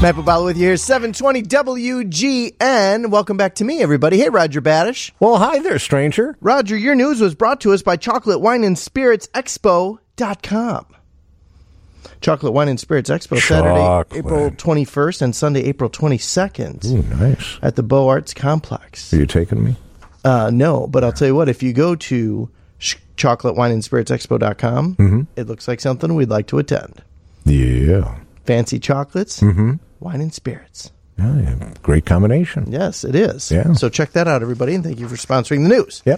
Matt Bobala with you here, 720 WGN. Welcome back to me, everybody. Hey, Roger Badish. Well, hi there, stranger. Roger, your news was brought to us by Chocolate Wine and Spirits Expo.com. Chocolate Wine and Spirits Expo, Saturday, April 21st and Sunday, April 22nd. Ooh, nice. At the Beaux Arts Complex. Are you taking me? No, but I'll tell you what, if you go to Chocolate Wine and Spirits Expo.com, it looks like something we'd like to attend. Yeah. Fancy chocolates, wine and spirits. Yeah, great combination. Yes, it is. Yeah. So check that out, everybody, and thank you for sponsoring the news. Yep.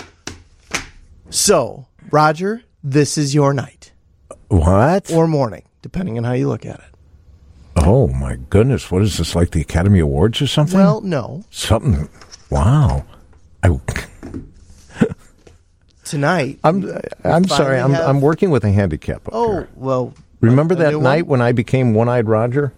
So, Roger, this is your night. What? Or morning, depending on how you look at it. Oh, my goodness. What is this, like the Academy Awards or something? Well, no. Something. Wow. Tonight. I'm sorry. I'm working with a handicap up here. Well. Remember that night when I became One-Eyed Roger?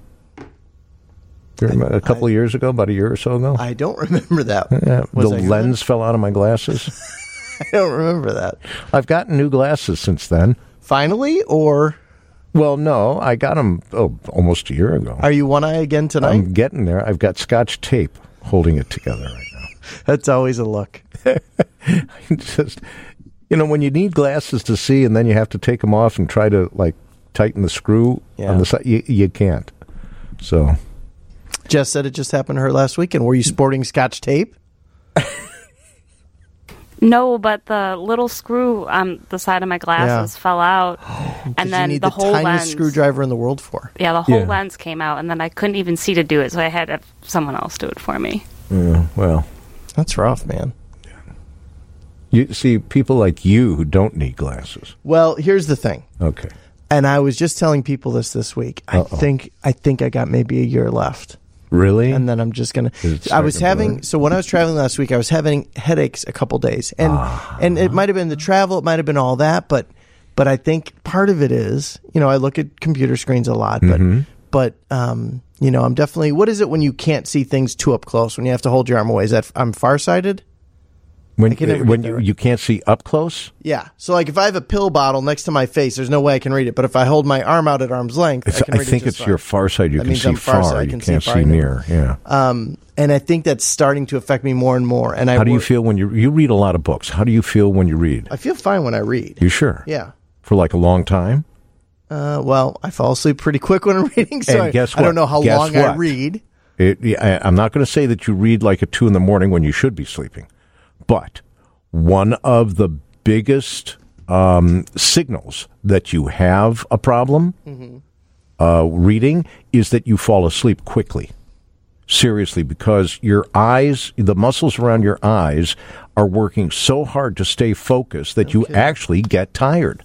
A couple of years ago, about a year or so ago? I don't remember that. Yeah, the lens fell out of my glasses. I don't remember that. I've gotten new glasses since then. Finally, or? Well, no, I got them almost a year ago. Are you one eye again tonight? I'm getting there. I've got Scotch tape holding it together right now. That's always a look. Just, when you need glasses to see and then you have to take them off and try to, tighten the screw on the side, you can't. So, Jess said it just happened to her last weekend. Were you sporting Scotch tape? No, but the little screw on the side of my glasses fell out, and then the whole tiniest lens screwdriver in the world for. Yeah, the whole lens came out, and then I couldn't even see to do it, so I had someone else do it for me. Yeah, well, that's rough, man. You see, people like you who don't need glasses. Well, here's the thing. Okay. And I was just telling people this week. I think I got maybe a year left. Really? And then I'm just going to... So when I was traveling last week, I was having headaches a couple days. And it might have been the travel, it might have been all that, but I think part of it is, I look at computer screens a lot, but I'm definitely... What is it when you can't see things too up close, when you have to hold your arm away? Is that I'm farsighted? When you can't see up close? Yeah. So, if I have a pill bottle next to my face, there's no way I can read it. But if I hold my arm out at arm's length, I can read it. I think it's your far side. You can see far. You can't see near. Yeah. And I think that's starting to affect me more and more. And how do you feel when you read a lot of books? How do you feel when you read? I feel fine when I read. You sure? Yeah. For a long time? Well, I fall asleep pretty quick when I'm reading. So guess what? I don't know how long I read. I'm not going to say that you read at 2 a.m. when you should be sleeping, but one of the biggest signals that you have a problem reading is that you fall asleep quickly. Seriously, because your eyes, the muscles around your eyes are working so hard to stay focused that you actually get tired.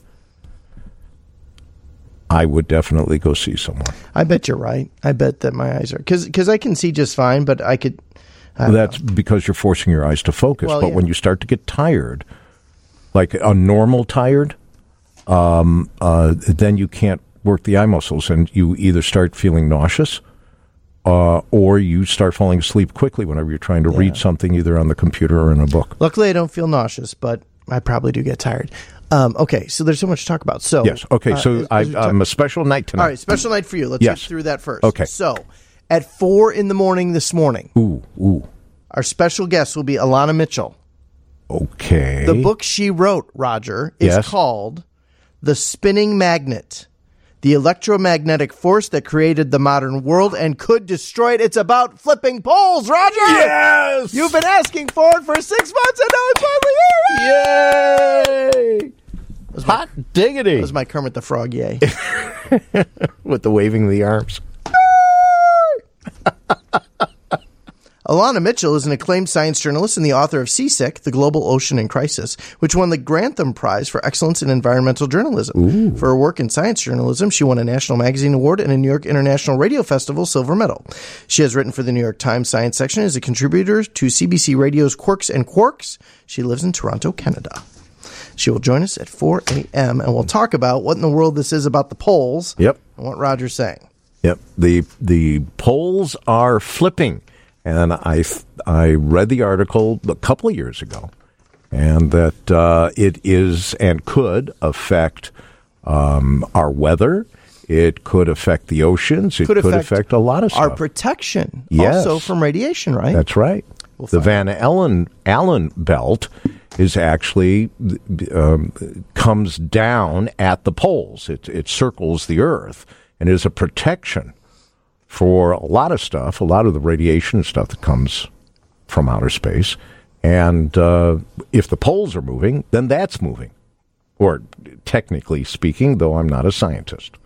I would definitely go see someone. I bet you're right. I bet that my eyes are... Because I can see just fine, but I could... That's because you're forcing your eyes to focus. But when you start to get tired, like a normal tired, then you can't work the eye muscles, and you either start feeling nauseous or you start falling asleep quickly whenever you're trying to read something either on the computer or in a book. Luckily, I don't feel nauseous, but I probably do get tired. Okay, so there's so much to talk about. So yes, okay, so I'm a special night tonight. All right, special night for you. Let's get through that first. Okay. So at 4 a.m. this morning, our special guest will be Alana Mitchell. Okay. The book she wrote, Roger, is called The Spinning Magnet, the electromagnetic force that created the modern world and could destroy it. It's about flipping poles, Roger! Yes! You've been asking for it for 6 months, and now it's finally here! Yay! Hot diggity! That was my Kermit the Frog yay. With the waving of the arms. Alana Mitchell is an acclaimed science journalist and the author of Seasick, The Global Ocean in Crisis, which won the Grantham Prize for Excellence in Environmental Journalism. Ooh. For her work in science journalism, she won a National Magazine Award and a New York International Radio Festival Silver Medal. She has written for the New York Times Science section as a contributor to CBC Radio's Quirks and Quarks. She lives in Toronto, Canada. She will join us at 4 a.m. and we'll talk about what in the world this is about the polls. Yep. And what Roger's saying. Yep. The polls are flipping. And I read the article a couple of years ago, and that it is and could affect our weather. It could affect the oceans. It could affect a lot of stuff. Our protection yes. also from radiation, right? That's right. The Van Allen belt is actually comes down at the poles. It circles the Earth and is a protection for a lot of stuff, a lot of the radiation stuff that comes from outer space. And if the poles are moving, then that's moving. Or technically speaking, though I'm not a scientist.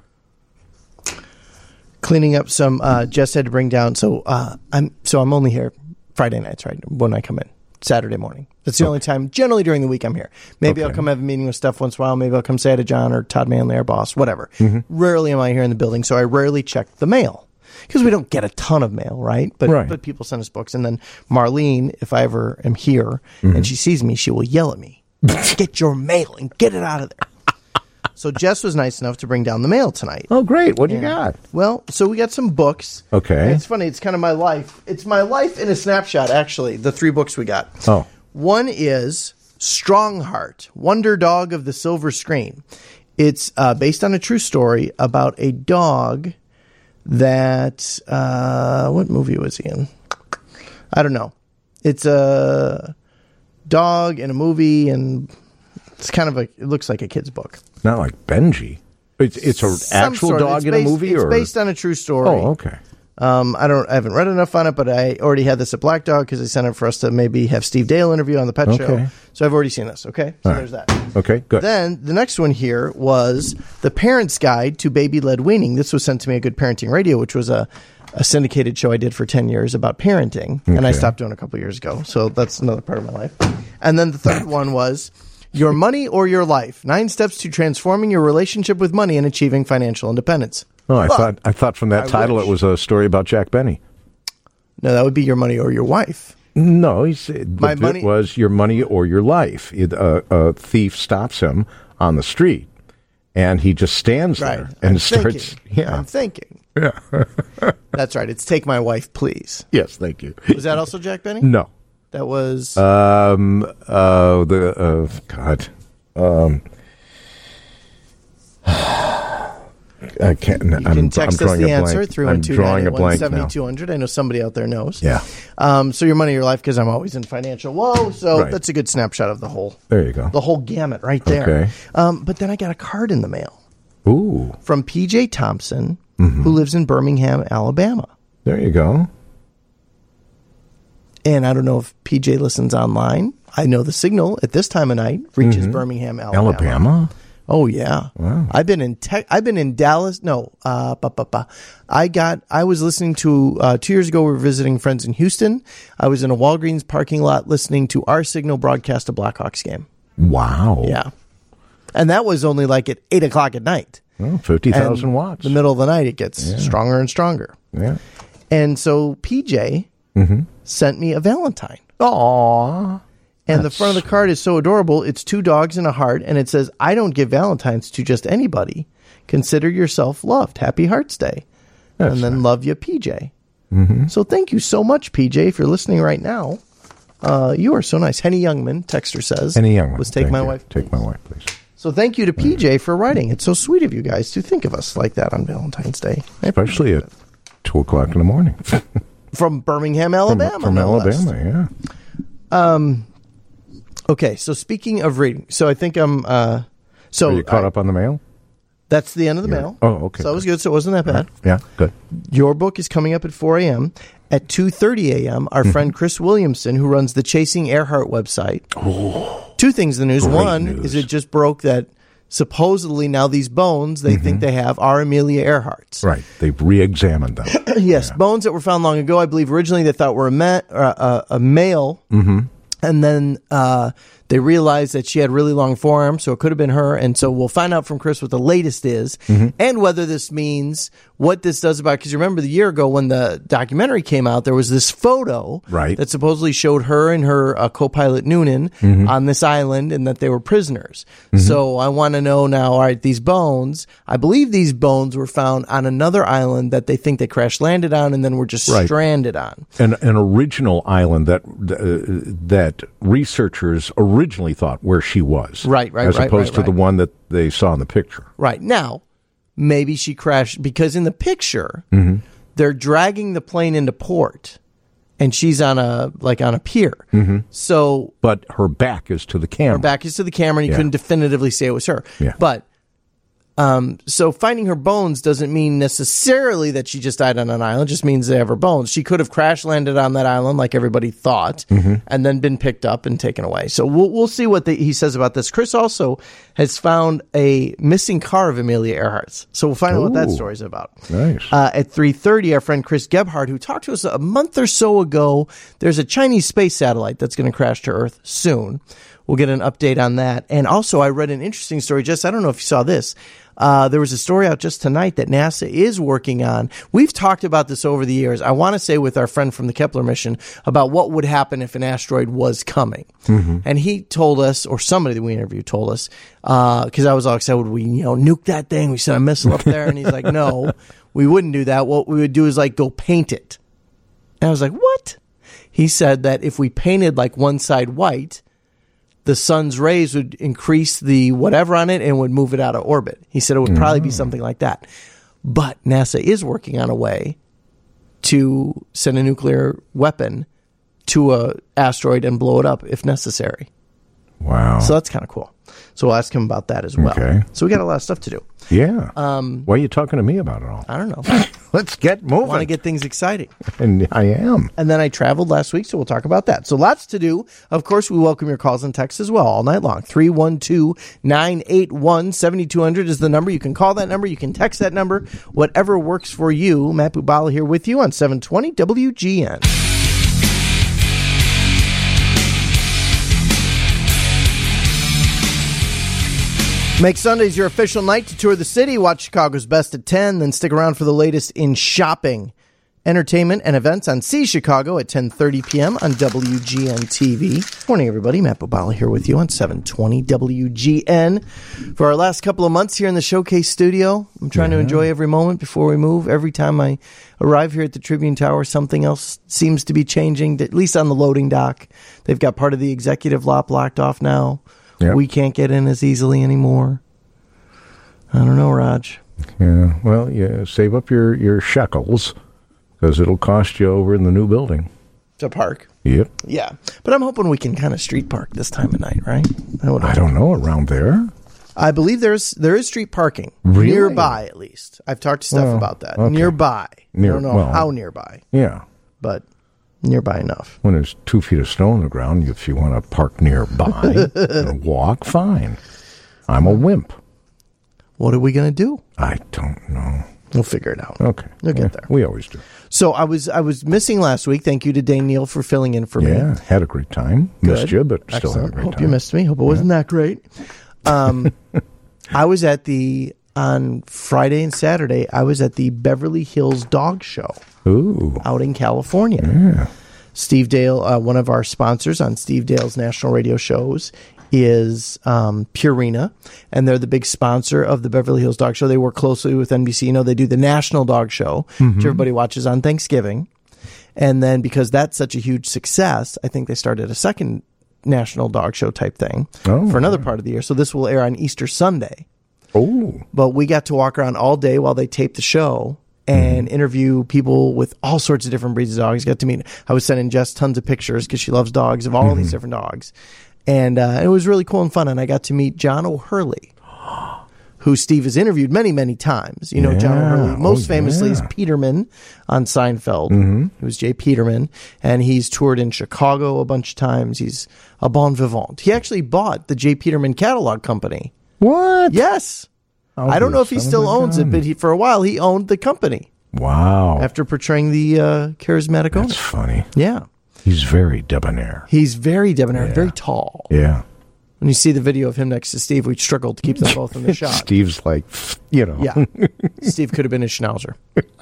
Cleaning up some, Jess had to bring down. So I'm only here Friday nights, right? When I come in, Saturday morning. That's the only time. Generally during the week, I'm here. Maybe I'll come have a meeting with Steph once in a while. Maybe I'll come say hi to John or Todd Manley, our boss, whatever. Mm-hmm. Rarely am I here in the building, so I rarely check the mail because we don't get a ton of mail, right? But people send us books, and then Marlene, if I ever am here and she sees me, she will yell at me, "Get your mail and get it out of there." So Jess was nice enough to bring down the mail tonight. Oh, great. What do you got? Well, so we got some books. Okay. And it's funny. It's kind of my life. It's my life in a snapshot, actually, the 3 books we got. Oh. One is Strongheart, Wonder Dog of the Silver Screen. It's based on a true story about a dog that... what movie was he in? I don't know. It's a dog in a movie, and it's kind of it looks like a kid's book. Not like Benji. It's an actual dog in a movie? It's based on a true story. Oh, okay. I haven't read enough on it, but I already had this at Black Dog because they sent it for us to maybe have Steve Dale interview on the Pet Show. So I've already seen this, okay? So there's that. Okay, good. Then the next one here was The Parent's Guide to Baby-Led Weaning. This was sent to me at Good Parenting Radio, which was a syndicated show I did for 10 years about parenting, and I stopped doing it a couple years ago. So that's another part of my life. And then the third one was Your Money or Your Life, 9 Steps to Transforming Your Relationship with Money and Achieving Financial Independence. Oh, I thought from that title it was a story about Jack Benny. No, that would be Your Money or Your Wife. No, it was Your Money or Your Life. A thief stops him on the street, and he just stands there and starts. I'm thinking. Yeah, that's right. It's Take My Wife, Please. Yes, thank you. Was that also Jack Benny? No, that was. I can't. You can text us the answer 312-981-7200. I know somebody out there knows. Yeah. So Your Money, Your Life, because I'm always in financial woe. So that's a good snapshot of the whole. There you go. The whole gamut right there. Okay. But then I got a card in the mail. Ooh. From P.J. Thompson, who lives in Birmingham, Alabama. There you go. And I don't know if P.J. listens online. I know the signal at this time of night reaches Birmingham, Alabama. Oh yeah. Wow. I've been in Dallas. No, I was listening to 2 years ago. We were visiting friends in Houston. I was in a Walgreens parking lot listening to our signal broadcast a Blackhawks game. Wow. Yeah. And that was only like at 8:00 at night. Well, 50,000 watts. The middle of the night, it gets stronger and stronger. Yeah. And so PJ sent me a Valentine. Aww. And the front of the card is so adorable. It's 2 dogs and a heart, and it says, "I don't give Valentines to just anybody. Consider yourself loved. Happy Hearts Day." And then love you, PJ. So thank you so much, PJ. If you're listening right now, you are so nice. Henny Youngman, texter says. Henny Youngman. Let's take my wife. Take my wife, please. So thank you to PJ for writing. It's so sweet of you guys to think of us like that on Valentine's Day. Especially at 2:00 in the morning. From Birmingham, Alabama. From Alabama, yeah. Okay, so speaking of reading, so I think I'm... Are you caught up on the mail? That's the end of the mail. Oh, okay. So that was good, so it wasn't that bad. Yeah, good. Your book is coming up at 4 a.m. At 2:30 a.m., our friend Chris Williamson, who runs the Chasing Earhart website. 2 things in the news. One is it just broke that supposedly now these bones they think they have are Amelia Earhart's. Right. They've re-examined them. Yes, bones that were found long ago. I believe originally they thought were a male. And then they realized that she had really long forearms, so it could have been her. And so we'll find out from Chris what the latest is and whether this means what this does about, because you remember the year ago when the documentary came out, there was this photo that supposedly showed her and her co-pilot Noonan on this island and that they were prisoners. So I want to know now, all right, these bones, I believe these bones were found on another island that they think they crash landed on and then were just stranded on. An original island that researchers originally thought where she was. Right. As opposed to the one that they saw in the picture. Right. Now, maybe she crashed because in the picture, they're dragging the plane into port. And she's on a pier. So, but her back is to the camera. Her back is to the camera, and you couldn't definitively say it was her. Yeah. But so finding her bones doesn't mean necessarily that she just died on an island. It just means they have her bones. She could have crash landed on that island like everybody thought, and then been picked up and taken away. So we'll see what he says about this. Chris also has found a missing car of Amelia Earhart's. So we'll find out what that story's about. Nice. At 3:30, our friend Chris Gebhardt, who talked to us a month or so ago, there's a Chinese space satellite that's going to crash to Earth soon. We'll get an update on that. And also, I read an interesting story. Jess, I don't know if you saw this. There was a story out just tonight that NASA is working on. We've talked about this over the years. I want to say with our friend from the Kepler mission about what would happen if an asteroid was coming. And he told us, or somebody that we interviewed told us, because I was all excited, would we nuke that thing? We sent a missile up there. And he's like, no, we wouldn't do that. What we would do is go paint it. And I was like, what? He said that if we painted one side white, the sun's rays would increase the whatever on it and would move it out of orbit. He said it would probably be something like that. But NASA is working on a way to send a nuclear weapon to a asteroid and blow it up if necessary. Wow. So that's kind of cool. So we'll ask him about that as well. Okay. So we got a lot of stuff to do. Yeah. Why are you talking to me about it all? I don't know. Let's get moving. I want to get things exciting. And I am. And then I traveled last week, so we'll talk about that. So lots to do. Of course, we welcome your calls and texts as well all night long. 312-981-7200 is the number. You can call that number. You can text that number. Whatever works for you. Matt Bubala here with you on 720 WGN. Make Sundays your official night to tour the city, watch Chicago's Best at 10, then stick around for the latest in shopping, entertainment, and events on See Chicago at 10:30 p.m. on WGN TV. Morning, everybody. Matt Bubala here with you on 720 WGN. For our last couple of months here in the Showcase studio, I'm trying to enjoy every moment before we move. Every time I arrive here at the Tribune Tower, something else seems to be changing, at least on the loading dock. They've got part of the executive lot blocked off now. Yep. We can't get in as easily anymore. I don't know, Raj. Yeah, well, save up your shekels, because it'll cost you over in the new building. To park? Yep. Yeah, but I'm hoping we can kind of street park this time of night, right? I don't know, around there? I believe there is street parking. Really? Nearby, at least. I've talked to Steph about that. Okay. Nearby. I don't know how nearby. Yeah. But nearby enough. When there's 2 feet of snow on the ground, if you want to park nearby and walk, fine. I'm a wimp. What are we going to do? I don't know. We'll figure it out. Okay. We'll get there. We always do. So I was missing last week. Thank you to Dane Neal for filling in for me. Yeah, had a great time. Good. Missed you, but Excellent. Still had a great time. Hope you missed me. Hope it wasn't that great. I was on Friday and Saturday, I was at the Beverly Hills Dog Show. Ooh. Out in California. Yeah. Steve Dale, one of our sponsors on Steve Dale's national radio shows, is Purina, and they're the big sponsor of the Beverly Hills Dog Show. They work closely with NBC. They do the National Dog Show, which everybody watches on Thanksgiving. And then because that's such a huge success, I think they started a second National Dog Show type thing for another part of the year. So this will air on Easter Sunday. Oh. But we got to walk around all day while they taped the show and interview people with all sorts of different breeds of dogs. Got to meet. I was sending Jess tons of pictures because she loves dogs of all these different dogs. And it was really cool and fun. And I got to meet John O'Hurley, who Steve has interviewed many, many times. You know, John O'Hurley, most famously is Peterman on Seinfeld. He was Jay Peterman. And he's toured in Chicago a bunch of times. He's a bon vivant. He actually bought the Jay Peterman catalog company. What? Yes. I don't know if he still owns it, but for a while he owned the company. Wow. After portraying the charismatic owner. That's funny. Yeah. He's very debonair. Very tall. Yeah. When you see the video of him next to Steve, we struggled to keep them both in the shot. Steve's like, Yeah. Steve could have been a schnauzer.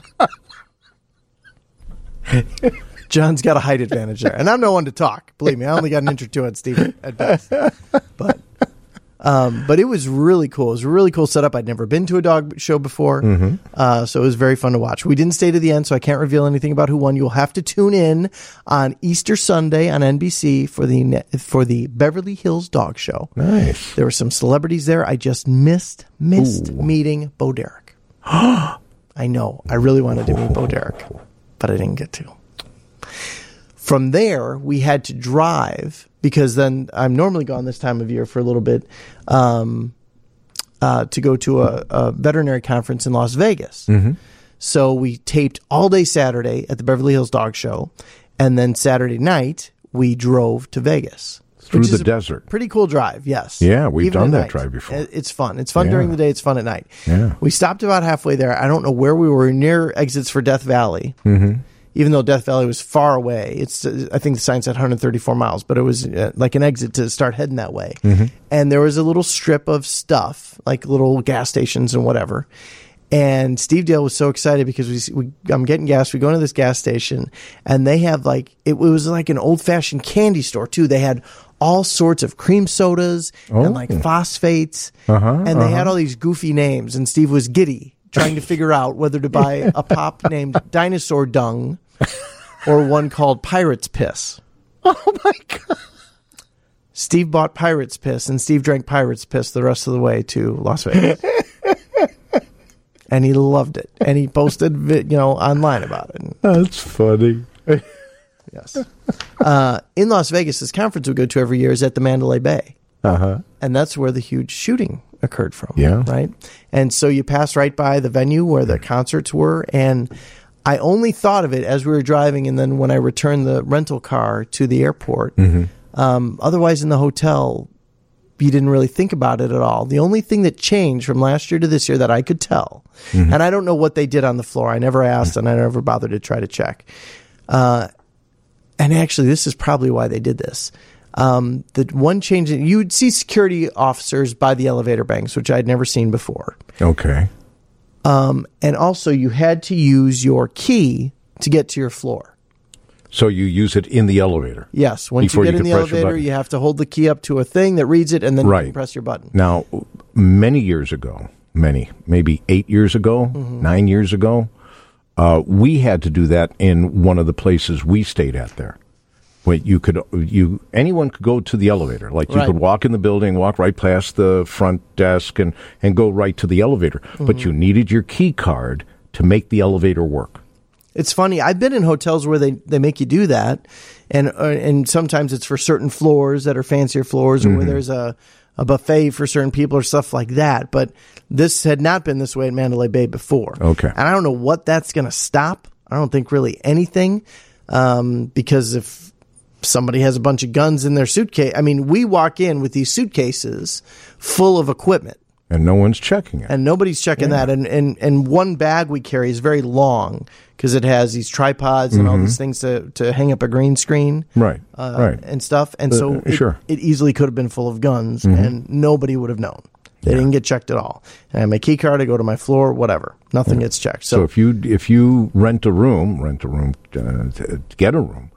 John's got a height advantage there. And I'm no one to talk. Believe me, I only got an inch or two on Steve at best. But it was really cool. It was a really cool setup. I'd never been to a dog show before. So it was very fun to watch. We didn't stay to the end, so I can't reveal anything about who won. You'll have to tune in on Easter Sunday on NBC for the Beverly Hills Dog Show. Nice. There were some celebrities there. I just missed meeting Bo Derek. I know. I really wanted to meet Bo Derek, but I didn't get to. From there, we had to drive, because then I'm normally gone this time of year for a little bit, to go to a veterinary conference in Las Vegas. Mm-hmm. So we taped all day Saturday at the Beverly Hills Dog Show, and then Saturday night we drove to Vegas. Through the desert. Pretty cool drive, yes. Yeah, we've done that drive before. It's fun. It's fun during the day. It's fun at night. Yeah. We stopped about halfway there. I don't know where we were, near exits for Death Valley. Mm-hmm. Even though Death Valley was far away. I think the sign said 134 miles, but it was like an exit to start heading that way. Mm-hmm. And there was a little strip of stuff, like little gas stations and whatever. And Steve Dale was so excited because I'm getting gas. We go into this gas station, and they have it was like an old-fashioned candy store, too. They had all sorts of cream sodas and phosphates, and they had all these goofy names. And Steve was giddy, trying to figure out whether to buy a pop named Dinosaur Dung or one called Pirate's Piss. Oh, my God. Steve bought Pirate's Piss, and Steve drank Pirate's Piss the rest of the way to Las Vegas. And he loved it. And he posted, online about it. That's funny. Yes. In Las Vegas, this conference we go to every year is at the Mandalay Bay. Uh-huh. And that's where the huge shooting occurred from. Yeah. Right? And so you pass right by the venue where the concerts were. And I only thought of it as we were driving, and then when I returned the rental car to the airport. Mm-hmm. Otherwise, in the hotel, you didn't really think about it at all. The only thing that changed from last year to this year that I could tell, and I don't know what they did on the floor. I never asked, and I never bothered to try to check. And actually, this is probably why they did this. The one change, you'd see security officers by the elevator banks, which I'd never seen before. Okay. And also, you had to use your key to get to your floor. So you use it in the elevator? Yes. Once you get in the elevator, you have to hold the key up to a thing that reads it, and then you can press your button. Now, many years ago, maybe 8 years ago, 9 years ago, we had to do that in one of the places we stayed at there. When anyone could go to the elevator. Like you could walk in the building, walk right past the front desk, and go right to the elevator. But you needed your key card to make the elevator work. It's funny. I've been in hotels where they make you do that, and sometimes it's for certain floors that are fancier floors, or where there's a buffet for certain people or stuff like that. But this had not been this way at Mandalay Bay before. Okay. And I don't know what that's going to stop. I don't think really anything, because if somebody has a bunch of guns in their suitcase, I mean, we walk in with these suitcases full of equipment. And no one's checking it. And nobody's checking that. And one bag we carry is very long because it has these tripods and all these things to hang up a green screen. Right. And stuff. And so it easily could have been full of guns, and nobody would have known. They didn't get checked at all. And I have my key card, I go to my floor, whatever. Nothing gets checked. So if you rent a room, to get a room,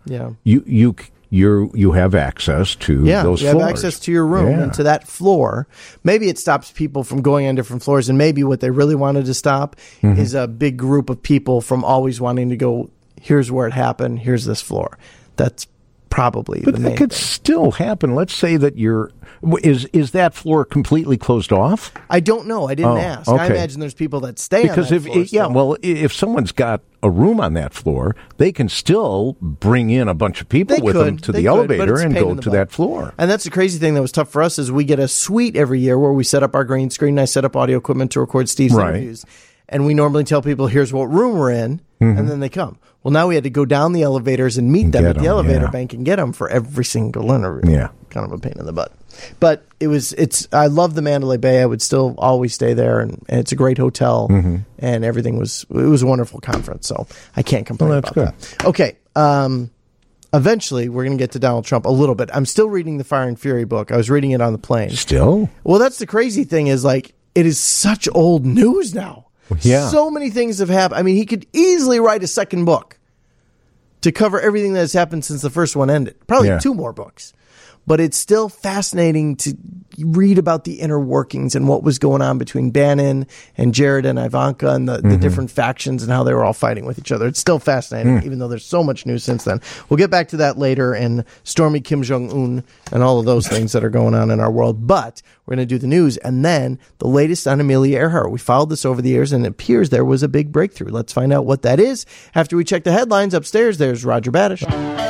you have access to those floors. You have access to your room and to that floor. Maybe it stops people from going on different floors, and maybe what they really wanted to stop is a big group of people from always wanting to go, here's where it happened, here's this floor. That's probably the main thing. But that could still happen. Let's say that is that floor completely closed off? I don't know. I didn't ask. Okay. I imagine there's people that stay on that floor. If someone's got a room on that floor, they can still bring in a bunch of people them to the elevator and go to that floor. And that's the crazy thing that was tough for us is we get a suite every year where we set up our green screen. I set up audio equipment to record Steve's interviews. And we normally tell people, here's what room we're in, and then they come. Well, now we had to go down the elevators and meet them at the elevator bank and get them for every single interview. Yeah. Kind of a pain in the butt. But I love the Mandalay Bay. I would still always stay there, and it's a great hotel, and everything was a wonderful conference, so I can't complain about that. Okay. Eventually, we're going to get to Donald Trump a little bit. I'm still reading the Fire and Fury book. I was reading it on the plane. Still? Well, that's the crazy thing is, it is such old news now. Yeah. So many things have happened. I mean, he could easily write a second book. to cover everything that has happened since the first one ended. Probably 2 more books. But it's still fascinating to read about the inner workings and what was going on between Bannon and Jared and Ivanka and the different factions and how they were all fighting with each other. It's still fascinating, even though there's so much news since then. We'll get back to that later, and Stormy Kim Jong-un and all of those things that are going on in our world. But we're going to do the news and then the latest on Amelia Earhart. We followed this over the years, and it appears there was a big breakthrough. Let's find out what that is after we check the headlines. Upstairs, there's Roger Badish.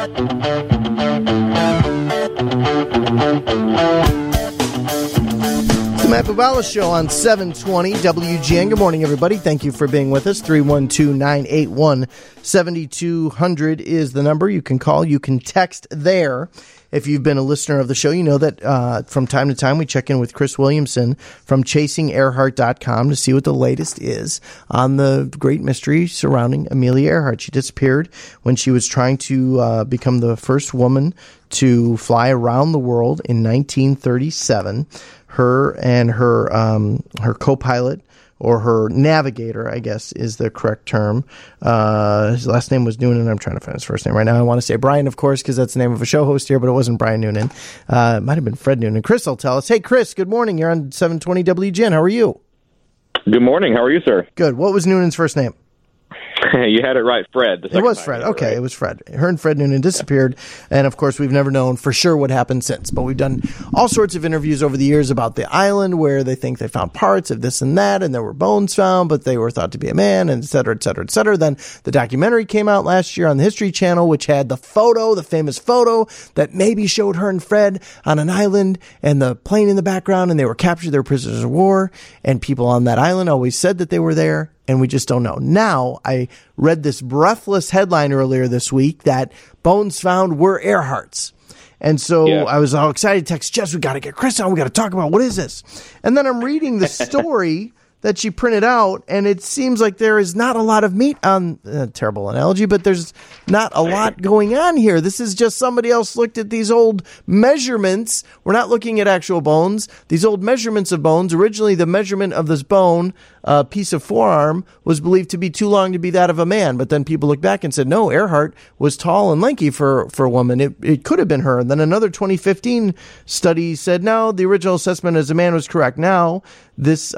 The Matt Bubala Show on 720 WGN. Good morning, everybody. Thank you for being with us. 312-981-7200 is the number. You can call. You can text there. If you've been a listener of the show, you know that from time to time we check in with Chris Williamson from ChasingEarhart.com to see what the latest is on the great mystery surrounding Amelia Earhart. She disappeared when she was trying to become the first woman to fly around the world in 1937. Her and her co-pilot, or her navigator, I guess is the correct term. His last name was Noonan. I'm trying to find his first name right now. I want to say Brian, of course, because that's the name of a show host here, but it wasn't Brian Noonan. It might have been Fred Noonan. Chris will tell us. Hey, Chris, good morning. You're on 720 WGN. How are you? Good morning. How are you, sir? Good. What was Noonan's first name? You had it right, Fred. It was Fred. Okay, right. It was Fred. Her and Fred Noonan disappeared, and of course, we've never known for sure what happened since. But we've done all sorts of interviews over the years about the island where they think they found parts of this and that, and there were bones found, but they were thought to be a man, and et cetera, et cetera, et cetera. Then the documentary came out last year on the History Channel, which had the photo, the famous photo that maybe showed her and Fred on an island, and the plane in the background, and they were captured. They were prisoners of war, and people on that island always said that they were there. And we just don't know. Now, I read this breathless headline earlier this week that bones found were Earhart's. And so I was all excited to text Jess, we got to get Chris on. We got to talk about what is this? And then I'm reading the story that she printed out, and it seems like there is not a lot of meat on, terrible analogy, but there's not a lot going on here. This is just somebody else looked at these old measurements. We're not looking at actual bones. These old measurements of bones, originally the measurement of this bone, piece of forearm, was believed to be too long to be that of a man. But then people looked back and said, no, Earhart was tall and lanky for a woman. It could have been her. And then another 2015 study said, no, the original assessment as a man was correct. Now, this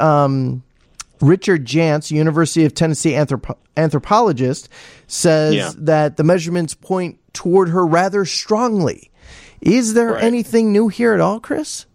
Richard Jantz, University of Tennessee anthropologist, says that the measurements point toward her rather strongly. Is there anything new here at all, Chris?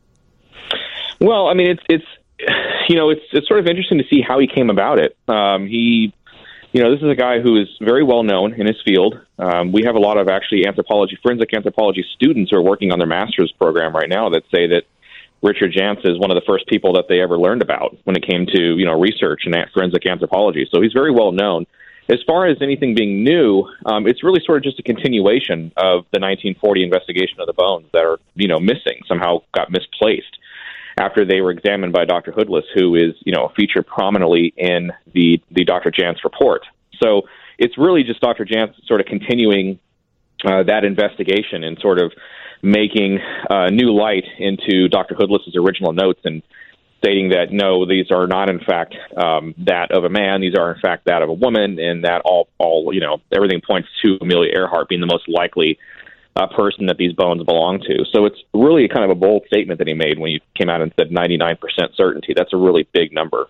Well, I mean, it's sort of interesting to see how he came about it. This is a guy who is very well known in his field. We have a lot of actually forensic anthropology students who are working on their master's program right now that say that Richard Jantz is one of the first people that they ever learned about when it came to, research and forensic anthropology. So he's very well known. As far as anything being new, it's really sort of just a continuation of the 1940 investigation of the bones that are, missing, somehow got misplaced after they were examined by Dr. Hoodless, who is, featured prominently in the Dr. Jantz report. So it's really just Dr. Jantz sort of continuing that investigation and sort of making new light into Dr. Hoodless's original notes and stating that, no, these are not, in fact, that of a man. These are, in fact, that of a woman, and that all everything points to Amelia Earhart being the most likely person that these bones belong to. So it's really kind of a bold statement that he made when he came out and said 99% certainty. That's a really big number.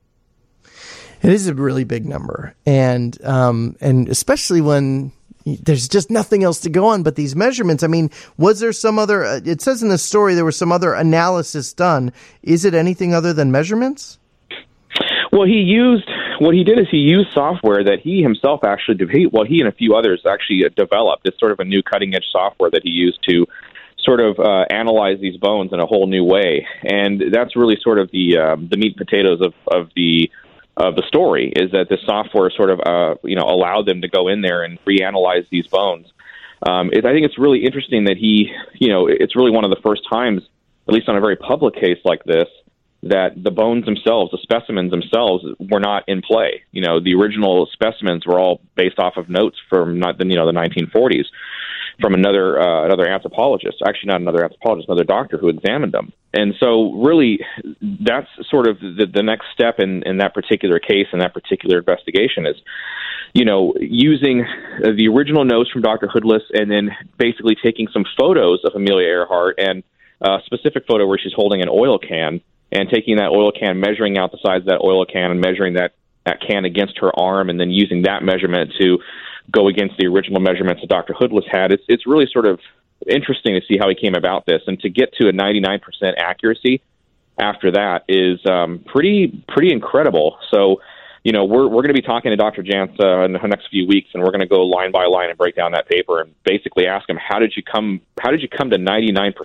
It is a really big number, and especially when there's just nothing else to go on but these measurements. I mean, was there some other, it says in the story there was some other analysis done. Is it anything other than measurements? Well, he used software that he himself actually, he and a few others actually developed. It's sort of a new cutting-edge software that he used to sort of analyze these bones in a whole new way. And that's really sort of the meat and potatoes of the story, is that the software sort of, allowed them to go in there and reanalyze these bones. I think it's really interesting that it's really one of the first times, at least on a very public case like this, that the bones themselves, the specimens themselves, were not in play. The original specimens were all based off of notes from the 1940s from another anthropologist, actually not another anthropologist, another doctor who examined them. And so really that's sort of the next step in that particular case and that particular investigation is using the original notes from Dr. Hoodless and then basically taking some photos of Amelia Earhart and a specific photo where she's holding an oil can and taking that oil can, measuring out the size of that oil can and measuring that can against her arm and then using that measurement to go against the original measurements that Dr. Hoodless had. It's really sort of interesting to see how he came about this. And to get to a 99% accuracy after that is pretty incredible. So, we're going to be talking to Dr. Jantz in the next few weeks, and we're going to go line by line and break down that paper and basically ask him, how did you come to 99%?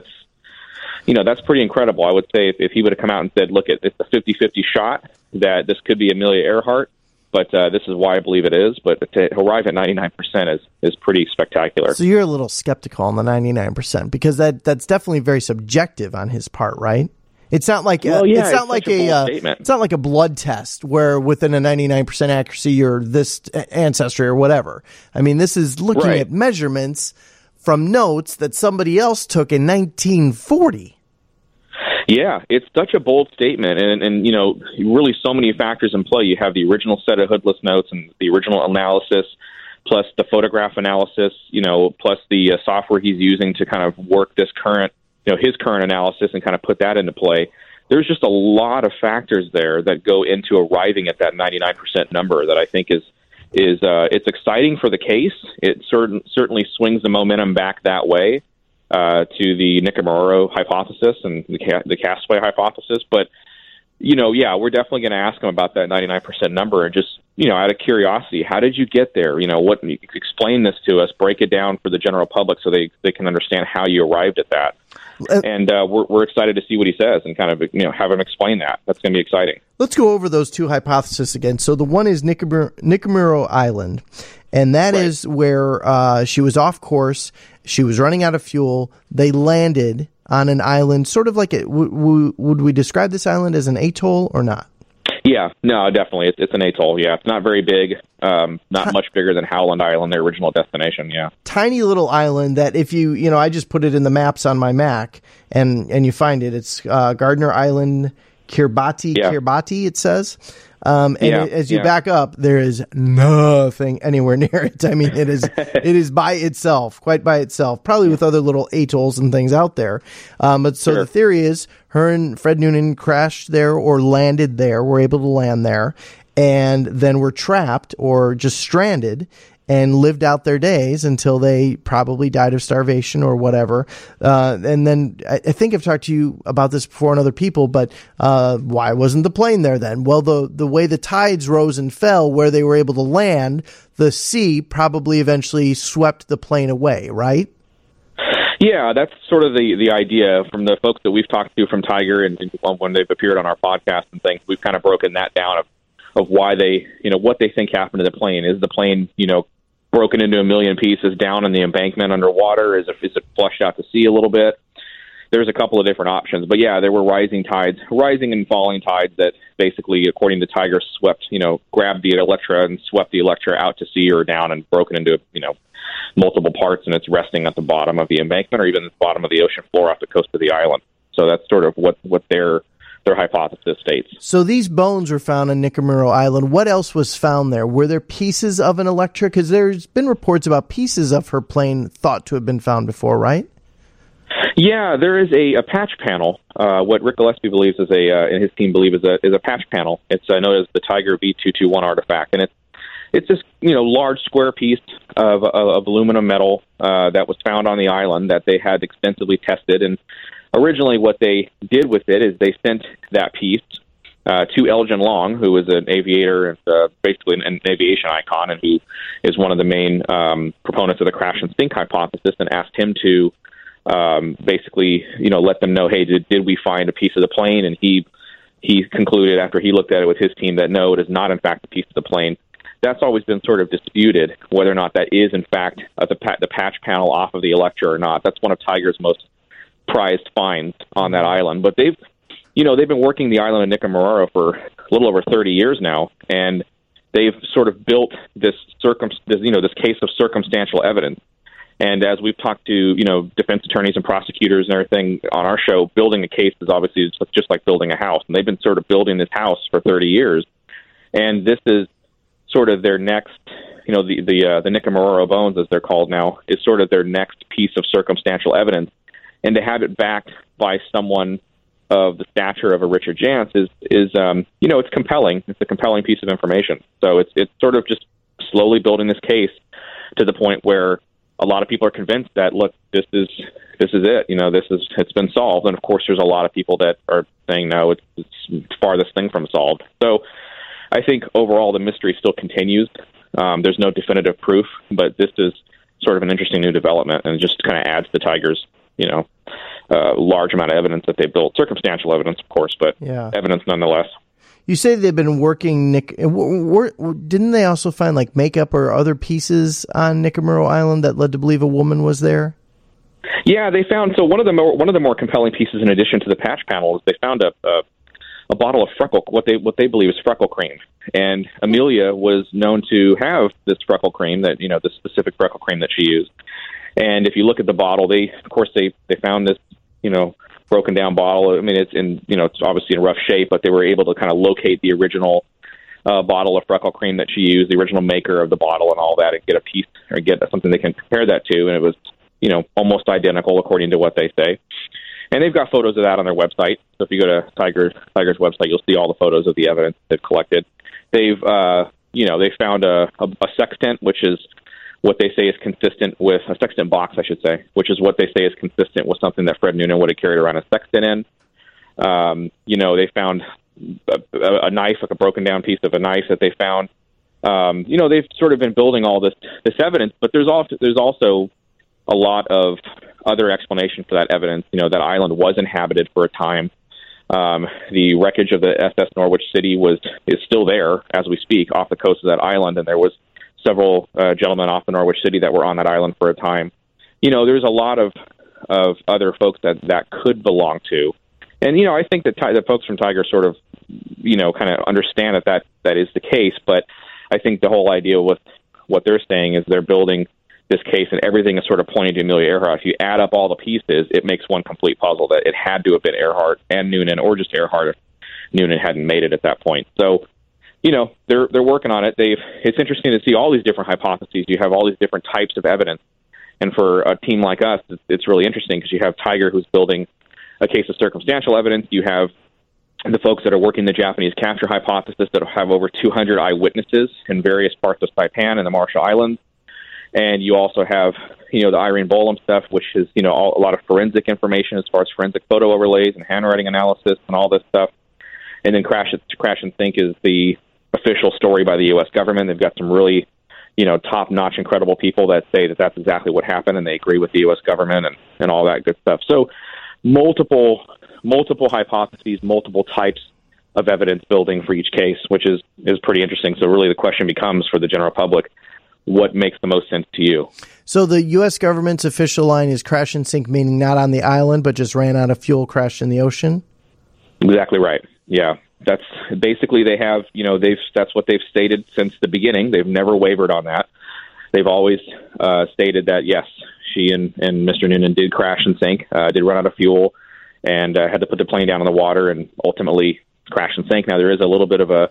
That's pretty incredible. I would say if he would have come out and said, look, it's a 50-50 shot that this could be Amelia Earhart, but this is why I believe it is. But to arrive at 99% is pretty spectacular. So you're a little skeptical on the 99% because that's definitely very subjective on his part, right? It's not like it's not like a blood test where within a 99% accuracy you're this ancestry or whatever. I mean, this is looking at measurements from notes that somebody else took in 1940. Yeah, it's such a bold statement, and really so many factors in play. You have the original set of Hoodless notes and the original analysis, plus the photograph analysis, plus the software he's using to kind of work this his current analysis and kind of put that into play. There's just a lot of factors there that go into arriving at that 99% number that I think is it's exciting for the case. It certainly swings the momentum back that way to the Nikamura hypothesis and the Castaway hypothesis. But, we're definitely going to ask him about that 99% number and just, out of curiosity, how did you get there? Explain this to us, break it down for the general public so they can understand how you arrived at that. And we're excited to see what he says and kind of, have him explain that. That's going to be exciting. Let's go over those two hypotheses again. So the one is Nikamura Island, and that is where she was off course. She was running out of fuel. They landed on an island, sort of like would we describe this island as an atoll or not? Yeah, no, definitely. It's an atoll, yeah. It's not very big, not much bigger than Howland Island, their original destination, yeah. Tiny little island that if I just put it in the maps on my Mac, and you find it. It's Gardner Island, Kiribati, it says. As you back up, there is nothing anywhere near it. I mean, it is by itself, quite by itself, probably with other little atolls and things out there. The theory is her and Fred Noonan crashed there or landed there, were able to land there, and then were trapped or just stranded and lived out their days until they probably died of starvation or whatever. And then I think I've talked to you about this before and other people, but why wasn't the plane there then? Well, the way the tides rose and fell where they were able to land, the sea probably eventually swept the plane away, right? Yeah, that's sort of the idea from the folks that we've talked to from Tiger and when they've appeared on our podcast and things. We've kind of broken that down of why they, what they think happened to the plane. Is the plane, broken into a million pieces down in the embankment underwater? Is it flushed out to sea a little bit? There's a couple of different options. But yeah, there were rising and falling tides that basically, according to Tiger, grabbed the Electra and swept the Electra out to sea or down and broken into, multiple parts, and it's resting at the bottom of the embankment or even the bottom of the ocean floor off the coast of the island. So that's sort of what their hypothesis states. So these bones were found on Nikamura Island. What else was found there? Were there pieces of an Electra? Because there's been reports about pieces of her plane thought to have been found before, right? Yeah, there is a patch panel. What Rick Gillespie believes and his team believe is a patch panel. It's known as the Tiger V221 artifact, and it's this large square piece of aluminum metal that was found on the island that they had extensively tested. And originally, what they did with it is they sent that piece to Elgin Long, who is an aviator and basically an aviation icon, and who is one of the main proponents of the crash and sink hypothesis, and asked him to basically let them know, hey, did we find a piece of the plane? And he concluded after he looked at it with his team that no, it is not in fact a piece of the plane. That's always been sort of disputed, whether or not that is in fact the patch panel off of the Electra or not. That's one of Tiger's most prized finds on that island. But they've been working the island of Nikamura for a little over 30 years now, and they've sort of built this case of circumstantial evidence. And as we've talked to, defense attorneys and prosecutors and everything on our show, building a case is obviously just like building a house. And they've been sort of building this house for 30 years. And this is sort of their next, the Nikomororo bones, as they're called now, is sort of their next piece of circumstantial evidence, and to have it backed by someone of the stature of a Richard Jantz is it's compelling. It's a compelling piece of information. So it's sort of just slowly building this case to the point where a lot of people are convinced that, look, this is it. It's been solved. And of course, there's a lot of people that are saying, no, it's farthest thing from solved. So I think overall the mystery still continues. There's no definitive proof, but this is sort of an interesting new development, and it just kind of adds to Tiger's, large amount of evidence that they built. Circumstantial evidence, of course, but evidence nonetheless. You say they've been working, Nick. Didn't they also find like makeup or other pieces on Nikomororo Island that led to believe a woman was there? Yeah, they found, so one of the more compelling pieces, in addition to the patch panel, is they found a bottle of what they believe is freckle cream. And Amelia was known to have this freckle cream, that this specific freckle cream that she used. And if you look at the bottle, they found this broken down bottle. I mean, it's obviously in rough shape, but they were able to kind of locate the original bottle of freckle cream that she used, the original maker of the bottle and all that, and get a piece or get something they can compare that to. And it was almost identical according to what they say. And they've got photos of that on their website. So if you go to Tiger's website, you'll see all the photos of the evidence they've collected. They've they found a sextant, which is what they say is consistent with a sextant box, I should say, which is what they say is consistent with something that Fred Noonan would have carried around a sextant in. They found a knife, like a broken down piece of a knife that they found. They've sort of been building all this evidence, but there's also a lot of other explanation for that evidence. That island was inhabited for a time. The wreckage of the SS Norwich City is still there as we speak off the coast of that island, and there was several gentlemen off the Norwich City that were on that island for a time. There's a lot of other folks that could belong to. And, I think that the folks from Tiger sort of, kind of understand that is the case. But I think the whole idea with what they're saying is they're building this case, and everything is sort of pointing to Amelia Earhart. If you add up all the pieces, it makes one complete puzzle that it had to have been Earhart and Noonan, or just Earhart if Noonan hadn't made it at that point. So, they're working on it. It's interesting to see all these different hypotheses. You have all these different types of evidence. And for a team like us, it's really interesting because you have Tiger, who's building a case of circumstantial evidence. You have the folks that are working the Japanese capture hypothesis that have over 200 eyewitnesses in various parts of Saipan and the Marshall Islands. And you also have, the Irene Bolam stuff, which is, a lot of forensic information as far as forensic photo overlays and handwriting analysis and all this stuff. And then Crash and Sink is the official story by the U.S. government. They've got some really, top-notch, incredible people that say that that's exactly what happened, and they agree with the U.S. government and all that good stuff. So multiple hypotheses, multiple types of evidence building for each case, which is pretty interesting. So really the question becomes for the general public, what makes the most sense to you? So the U.S. government's official line is crash and sink, meaning not on the island, but just ran out of fuel, crashed in the ocean? Exactly right. Yeah. That's basically they have, that's what they've stated since the beginning. They've never wavered on that. They've always stated that, yes, she and Mr. Noonan did crash and sink, did run out of fuel, and had to put the plane down in the water and ultimately crash and sink. Now, there is a little bit of a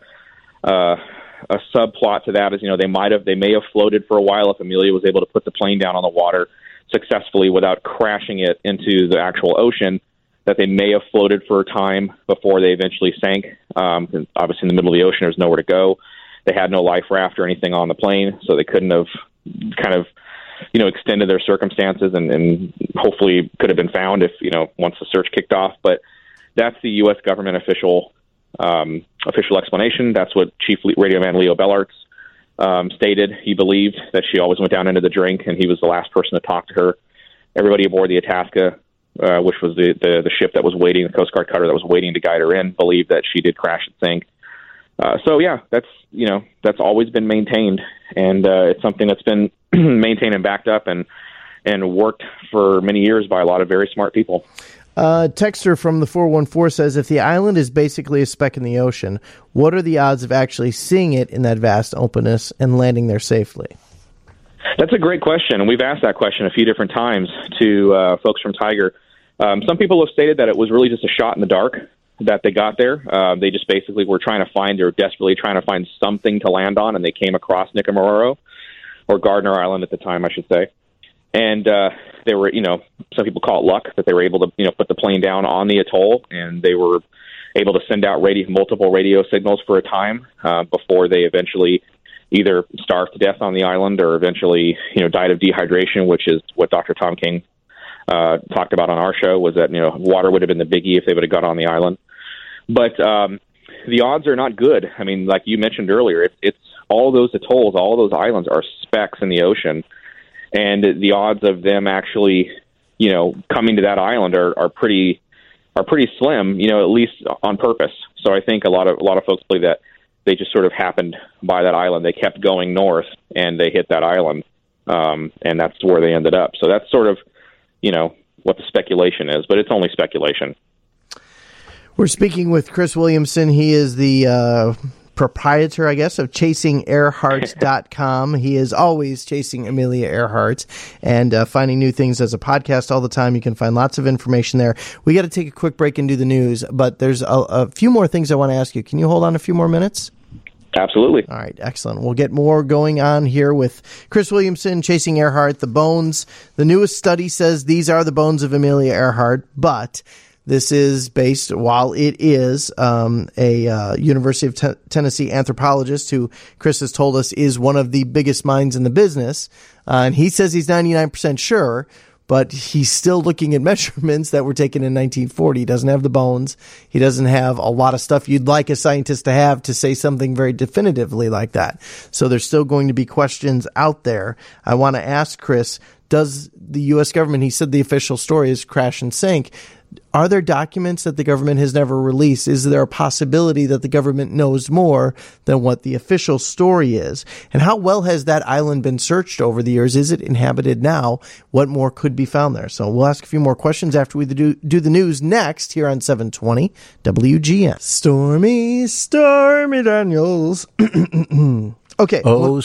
subplot to that, is, they may have floated for a while if Amelia was able to put the plane down on the water successfully without crashing it into the actual ocean, that they may have floated for a time before they eventually sank. Obviously, in the middle of the ocean, there's nowhere to go. They had no life raft or anything on the plane, so they couldn't have kind of, extended their circumstances and hopefully could have been found if, once the search kicked off. But that's the U.S. government official explanation. That's what Chief Radioman Leo Bellarts stated. He believed that she always went down into the drink, and he was the last person to talk to her. Everybody aboard the Itasca, which was the ship that was waiting, the Coast Guard cutter that was waiting to guide her in, believed that she did crash and sink. So yeah, that's always been maintained, and it's something that's been maintained and backed up and worked for many years by a lot of very smart people. Texter from the 414 says, if the island is basically a speck in the ocean, what are the odds of actually seeing it in that vast openness and landing there safely? That's a great question, and we've asked that question a few different times to folks from Tiger. Some people have stated that it was really just a shot in the dark, that they got there. They just basically were desperately trying to find something to land on, and they came across Nicomaroro, or Gardner Island at the time, I should say. And they were, some people call it luck that they were able to, put the plane down on the atoll, and they were able to send out multiple radio signals for a time before they eventually either starved to death on the island or eventually, died of dehydration, which is what Dr. Tom King talked about on our show, was that, water would have been the biggie if they would have got on the island. But the odds are not good. I mean, like you mentioned earlier, it's all those atolls, all those islands are specks in the ocean. And the odds of them actually, coming to that island are pretty slim, at least on purpose. So I think a lot of folks believe that they just sort of happened by that island. They kept going north and they hit that island, and that's where they ended up. So that's sort of, what the speculation is, but it's only speculation. We're speaking with Chris Williamson. He is the proprietor, I guess, of ChasingEarharts.com. He is always chasing Amelia Earhart and finding new things as a podcast all the time. You can find lots of information there. We got to take a quick break and do the news, but there's a few more things I want to ask you. Can you hold on a few more minutes? Absolutely. All right, excellent. We'll get more going on here with Chris Williamson, Chasing Earhart, the bones. The newest study says these are the bones of Amelia Earhart, but this is based, while it is a University of Tennessee anthropologist who Chris has told us is one of the biggest minds in the business, and he says he's 99% sure, but he's still looking at measurements that were taken in 1940. He doesn't have the bones. He doesn't have a lot of stuff you'd like a scientist to have to say something very definitively like that. So there's still going to be questions out there. I want to ask Chris, does the U.S. government, he said the official story is crash and sink, are there documents that the government has never released? Is there a possibility that the government knows more than what the official story is? And how well has that island been searched over the years? Is it inhabited now? What more could be found there? So we'll ask a few more questions after we do the news next here on 720 WGN. Stormy Daniels. Okay. Oh,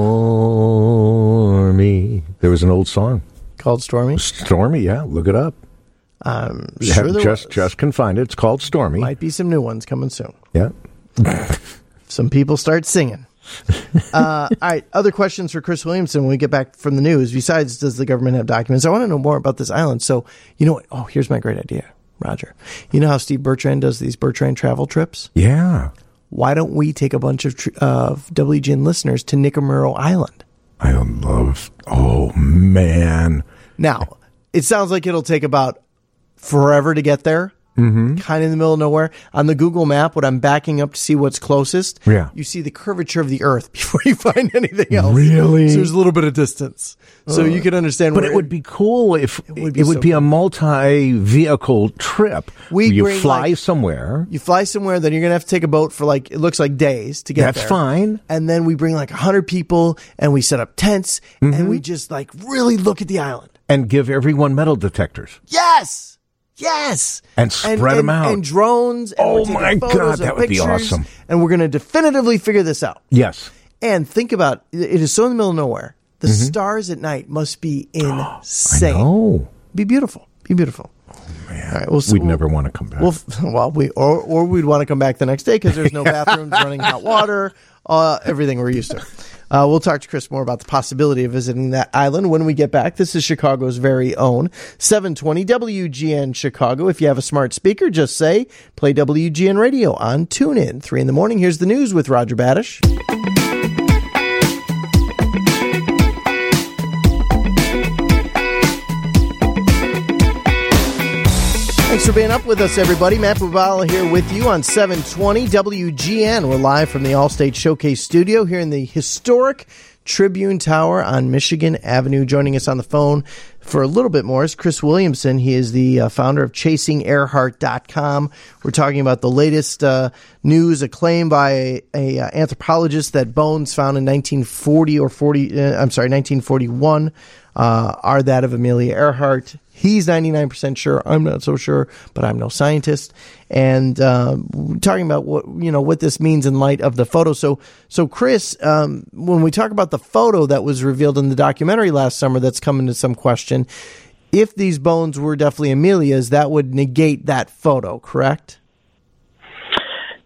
Stormy. There was an old song called Stormy? Stormy, yeah. Look it up. Sure just can find it. It's called Stormy. Might be some new ones coming soon. Yeah. Some people start singing. All right. Other questions for Chris Williamson when we get back from the news. Besides, does the government have documents? I want to know more about this island. So, you know what? Oh, here's my great idea, Roger. You know how Steve Bertrand does these Bertrand travel trips? Yeah. Why don't we take a bunch of WGN listeners to Nicomaroro Island? I love. Oh, man. Now, it sounds like it'll take about forever to get there, kind of in the middle of nowhere. On the Google map, when I'm backing up to see what's closest, you see the curvature of the earth before you find anything else. Really? So there's a little bit of distance. So you can understand. But it would be cool if it would be a multi-vehicle trip. You fly somewhere. You fly somewhere, then you're going to have to take a boat for it looks like days to get there. That's fine. And then we bring 100 people and we set up tents and we just really look at the island. And give everyone metal detectors. Yes! And spread them out. And drones. And oh, my God, that would be awesome. And we're going to definitively figure this out. Yes. And think about it is so in the middle of nowhere. The stars at night must be insane. I know. Be beautiful. Oh, man. All right, we'd never want to come back. Or we'd want to come back the next day because there's no bathrooms, running hot water, everything we're used to. We'll talk to Chris more about the possibility of visiting that island when we get back. This is Chicago's very own 720 WGN Chicago. If you have a smart speaker, just say, play WGN Radio on TuneIn. 3 in the morning. Here's the news with Roger Badish. Thanks for being up with us, everybody. Matt Bubala here with you on 720 WGN. We're live from the Allstate Showcase studio here in the historic Tribune Tower on Michigan Avenue. Joining us on the phone for a little bit more is Chris Williamson. He is the founder of ChasingEarhart.com. We're talking about the latest news, a claim by a anthropologist that bones found in 1941 are that of Amelia Earhart. He's 99% sure. I'm not so sure, but I'm no scientist. And talking about what this means in light of the photo. So Chris, when we talk about the photo that was revealed in the documentary last summer, that's come into some question. If these bones were definitely Amelia's, that would negate that photo, correct?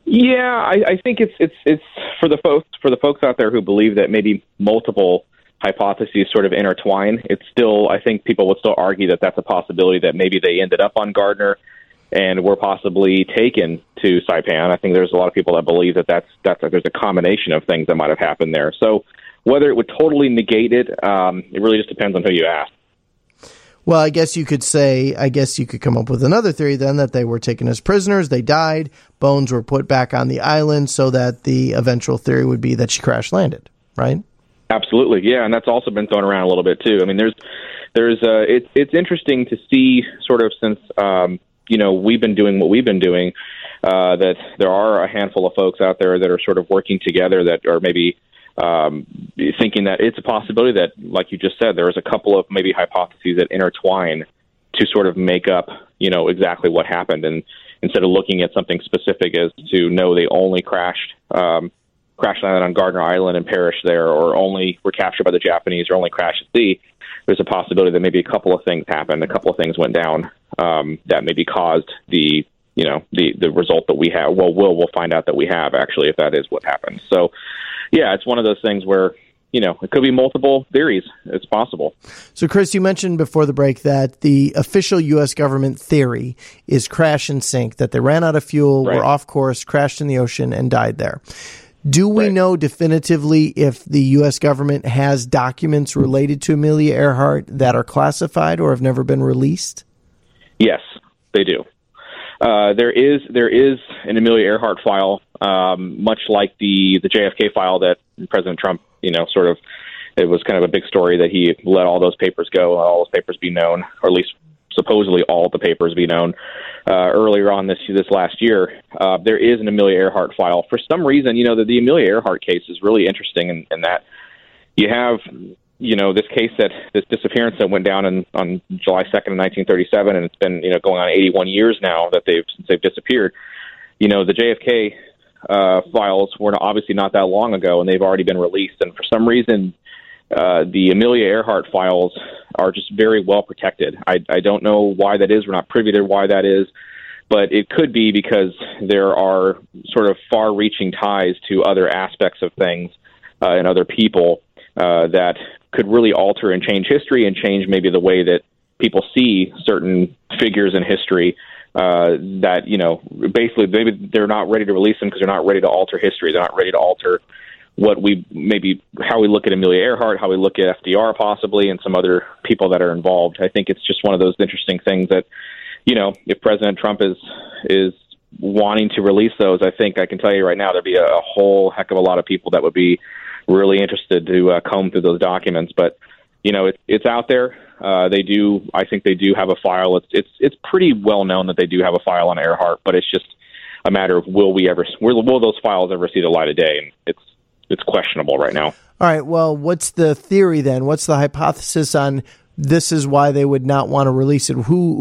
Yeah, I think it's for the folks out there who believe that maybe multiple hypotheses sort of intertwine. It's still, I think people would still argue that that's a possibility, that maybe they ended up on Gardner and were possibly taken to Saipan. I think there's a lot of people that believe that there's a combination of things that might have happened there. So whether it would totally negate it, it really just depends on who you ask. Well, I guess you could come up with another theory then, that they were taken as prisoners, they died, bones were put back on the island, so that the eventual theory would be that she crash landed, right? Absolutely, yeah, and that's also been thrown around a little bit too. I mean, it's interesting to see, sort of, since we've been doing what we've been doing, that there are a handful of folks out there that are sort of working together, that are maybe thinking that it's a possibility that, like you just said, there's a couple of maybe hypotheses that intertwine to sort of make up, exactly what happened. And instead of looking at something specific as to, no, they only crash landed on Gardner Island and perished there, or only were captured by the Japanese, or only crashed at sea, there's a possibility that maybe a couple of things happened, a couple of things went down, that maybe caused the result that we have. Well, we'll find out that we have, actually, if that is what happened. So, yeah, it's one of those things where, it could be multiple theories. It's possible. So, Chris, you mentioned before the break that the official U.S. government theory is crash and sink, that they ran out of fuel, right, were off course, crashed in the ocean, and died there. Do we know definitively if the U.S. government has documents related to Amelia Earhart that are classified or have never been released? Yes, they do. There is an Amelia Earhart file, much like the JFK file that President Trump, it was kind of a big story that he let all those papers go, let all those papers be known, or at least supposedly all the papers be known, earlier on this last year. There is an Amelia Earhart file. For some reason, the Amelia Earhart case is really interesting in that you have, this case, this disappearance that went down on July 2nd, 1937, and it's been, going on 81 years now since they've disappeared. The JFK files were obviously not that long ago, and they've already been released. And for some reason, the Amelia Earhart files are just very well protected. I don't know why that is. We're not privy to why that is, but it could be because there are sort of far-reaching ties to other aspects of things and other people that could really alter and change history, and change maybe the way that people see certain figures in history, that, basically maybe they're not ready to release them because they're not ready to alter history. They're not ready to alter how we look at Amelia Earhart, how we look at FDR possibly, and some other people that are involved. I think it's just one of those interesting things that, if President Trump is wanting to release those, I think I can tell you right now, there'd be a whole heck of a lot of people that would be really interested to comb through those documents. But, it's out there. I think they do have a file. It's pretty well known that they do have a file on Earhart, but it's just a matter of will those files ever see the light of day? And it's questionable right now. All right. Well, what's the theory then? What's the hypothesis on this is why they would not want to release it?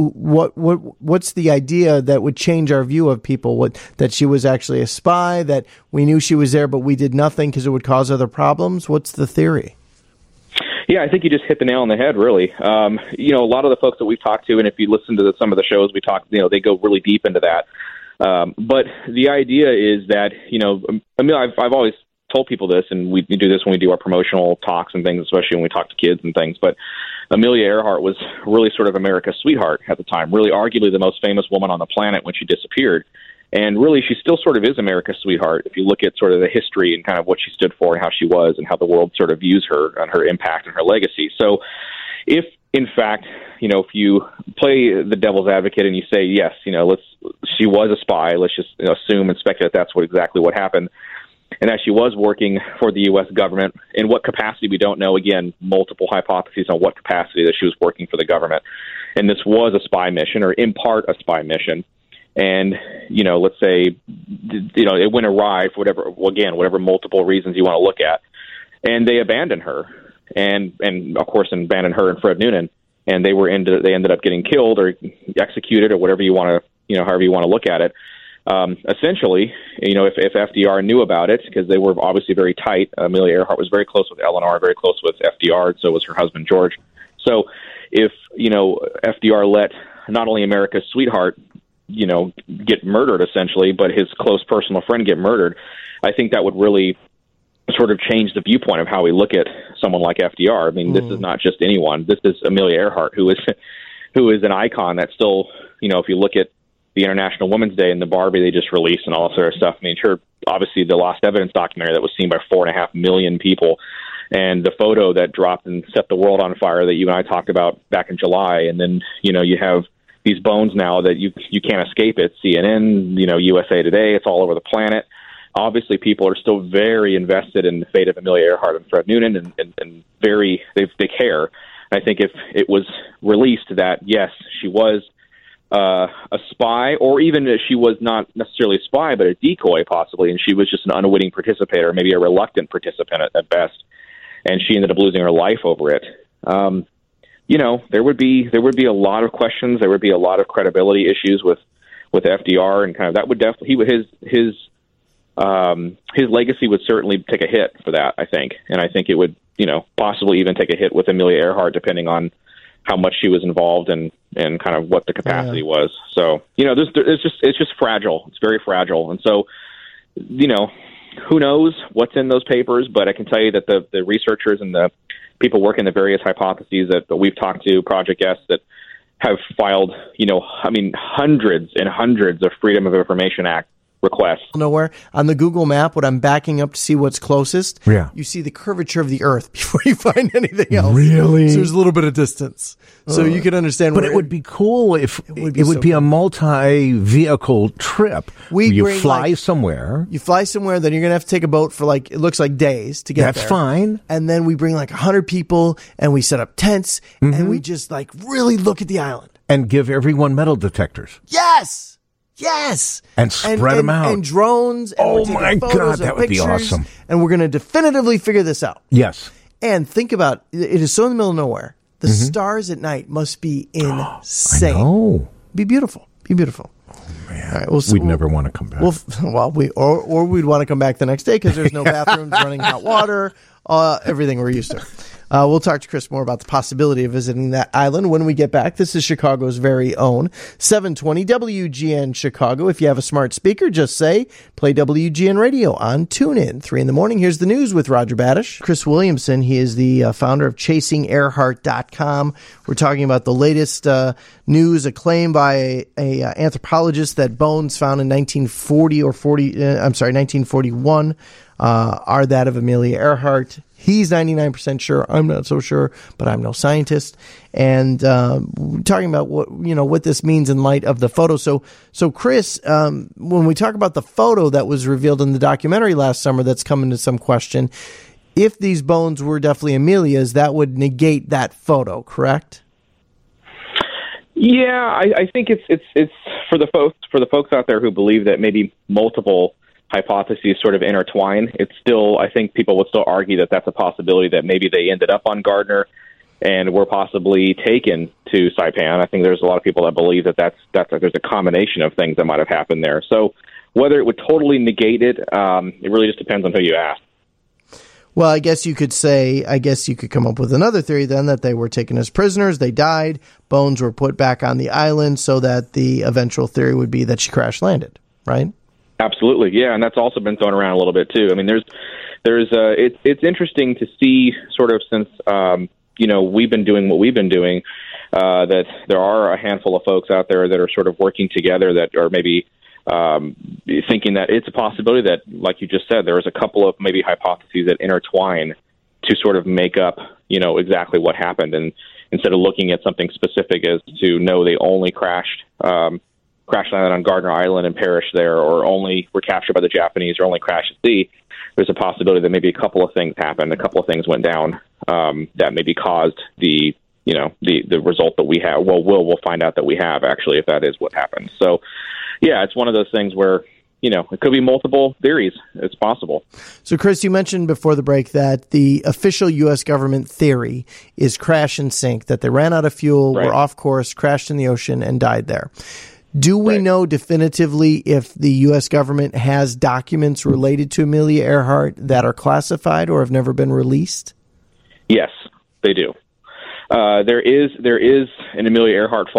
What's the idea that would change our view of people? That she was actually a spy, that we knew she was there, but we did nothing because it would cause other problems? What's the theory? Yeah, I think you just hit the nail on the head, really. A lot of the folks that we've talked to, and if you listen to some of the shows we talk, they go really deep into that. But the idea is that, I've always told people this, and we do this when we do our promotional talks and things, especially when we talk to kids and things. But Amelia Earhart was really sort of America's sweetheart at the time, really arguably the most famous woman on the planet when she disappeared. And really, she still sort of is America's sweetheart if you look at sort of the history and kind of what she stood for and how she was and how the world sort of views her and her impact and her legacy. So if, in fact, if you play the devil's advocate and you say, yes, she was a spy, let's just assume and speculate that's exactly what happened, and that she was working for the U.S. government. In what capacity, we don't know. Again, multiple hypotheses on what capacity that she was working for the government. And this was a spy mission, or in part a spy mission. And, let's say, it went awry for whatever multiple reasons you want to look at. And they abandoned her and of course, abandoned her and Fred Noonan. And they ended up getting killed or executed, or whatever you want to, however you want to look at it. Essentially, if FDR knew about it, because they were obviously very tight. Amelia Earhart was very close with Eleanor, very close with FDR, and so was her husband, George. So if, FDR let not only America's sweetheart get murdered essentially, but his close personal friend get murdered, I think that would really sort of change the viewpoint of how we look at someone like FDR. I mean, this is not just anyone. This is Amelia Earhart, who is an icon that still, if you look at the International Women's Day and the Barbie they just released and all that sort of stuff. I mean, sure, obviously the Lost Evidence documentary that was seen by 4.5 million people, and the photo that dropped and set the world on fire that you and I talked about back in July. And then, you have these bones now that you can't escape it. CNN, USA Today, it's all over the planet. Obviously, people are still very invested in the fate of Amelia Earhart and Fred Noonan, and they care. And I think if it was released that, yes, she was a spy, or even if she was not necessarily a spy, but a decoy possibly, and she was just an unwitting participator, maybe a reluctant participant at best, and she ended up losing her life over it. There would be a lot of questions. There would be a lot of credibility issues with FDR, and kind of that would definitely his legacy would certainly take a hit for that, I think, and I think it would possibly even take a hit with Amelia Earhart, depending on how much she was involved and kind of what the capacity was. So it's just fragile. It's very fragile, and so who knows what's in those papers, but I can tell you that the researchers and the people working the various hypotheses that we've talked to, project guests that have filed, hundreds and hundreds of Freedom of Information Act requests. Nowhere. On the Google map, when I'm backing up to see what's closest, you see the curvature of the Earth before you find anything else. Really? So there's a little bit of distance. So you can understand. But it would be cool if it would be a multi-vehicle trip. You fly somewhere. You fly somewhere, then you're going to have to take a boat for it looks like days to get there. That's fine. And then we bring 100 people, and we set up tents, and we just really look at the island. And give everyone metal detectors. Yes! And spread them out. And drones. And oh, my God, that would be awesome. And we're going to definitively figure this out. Yes. And think about it is so in the middle of nowhere. The stars at night must be insane. I know. Be beautiful. Oh, man. All right, we'd never want to come back. Or we'd want to come back the next day because there's no bathrooms, running hot water, everything we're used to. We'll talk to Chris more about the possibility of visiting that island when we get back. This is Chicago's very own 720 WGN Chicago. If you have a smart speaker, just say, play WGN Radio on TuneIn. 3 in the morning. Here's the news with Roger Badish. Chris Williamson, he is the founder of ChasingEarhart.com. We're talking about the latest news, a claim by a anthropologist that bones found in 1941 are that of Amelia Earhart. He's 99% sure. I'm not so sure, but I'm no scientist. And we're talking about what this means in light of the photo. So Chris, when we talk about the photo that was revealed in the documentary last summer, that's come into some question. If these bones were definitely Amelia's, that would negate that photo, correct? Yeah, I think it's for the folks out there who believe that maybe multiple hypotheses sort of intertwine. It's still, I think people would still argue that that's a possibility, that maybe they ended up on Gardner and were possibly taken to Saipan. I think there's a lot of people that believe that there's a combination of things that might have happened there. So whether it would totally negate it, it really just depends on who you ask. Well, I guess you could come up with another theory then, that they were taken as prisoners, they died, bones were put back on the island, so that the eventual theory would be that she crash landed, right? Absolutely, yeah, and that's also been thrown around a little bit too. I mean, it's interesting to see, sort of, since we've been doing what we've been doing, that there are a handful of folks out there that are sort of working together, that are maybe thinking that it's a possibility that, like you just said, there's a couple of maybe hypotheses that intertwine to sort of make up, exactly what happened, and instead of looking at something specific as to, no, they only crash landed on Gardner Island and perished there, or only were captured by the Japanese, or only crashed at sea. There's a possibility that maybe a couple of things happened, a couple of things went down that maybe caused the result that we have. Well, we'll find out that we have, actually, if that is what happened. So, yeah, it's one of those things where, it could be multiple theories. It's possible. So, Chris, you mentioned before the break that the official U.S. government theory is crash and sink, that they ran out of fuel, were off course, crashed in the ocean, and died there. Do we know definitively if the U.S. government has documents related to Amelia Earhart that are classified or have never been released? Yes, they do. There is an Amelia Earhart file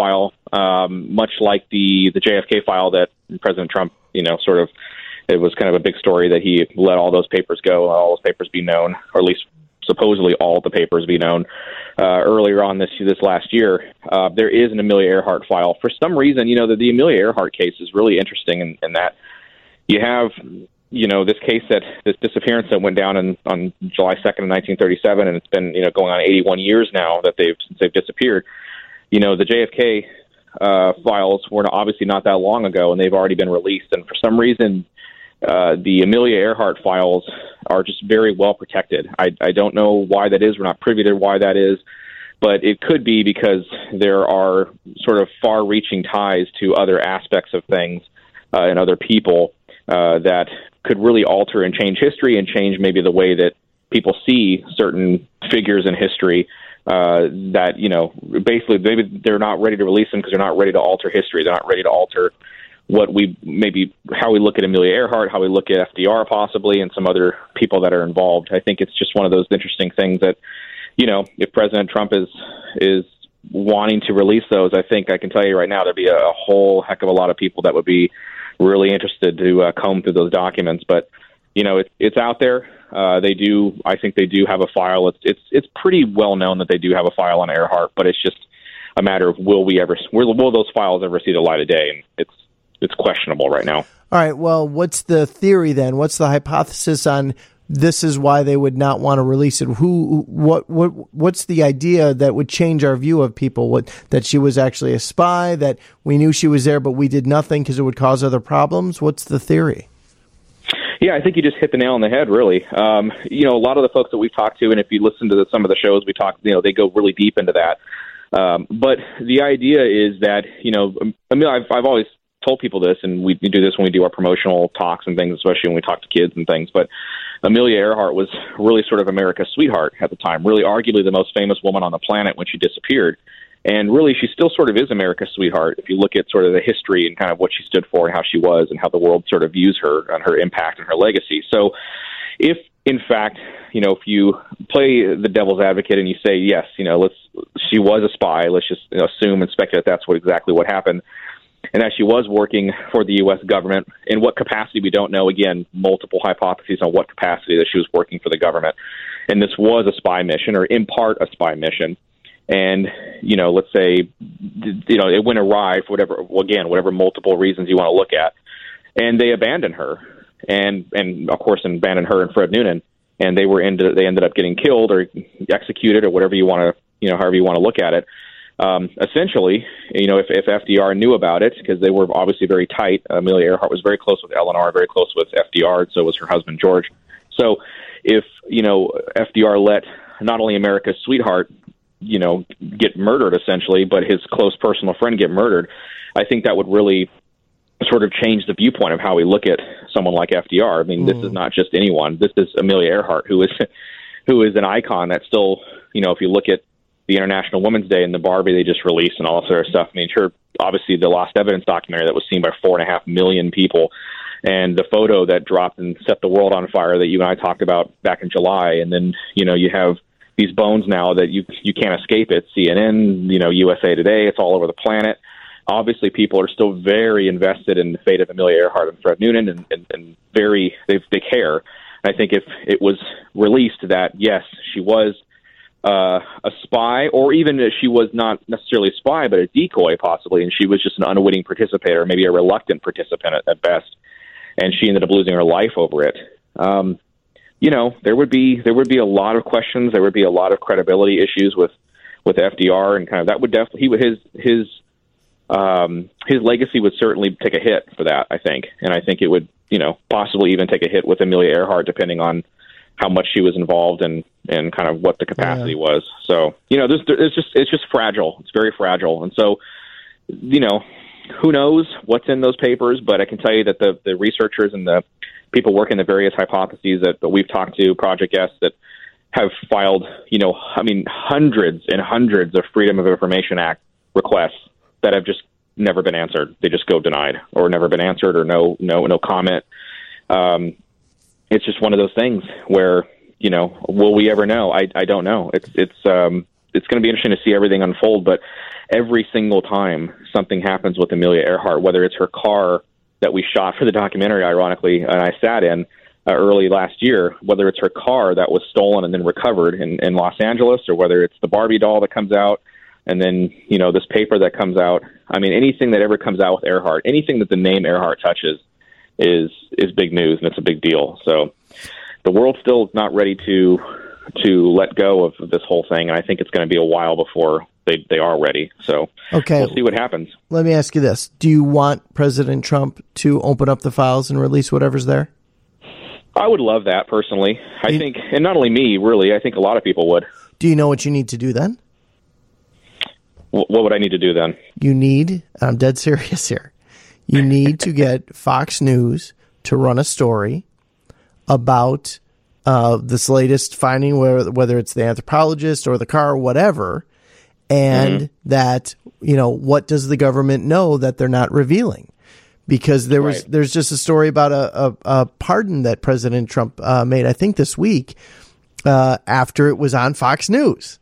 much like the JFK file that President Trump, sort of, it was kind of a big story that he let all those papers go, all those papers be known, or at least supposedly all the papers be known earlier on this last year. There is an Amelia Earhart file. For some reason, the Amelia Earhart case is really interesting in that you have, this case this disappearance that went down on July 2nd, 1937, and it's been, going on 81 years now since they've disappeared. The JFK files were obviously not that long ago, and they've already been released. And for some reason, the Amelia Earhart files are just very well protected. I don't know why that is. We're not privy to why that is, but it could be because there are sort of far-reaching ties to other aspects of things and other people that could really alter and change history and change maybe the way that people see certain figures in history. That basically maybe they're not ready to release them because they're not ready to alter history. They're not ready to alter how we look at Amelia Earhart, how we look at FDR possibly, and some other people that are involved. I think it's just one of those interesting things that, if President Trump is wanting to release those, I think I can tell you right now there'd be a whole heck of a lot of people that would be really interested to comb through those documents. But it's out there. I think they do have a file. It's pretty well known that they do have a file on Earhart, but it's just a matter of will those files ever see the light of day? And it's questionable right now. All right. Well, what's the theory then? What's the hypothesis on this is why they would not want to release it? What's the idea that would change our view of people? That she was actually a spy, that we knew she was there, but we did nothing because it would cause other problems? What's the theory? Yeah, I think you just hit the nail on the head, really. A lot of the folks that we've talked to, and if you listen to some of the shows we talk, they go really deep into that. But the idea is that, I've always told people this, and we do this when we do our promotional talks and things, especially when we talk to kids and things. But Amelia Earhart was really sort of America's sweetheart at the time, really arguably the most famous woman on the planet when she disappeared. And really, she still sort of is America's sweetheart if you look at sort of the history and kind of what she stood for and how she was and how the world sort of views her and her impact and her legacy. So if, in fact, if you play the devil's advocate and you say, yes, she was a spy, let's just assume and speculate that's exactly what happened, and that she was working for the U.S. government. In what capacity, we don't know. Again, multiple hypotheses on what capacity that she was working for the government. And this was a spy mission, or in part a spy mission. And, let's say, it went awry for whatever multiple reasons you want to look at. And they abandoned her and of course, abandoned her and Fred Noonan. And they ended up getting killed or executed or whatever you want to, however you want to look at it. Essentially, if FDR knew about it, because they were obviously very tight. Amelia Earhart was very close with Eleanor, very close with FDR, and so was her husband, George. So if, FDR let not only America's sweetheart, get murdered, essentially, but his close personal friend get murdered, I think that would really sort of change the viewpoint of how we look at someone like FDR. I mean, This is not just anyone. This is Amelia Earhart, who is an icon that still, if you look at the International Women's Day and the Barbie they just released and all that sort of stuff. I mean, obviously the Lost Evidence documentary that was seen by 4.5 million people, and the photo that dropped and set the world on fire that you and I talked about back in July. And then, you have these bones now that you can't escape it. CNN, USA Today, it's all over the planet. Obviously, people are still very invested in the fate of Amelia Earhart and Fred Noonan, and they care. And I think if it was released that, yes, she was a spy, or even if she was not necessarily a spy, but a decoy possibly, and she was just an unwitting participator, maybe a reluctant participant at best, and she ended up losing her life over it. There would be a lot of questions. There would be a lot of credibility issues with FDR, and kind of that would definitely his legacy would certainly take a hit for that, I think, and I think it would possibly even take a hit with Amelia Earhart, depending on how much she was involved and kind of what the capacity was. So, it's just fragile. It's very fragile. And so, who knows what's in those papers, but I can tell you that the researchers and the people working the various hypotheses that we've talked to, project guests that have filed, hundreds and hundreds of Freedom of Information Act requests that have just never been answered. They just go denied or never been answered or no comment. It's just one of those things where, will we ever know? I don't know. It's it's going to be interesting to see everything unfold. But every single time something happens with Amelia Earhart, whether it's her car that we shot for the documentary, ironically, and I sat in early last year, whether it's her car that was stolen and then recovered in Los Angeles, or whether it's the Barbie doll that comes out, and then, this paper that comes out. I mean, anything that ever comes out with Earhart, anything that the name Earhart touches is big news, and it's a big deal. So the world's still not ready to let go of this whole thing, and I think it's going to be a while before they are ready. So okay, we'll see what happens. Let me ask you this. Do you want President Trump to open up the files and release whatever's there? I would love that, personally. I think, and not only me, really, I think a lot of people would. Do you know what you need to do then? What would I need to do then? You need, I'm dead serious here, you need to get Fox News to run a story about this latest finding, whether it's the anthropologist or the car or whatever, and that, what does the government know that they're not revealing? Because there's just a story about a pardon that President Trump made, I think this week, after it was on Fox News.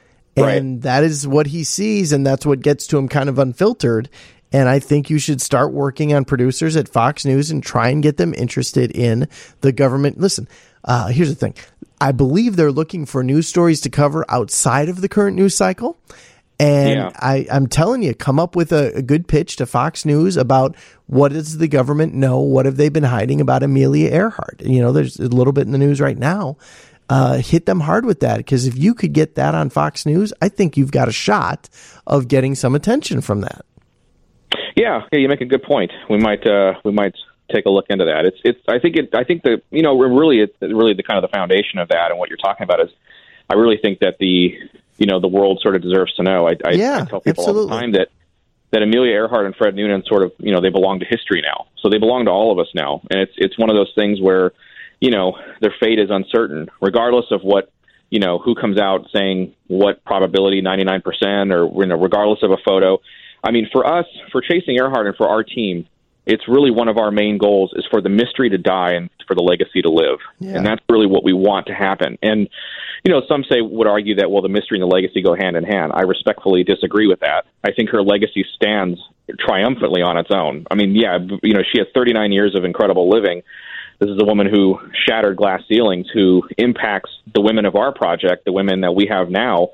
And that is what he sees, and that's what gets to him kind of unfiltered. And I think you should start working on producers at Fox News and try and get them interested in the government. Listen, here's the thing. I believe they're looking for news stories to cover outside of the current news cycle. And I'm telling you, come up with a good pitch to Fox News about what does the government know? What have they been hiding about Amelia Earhart? There's a little bit in the news right now. Hit them hard with that, because if you could get that on Fox News, I think you've got a shot of getting some attention from that. Yeah, you make a good point. We might take a look into that. I think the really the kind of the foundation of that, and what you're talking about is, I really think that the world sort of deserves to know. I tell people all the time that Amelia Earhart and Fred Noonan sort of, they belong to history now. So they belong to all of us now. And it's one of those things where, their fate is uncertain, regardless of what, who comes out saying what probability, 99%, or, regardless of a photo. I mean, for us, for Chasing Earhart and for our team, it's really one of our main goals is for the mystery to die and for the legacy to live. Yeah. And that's really what we want to happen. And, some would argue that, well, the mystery and the legacy go hand in hand. I respectfully disagree with that. I think her legacy stands triumphantly on its own. I mean, she has 39 years of incredible living. This is a woman who shattered glass ceilings, who impacts the women of our project, the women that we have now.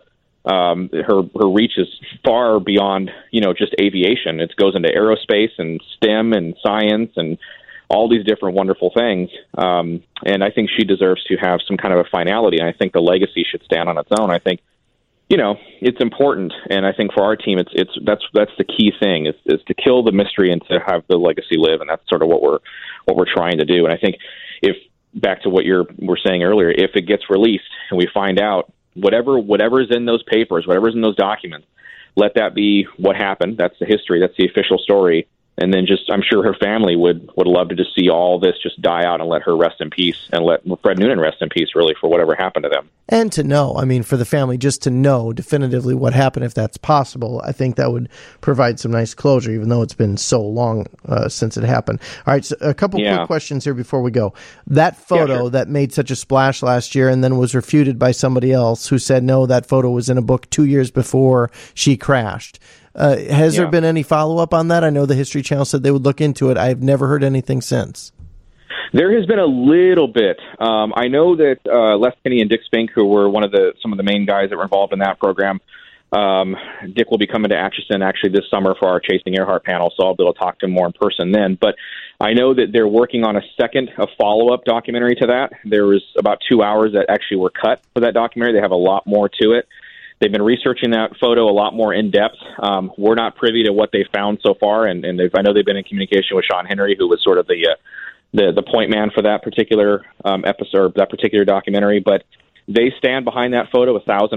Her reach is far beyond, just aviation. It goes into aerospace and STEM and science and all these different wonderful things. And I think she deserves to have some kind of a finality. And I think the legacy should stand on its own. I think, it's important. And I think for our team, that's the key thing is to kill the mystery and to have the legacy live. And that's sort of what we're trying to do. And I think if back to what we're saying earlier, if it gets released and we find out whatever's in those papers, whatever's in those documents, let that be what happened. That's the history. That's the official story. And then I'm sure her family would love to just see all this just die out and let her rest in peace, and let Fred Noonan rest in peace, really, for whatever happened to them. And to know, for the family, just to know definitively what happened, if that's possible, I think that would provide some nice closure, even though it's been so long since it happened. All right, so a couple quick questions here before we go. That photo that made such a splash last year and then was refuted by somebody else who said, no, that photo was in a book 2 years before she crashed. Has there been any follow-up on that? I know the History Channel said they would look into it. I've never heard anything since. There has been a little bit. I know that Les Kinney and Dick Spink, who were some of the main guys that were involved in that program, Dick will be coming to Atchison actually this summer for our Chasing Earhart panel, so I'll be able to talk to him more in person then. But I know that they're working on a follow-up documentary to that. There was about 2 hours that actually were cut for that documentary. They have a lot more to it. They've been researching that photo a lot more in depth. We're not privy to what they found so far, and I know they've been in communication with Sean Henry, who was sort of the point man for that particular episode, that particular documentary. But they stand behind that photo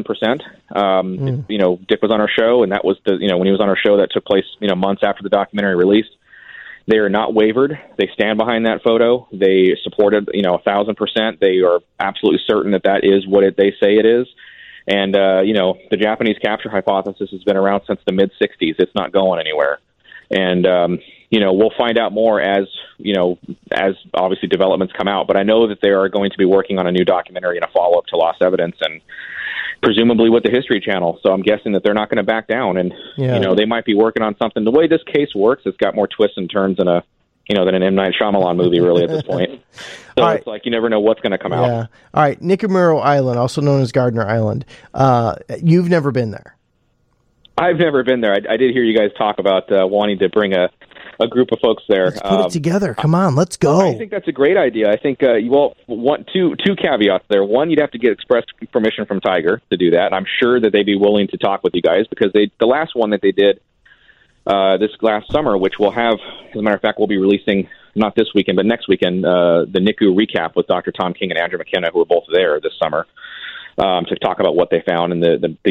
1,000%. Dick was on our show, and that was when he was on our show, that took place months after the documentary released. They are not wavered. They stand behind that photo. They supported 1,000%. They are absolutely certain that is what they say it is. And, the Japanese capture hypothesis has been around since the mid-'60s. It's not going anywhere. And, we'll find out more as obviously developments come out. But I know that they are going to be working on a new documentary and a follow-up to Lost Evidence. And, presumably with the History Channel. So I'm guessing that they're not going to back down, and they might be working on something. The way this case works, it's got more twists and turns than than an M. Night Shyamalan movie, really, at this point. So it's like you never know what's going to come out. All right, Nikamuro Island, also known as Gardner Island. You've never been there. I've never been there. I did hear you guys talk about wanting to bring a group of folks there. Let's put it together. Come on, let's go. I think that's a great idea. I think you want two caveats there. One, you'd have to get express permission from Tiger to do that. And I'm sure that they'd be willing to talk with you guys, because the last one that they did this last summer, which we'll have, as a matter of fact, we'll be releasing not this weekend but next weekend, the NICU recap with Dr. Tom King and Andrew McKenna, who were both there this summer, to talk about what they found and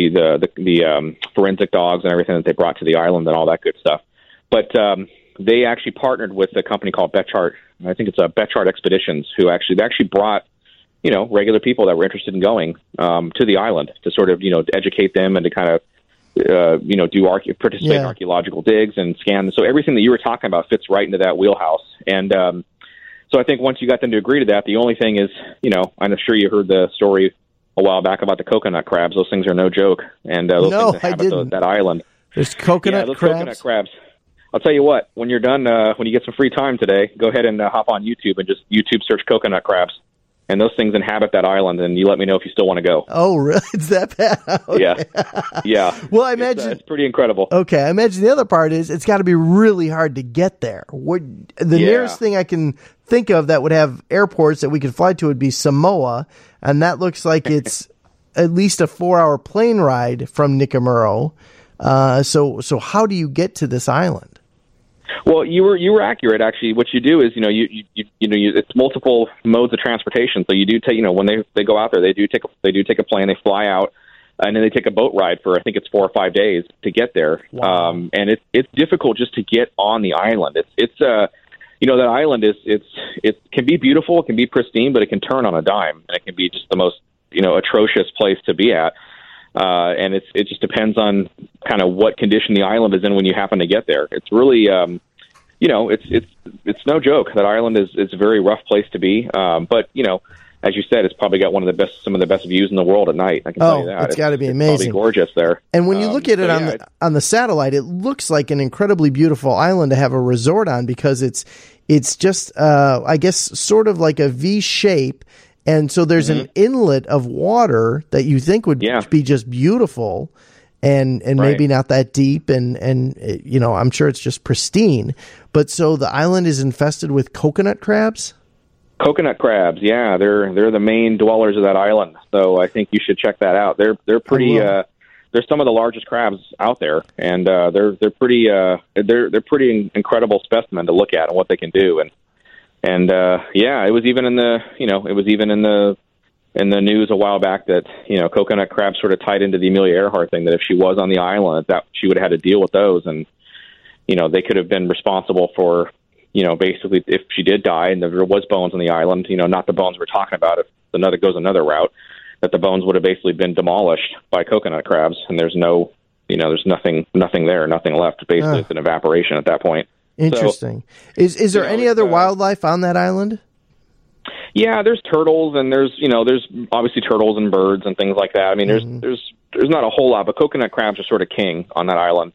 the forensic dogs and everything that they brought to the island and all that good stuff. But they actually partnered with a company called Betchart. I think it's Betchart Expeditions, who actually brought regular people that were interested in going to the island to sort of educate them and to kind of participate in archaeological digs and scan. So everything that you were talking about fits right into that wheelhouse. And so I think once you got them to agree to that, the only thing is, I'm sure you heard the story a while back about the coconut crabs. Those things are no joke. And those things inhabit that island. There's coconut crabs? Coconut crabs. I'll tell you what, when you're done, when you get some free time today, go ahead and hop on YouTube and just YouTube search coconut crabs. And those things inhabit that island, and you let me know if you still want to go. Oh, really? It's that bad? Okay. Yeah. Well, I imagine it's pretty incredible. Okay, I imagine the other part is it's got to be really hard to get there. Nearest thing I can think of that would have airports that we could fly to would be Samoa, and that looks like it's at least a 4-hour plane ride from Nikamuro. So how do you get to this island? Well, you were accurate. Actually, what you do is it's multiple modes of transportation. So you do take when they go out there, they do take a plane, they fly out, and then they take a boat ride for I think it's 4 or 5 days to get there. Wow. And it's difficult just to get on the island. It's that island it can be beautiful, it can be pristine, but it can turn on a dime, and it can be just the most atrocious place to be at. And it just depends on kind of what condition the island is in when you happen to get there. It's really, it's no joke. That island is a very rough place to be. But as you said, it's probably got some of the best views in the world at night. I can tell you that. It's got to be amazing. It's probably gorgeous there. And when you look at it on the satellite, it looks like an incredibly beautiful island to have a resort on, because it's just, I guess, sort of like a V shape. And so there's an inlet of water that you think would be just beautiful and maybe not that deep. And I'm sure it's just pristine. But so the island is infested with coconut crabs? Coconut crabs, yeah. They're the main dwellers of that island. So I think you should check that out. They're pretty, they're some of the largest crabs out there. And they're pretty incredible specimen to look at and what they can do. And it was even in the news a while back that coconut crabs sort of tied into the Amelia Earhart thing, that if she was on the island, that she would have had to deal with those, and they could have been responsible for basically if she did die and there was bones on the island, not the bones we're talking about, if another route, that the bones would have basically been demolished by coconut crabs, and there's there's nothing there, nothing left. Basically, it's an evaporation at that point. Interesting. So, is there any other wildlife on that island? Yeah, there's turtles, and there's obviously turtles and birds and things like that. I mean, there's not a whole lot, but coconut crabs are sort of king on that island.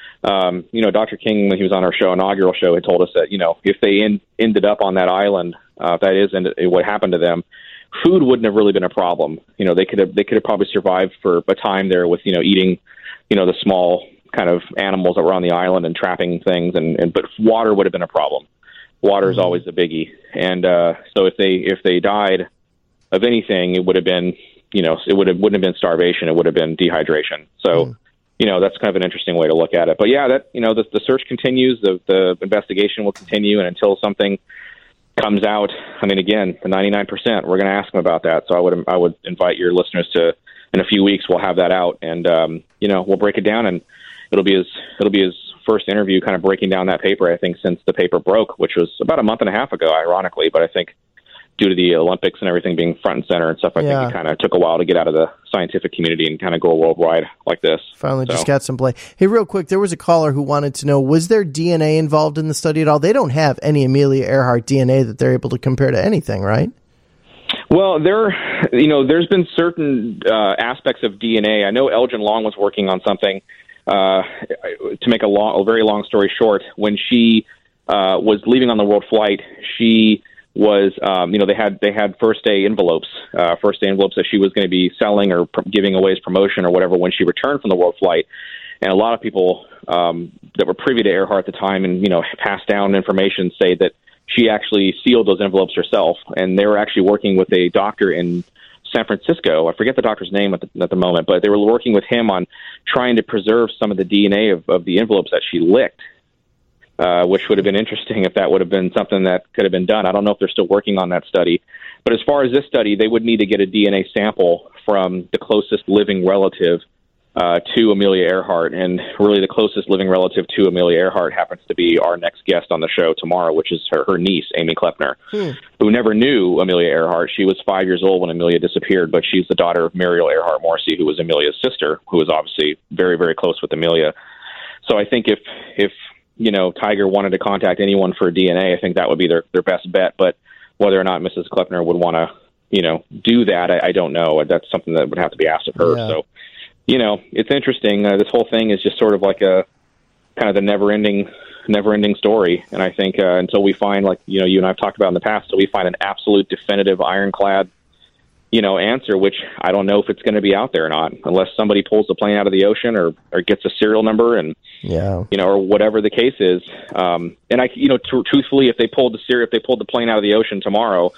Dr. King, when he was on our inaugural show, had told us that if they ended up on that island, what happened to them, food wouldn't have really been a problem. They could have probably survived for a time there with eating the small kind of animals that were on the island and trapping things, but water would have been a problem. Water is always a biggie, and so if they died of anything, it would have been wouldn't have been starvation, it would have been dehydration. So that's kind of an interesting way to look at it. But the search continues, the investigation will continue, and until something comes out, I mean, again, the 99%, we're going to ask them about that. So I would invite your listeners to, in a few weeks, we'll have that out, and we'll break it down, and it'll be his first interview kind of breaking down that paper, I think, since the paper broke, which was about a month and a half ago, ironically. But I think due to the Olympics and everything being front and center and stuff, I think it kind of took a while to get out of the scientific community and kind of go worldwide like this. Finally just got some play. Hey, real quick, there was a caller who wanted to know, was there DNA involved in the study at all? They don't have any Amelia Earhart DNA that they're able to compare to anything, right? Well, there's been certain aspects of DNA. I know Elgin Long was working on something. To make a very long story short, when she was leaving on the world flight, she was, they had first day envelopes that she was going to be selling or giving away as promotion or whatever when she returned from the world flight. And a lot of people that were privy to Earhart at the time and passed down information say that she actually sealed those envelopes herself, and they were actually working with a doctor in San Francisco. I forget the doctor's name at the moment, but they were working with him on trying to preserve some of the DNA of the envelopes that she licked, which would have been interesting if that would have been something that could have been done. I don't know if they're still working on that study. But as far as this study, they would need to get a DNA sample from the closest living relative to Amelia Earhart, and really the closest living relative to Amelia Earhart happens to be our next guest on the show tomorrow, which is her niece, Amy Klepner, who never knew Amelia Earhart. She was 5 years old when Amelia disappeared, but she's the daughter of Muriel Earhart Morrissey, who was Amelia's sister, who was obviously very, very close with Amelia. So I think if Tiger wanted to contact anyone for DNA, I think that would be their best bet. But whether or not Mrs. Klepner would want to, do that, I don't know. That's something that would have to be asked of her. Yeah. So, it's interesting. This whole thing is just sort of like a kind of the never-ending story. And I think until we find, like, you and I've talked about in the past, until we find an absolute definitive ironclad, answer, which I don't know if it's going to be out there or not, unless somebody pulls the plane out of the ocean or gets a serial number and, or whatever the case is. And truthfully, if they pulled the plane out of the ocean tomorrow,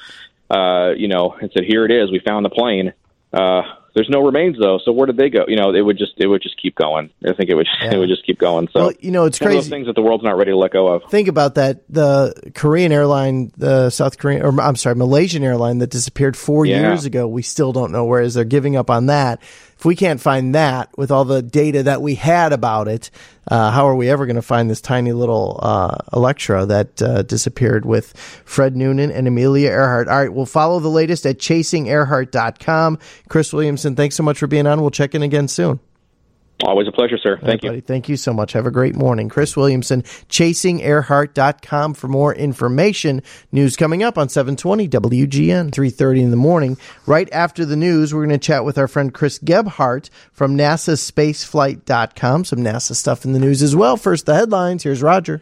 and said, here it is, we found the plane, there's no remains though. So where did they go? It would just keep going. I think it would just keep going. So, it's crazy. Those things that the world's not ready to let go of. Think about that. The Korean airline, the Malaysian airline that disappeared 4 years ago. We still don't know where it is. They're giving up on that. If we can't find that with all the data that we had about it, how are we ever going to find this tiny little Electra that disappeared with Fred Noonan and Amelia Earhart? All right, we'll follow the latest at chasingearhart.com. Chris Williamson, thanks so much for being on. We'll check in again soon. Always a pleasure, sir. Thank you. Buddy. Thank you so much. Have a great morning. Chris Williamson, chasingearhart.com for more information. News coming up on 720 WGN, 3:30 in the morning. Right after the news, we're going to chat with our friend Chris Gebhardt from NASAspaceflight.com. Some NASA stuff in the news as well. First, the headlines. Here's Roger.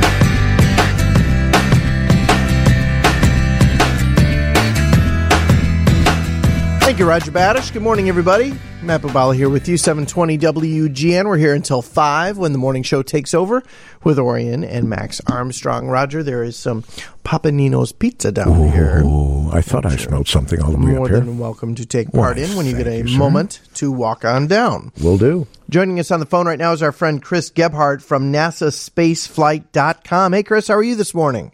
Thank you, Roger Badish. Good morning, everybody. Matt Bubala here with you, 720 WGN. We're here until 5 when the morning show takes over with Orion and Max Armstrong. Roger, there is some Papa Nino's Pizza down here. Oh, I thought I smelled something all the way up here. More than welcome to take part in when you get a moment to walk on down. Will do. Joining us on the phone right now is our friend Chris Gebhardt from NASAspaceflight.com. Hey, Chris, how are you this morning?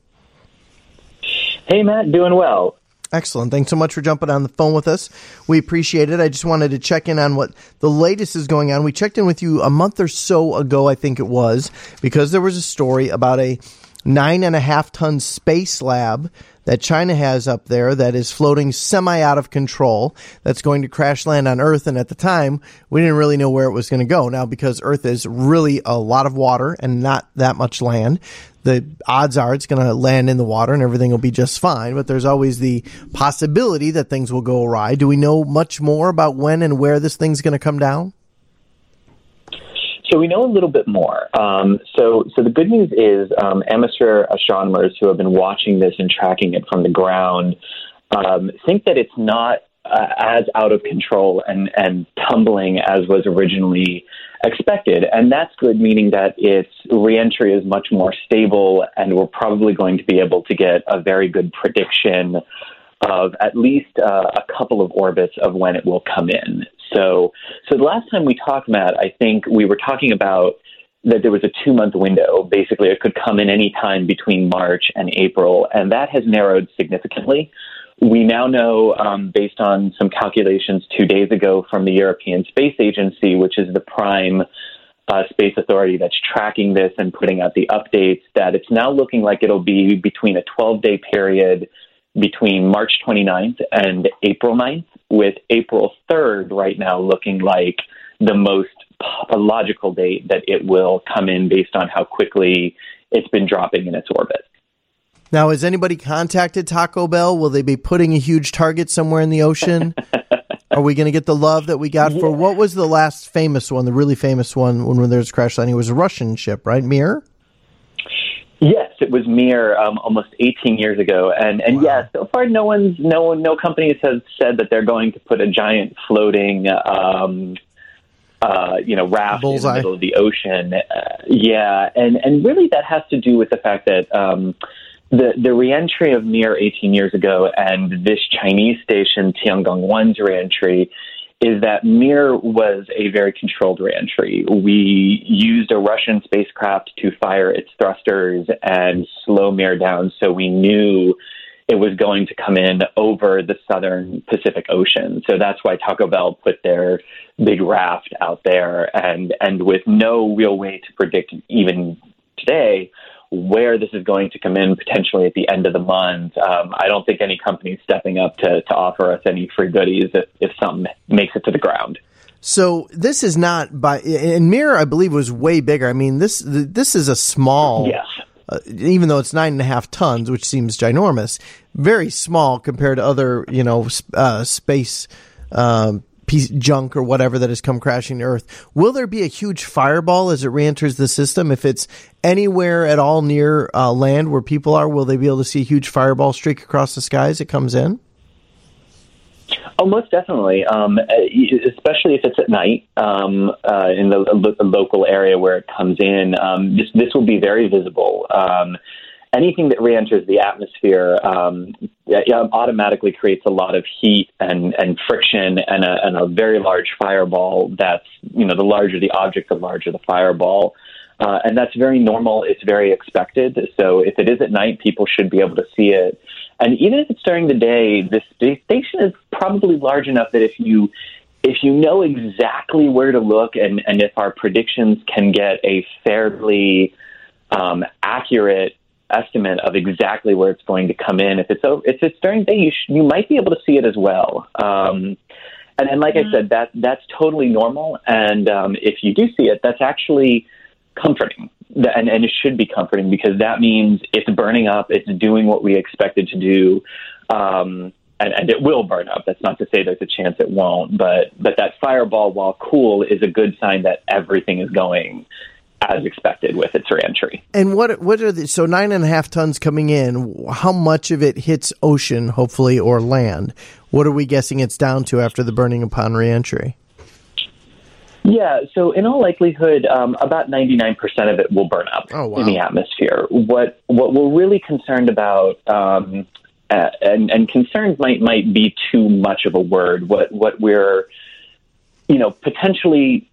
Hey, Matt, doing well. Excellent. Thanks so much for jumping on the phone with us. We appreciate it. I just wanted to check in on what the latest is going on. We checked in with you a month or so ago, I think it was, because there was a story about a 9.5-ton space lab that China has up there that is floating semi out of control, that's going to crash land on Earth. And at the time, we didn't really know where it was going to go. Now, because Earth is really a lot of water and not that much land, the odds are it's going to land in the water and everything will be just fine. But there's always the possibility that things will go awry. Do we know much more about when and where this thing's going to come down? So we know a little bit more. So the good news is amateur astronomers who have been watching this and tracking it from the ground think that it's not as out of control and tumbling as was originally expected. And that's good, meaning that its reentry is much more stable, and we're probably going to be able to get a very good prediction of at least a couple of orbits of when it will come in. So the last time we talked, Matt, I think we were talking about that there was a 2-month window. Basically, it could come in any time between March and April, and that has narrowed significantly. We now know, based on some calculations 2 days ago from the European Space Agency, which is the prime space authority that's tracking this and putting out the updates, that it's now looking like it'll be between a 12-day period between March 29th and April 9th, with April 3rd right now looking like the most logical date that it will come in based on how quickly it's been dropping in its orbit. Now, has anybody contacted Taco Bell? Will they be putting a huge target somewhere in the ocean? Are we going to get the love that we got for, what was the last famous one, the really famous one when there was a crash landing? It was a Russian ship, right? Mir? Yes, it was Mir almost 18 years ago. And wow. Yeah, so far no company has said that they're going to put a giant floating raft Bullseye. in the middle of the ocean. And really that has to do with the fact that the reentry of Mir 18 years ago and this Chinese station Tiangong-1's reentry is that Mir was a very controlled reentry. We used a Russian spacecraft to fire its thrusters and slow Mir down, so we knew it was going to come in over the southern Pacific Ocean. So that's why Taco Bell put their big raft out there, and with no real way to predict even today where this is going to come in potentially at the end of the month. I don't think any company is stepping up to offer us any free goodies if something makes it to the ground. So this is not and Mir, I believe, was way bigger. I mean, this is a small, yes. Even though it's 9.5 tons, which seems ginormous, very small compared to other, space piece junk or whatever that has come crashing to Earth. Will there be a huge fireball as it reenters the system? If it's anywhere at all near land where people are, will they be able to see a huge fireball streak across the sky as it comes in? Oh, most definitely, especially if it's at night in the local area where it comes in. This will be very visible. Anything that re-enters the atmosphere automatically creates a lot of heat and friction and a very large fireball. That's, the larger the object, the larger the fireball. And that's very normal. It's very expected. So if it is at night, people should be able to see it. And even if it's during the day, the space station is probably large enough that if you know exactly where to look and if our predictions can get a fairly accurate estimate of exactly where it's going to come in, if it's during the day, you might be able to see it as well. And like I said, that's totally normal. And if you do see it, that's actually comforting. And it should be comforting because that means it's burning up, it's doing what we expect it to do, and it will burn up. That's not to say there's a chance it won't, but that fireball, while cool, is a good sign that everything is going as expected with its reentry. And what are so 9.5 tons coming in, how much of it hits ocean, hopefully, or land? What are we guessing it's down to after the burning upon reentry? Yeah, so in all likelihood, about 99% of it will burn up in the atmosphere. What we're really concerned about, and concerns might be too much of a word. What we're, potentially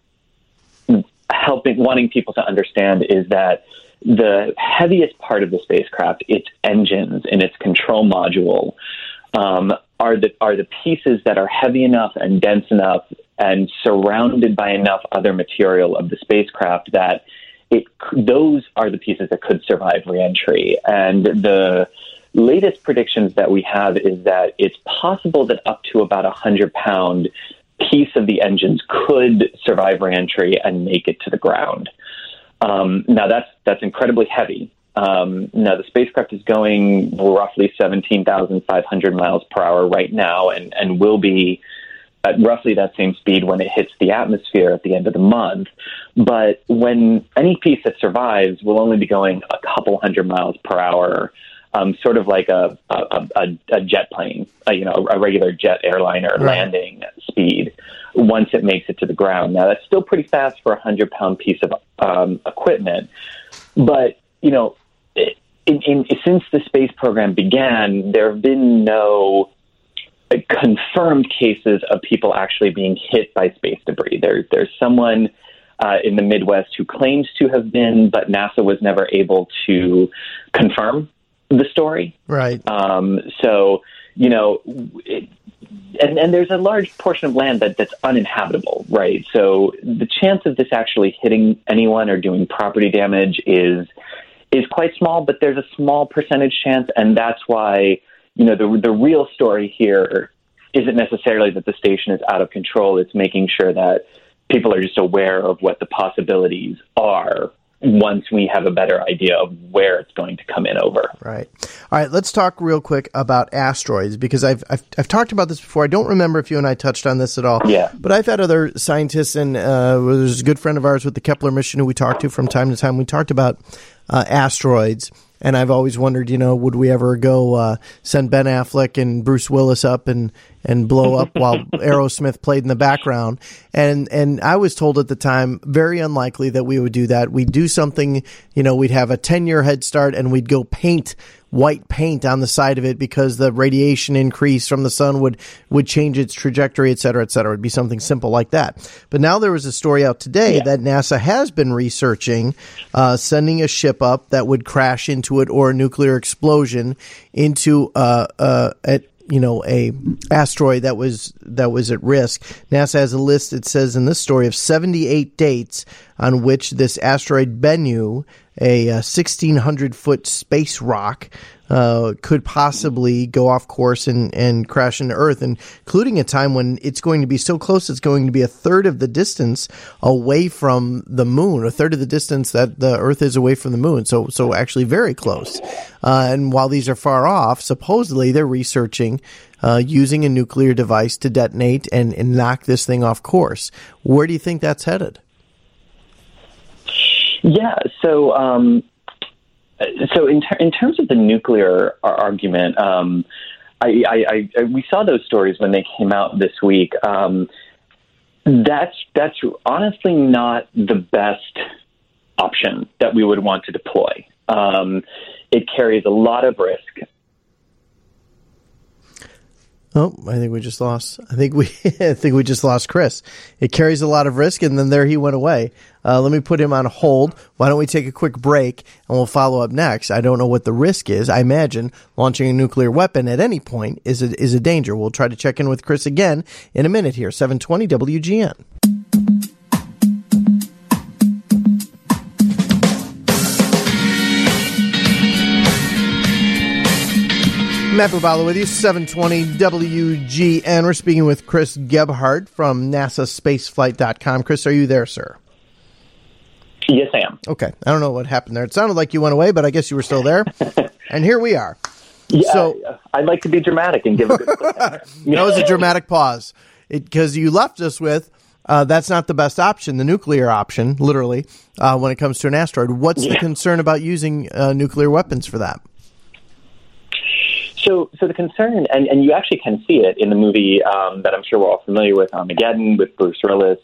wanting people to understand is that the heaviest part of the spacecraft, its engines and its control module, are the pieces that are heavy enough and dense enough and surrounded by enough other material of the spacecraft that those are the pieces that could survive reentry. And the latest predictions that we have is that it's possible that up to about 100-pound piece of the engines could survive reentry and make it to the ground. Now that's incredibly heavy. Now the spacecraft is going roughly 17,500 miles per hour right now, and will be at roughly that same speed when it hits the atmosphere at the end of the month. But when any piece that survives will only be going a couple hundred miles per hour, sort of like a jet plane, a regular jet airliner landing speed once it makes it to the ground. Now that's still pretty fast for a 100-pound piece of equipment, but since the space program began, there have been no confirmed cases of people actually being hit by space debris. There's someone in the Midwest who claims to have been, but NASA was never able to confirm the story. Right. And there's a large portion of land that's uninhabitable, right? So the chance of this actually hitting anyone or doing property damage is quite small, but there's a small percentage chance, and that's why, the real story here isn't necessarily that the station is out of control. It's making sure that people are just aware of what the possibilities are once we have a better idea of where it's going to come in over. Right. All right. Let's talk real quick about asteroids, because I've talked about this before. I don't remember if you and I touched on this at all. Yeah. But I've had other scientists, and there's a good friend of ours with the Kepler mission who we talked to from time to time. We talked about asteroids. And I've always wondered, would we ever go send Ben Affleck and Bruce Willis up and blow up while Aerosmith played in the background? And I was told at the time, very unlikely that we would do that. We'd do something, we'd have a 10-year head start, and we'd go paint white paint on the side of it because the radiation increase from the sun would change its trajectory, et cetera, et cetera. It'd be something simple like that. But now there was a story out today that NASA has been researching, sending a ship up that would crash into it, or a nuclear explosion into a asteroid that was at risk. NASA has a list, it says in this story, of 78 dates on which this asteroid Bennu, a 1,600-foot space rock, could possibly go off course and crash into Earth, including a time when it's going to be so close it's going to be a third of the distance away from the moon, a third of the distance that the Earth is away from the moon, so actually very close. And while these are far off, supposedly they're researching using a nuclear device to detonate and knock this thing off course. Where do you think that's headed? Yeah, so in terms of the nuclear argument, we saw those stories when they came out this week. That's honestly not the best option that we would want to deploy. It carries a lot of risk. Oh, I think we just lost. I think we just lost Chris. It carries a lot of risk, and then there he went away. Let me put him on hold. Why don't we take a quick break, and we'll follow up next. I don't know what the risk is. I imagine launching a nuclear weapon at any point is a danger. We'll try to check in with Chris again in a minute here. 720 WGN. Matt Bubalo with you, 720 WGN. We're speaking with Chris Gebhardt from NASAspaceflight.com. Chris, are you there, sir? Yes, I am. Okay. I don't know what happened there. It sounded like you went away, but I guess you were still there. And here we are. Yeah, so, I'd like to be dramatic and give a good That was a dramatic pause. Because you left us with, that's not the best option, the nuclear option, literally, when it comes to an asteroid. What's the concern about using nuclear weapons for that? So the concern, and you actually can see it in the movie that I'm sure we're all familiar with, Armageddon, with Bruce Willis.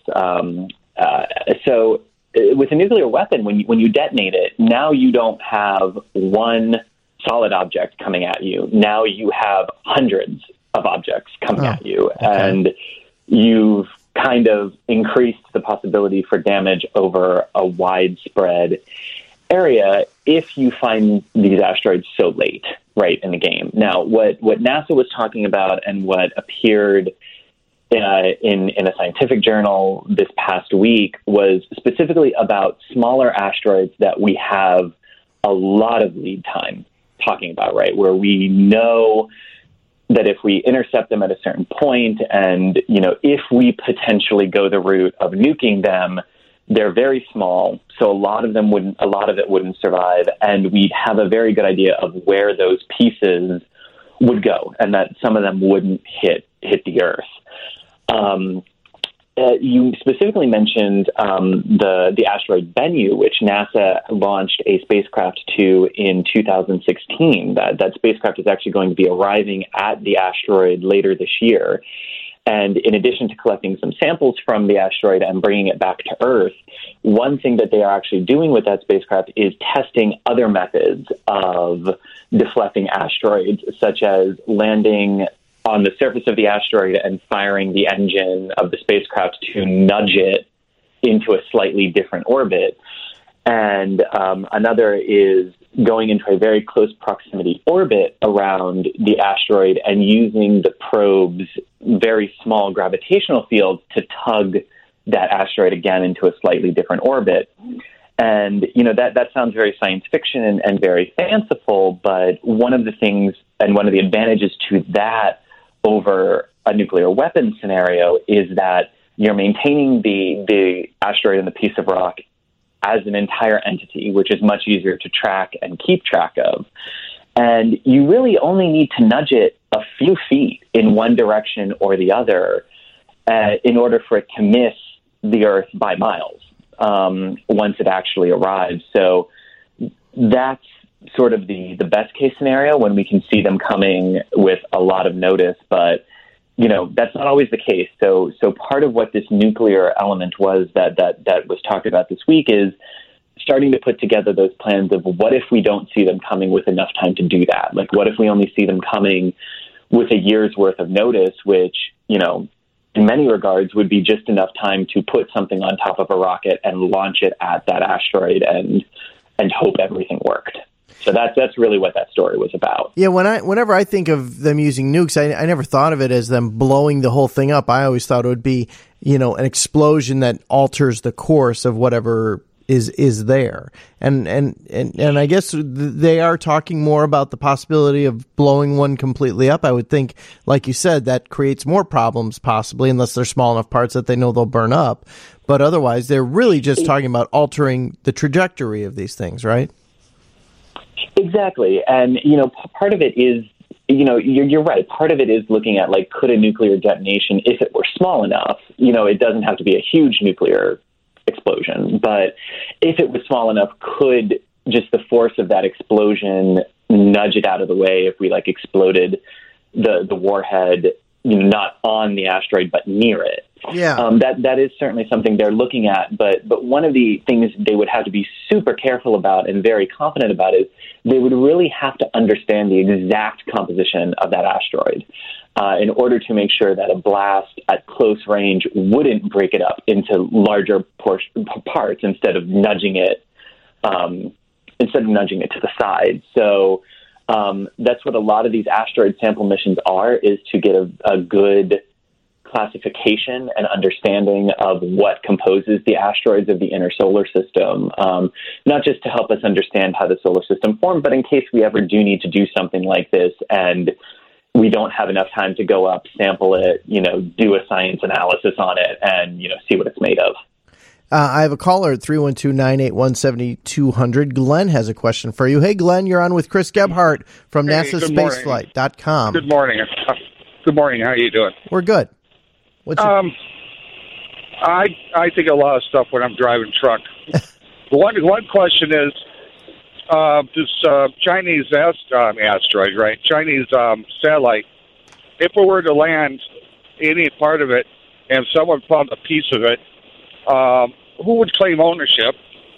So with a nuclear weapon, when you detonate it, now you don't have one solid object coming at you. Now you have hundreds of objects coming at you, and you've kind of increased the possibility for damage over a widespread area if you find these asteroids so late, right, in the game. Now, what NASA was talking about and what appeared in a scientific journal this past week was specifically about smaller asteroids that we have a lot of lead time talking about, right, where we know that if we intercept them at a certain point and, if we potentially go the route of nuking them, they're very small, so a lot of it wouldn't survive, and we'd have a very good idea of where those pieces would go, and that some of them wouldn't hit the Earth. You specifically mentioned the asteroid Bennu, which NASA launched a spacecraft to in 2016. That spacecraft is actually going to be arriving at the asteroid later this year. And in addition to collecting some samples from the asteroid and bringing it back to Earth, one thing that they are actually doing with that spacecraft is testing other methods of deflecting asteroids, such as landing on the surface of the asteroid and firing the engine of the spacecraft to nudge it into a slightly different orbit. And another is going into a very close proximity orbit around the asteroid and using the probe's very small gravitational field to tug that asteroid again into a slightly different orbit. And, that sounds very science fiction and very fanciful, but one of the things and one of the advantages to that over a nuclear weapon scenario is that you're maintaining the asteroid and the piece of rock as an entire entity, which is much easier to track and keep track of. And you really only need to nudge it a few feet in one direction or the other in order for it to miss the Earth by miles once it actually arrives. So that's sort of the best case scenario when we can see them coming with a lot of notice. But, that's not always the case. So part of what this nuclear element was that was talked about this week is starting to put together those plans of what if we don't see them coming with enough time to do that? Like, what if we only see them coming with a year's worth of notice, which, in many regards would be just enough time to put something on top of a rocket and launch it at that asteroid and hope everything worked. So that's really what that story was about. Yeah, whenever I think of them using nukes, I never thought of it as them blowing the whole thing up. I always thought it would be, an explosion that alters the course of whatever is there. And I guess they are talking more about the possibility of blowing one completely up. I would think, like you said, that creates more problems possibly, unless they're small enough parts that they know they'll burn up. But otherwise, they're really just talking about altering the trajectory of these things, right? Exactly. And, part of it is, you're right. Part of it is looking at, like, could a nuclear detonation, if it were small enough, it doesn't have to be a huge nuclear explosion, but if it was small enough, could just the force of that explosion nudge it out of the way if we, exploded the warhead, not on the asteroid, but near it? Yeah. That is certainly something they're looking at, but one of the things they would have to be super careful about and very confident about is they would really have to understand the exact composition of that asteroid in order to make sure that a blast at close range wouldn't break it up into larger parts instead of nudging it to the side. So that's what a lot of these asteroid sample missions are, is to get a good classification and understanding of what composes the asteroids of the inner solar system, not just to help us understand how the solar system formed, but in case we ever do need to do something like this and we don't have enough time to go up, sample it, do a science analysis on it and, see what it's made of. I have a caller at 312-981-7200. Glenn has a question for you. Hey, Glenn, you're on with Chris Gebhardt from NASASpaceflight.com. Good morning. Good morning. How are you doing? We're good. I think a lot of stuff when I'm driving truck. One question is this Chinese asteroid, right? Chinese satellite. If it were to land any part of it, and someone found a piece of it, who would claim ownership?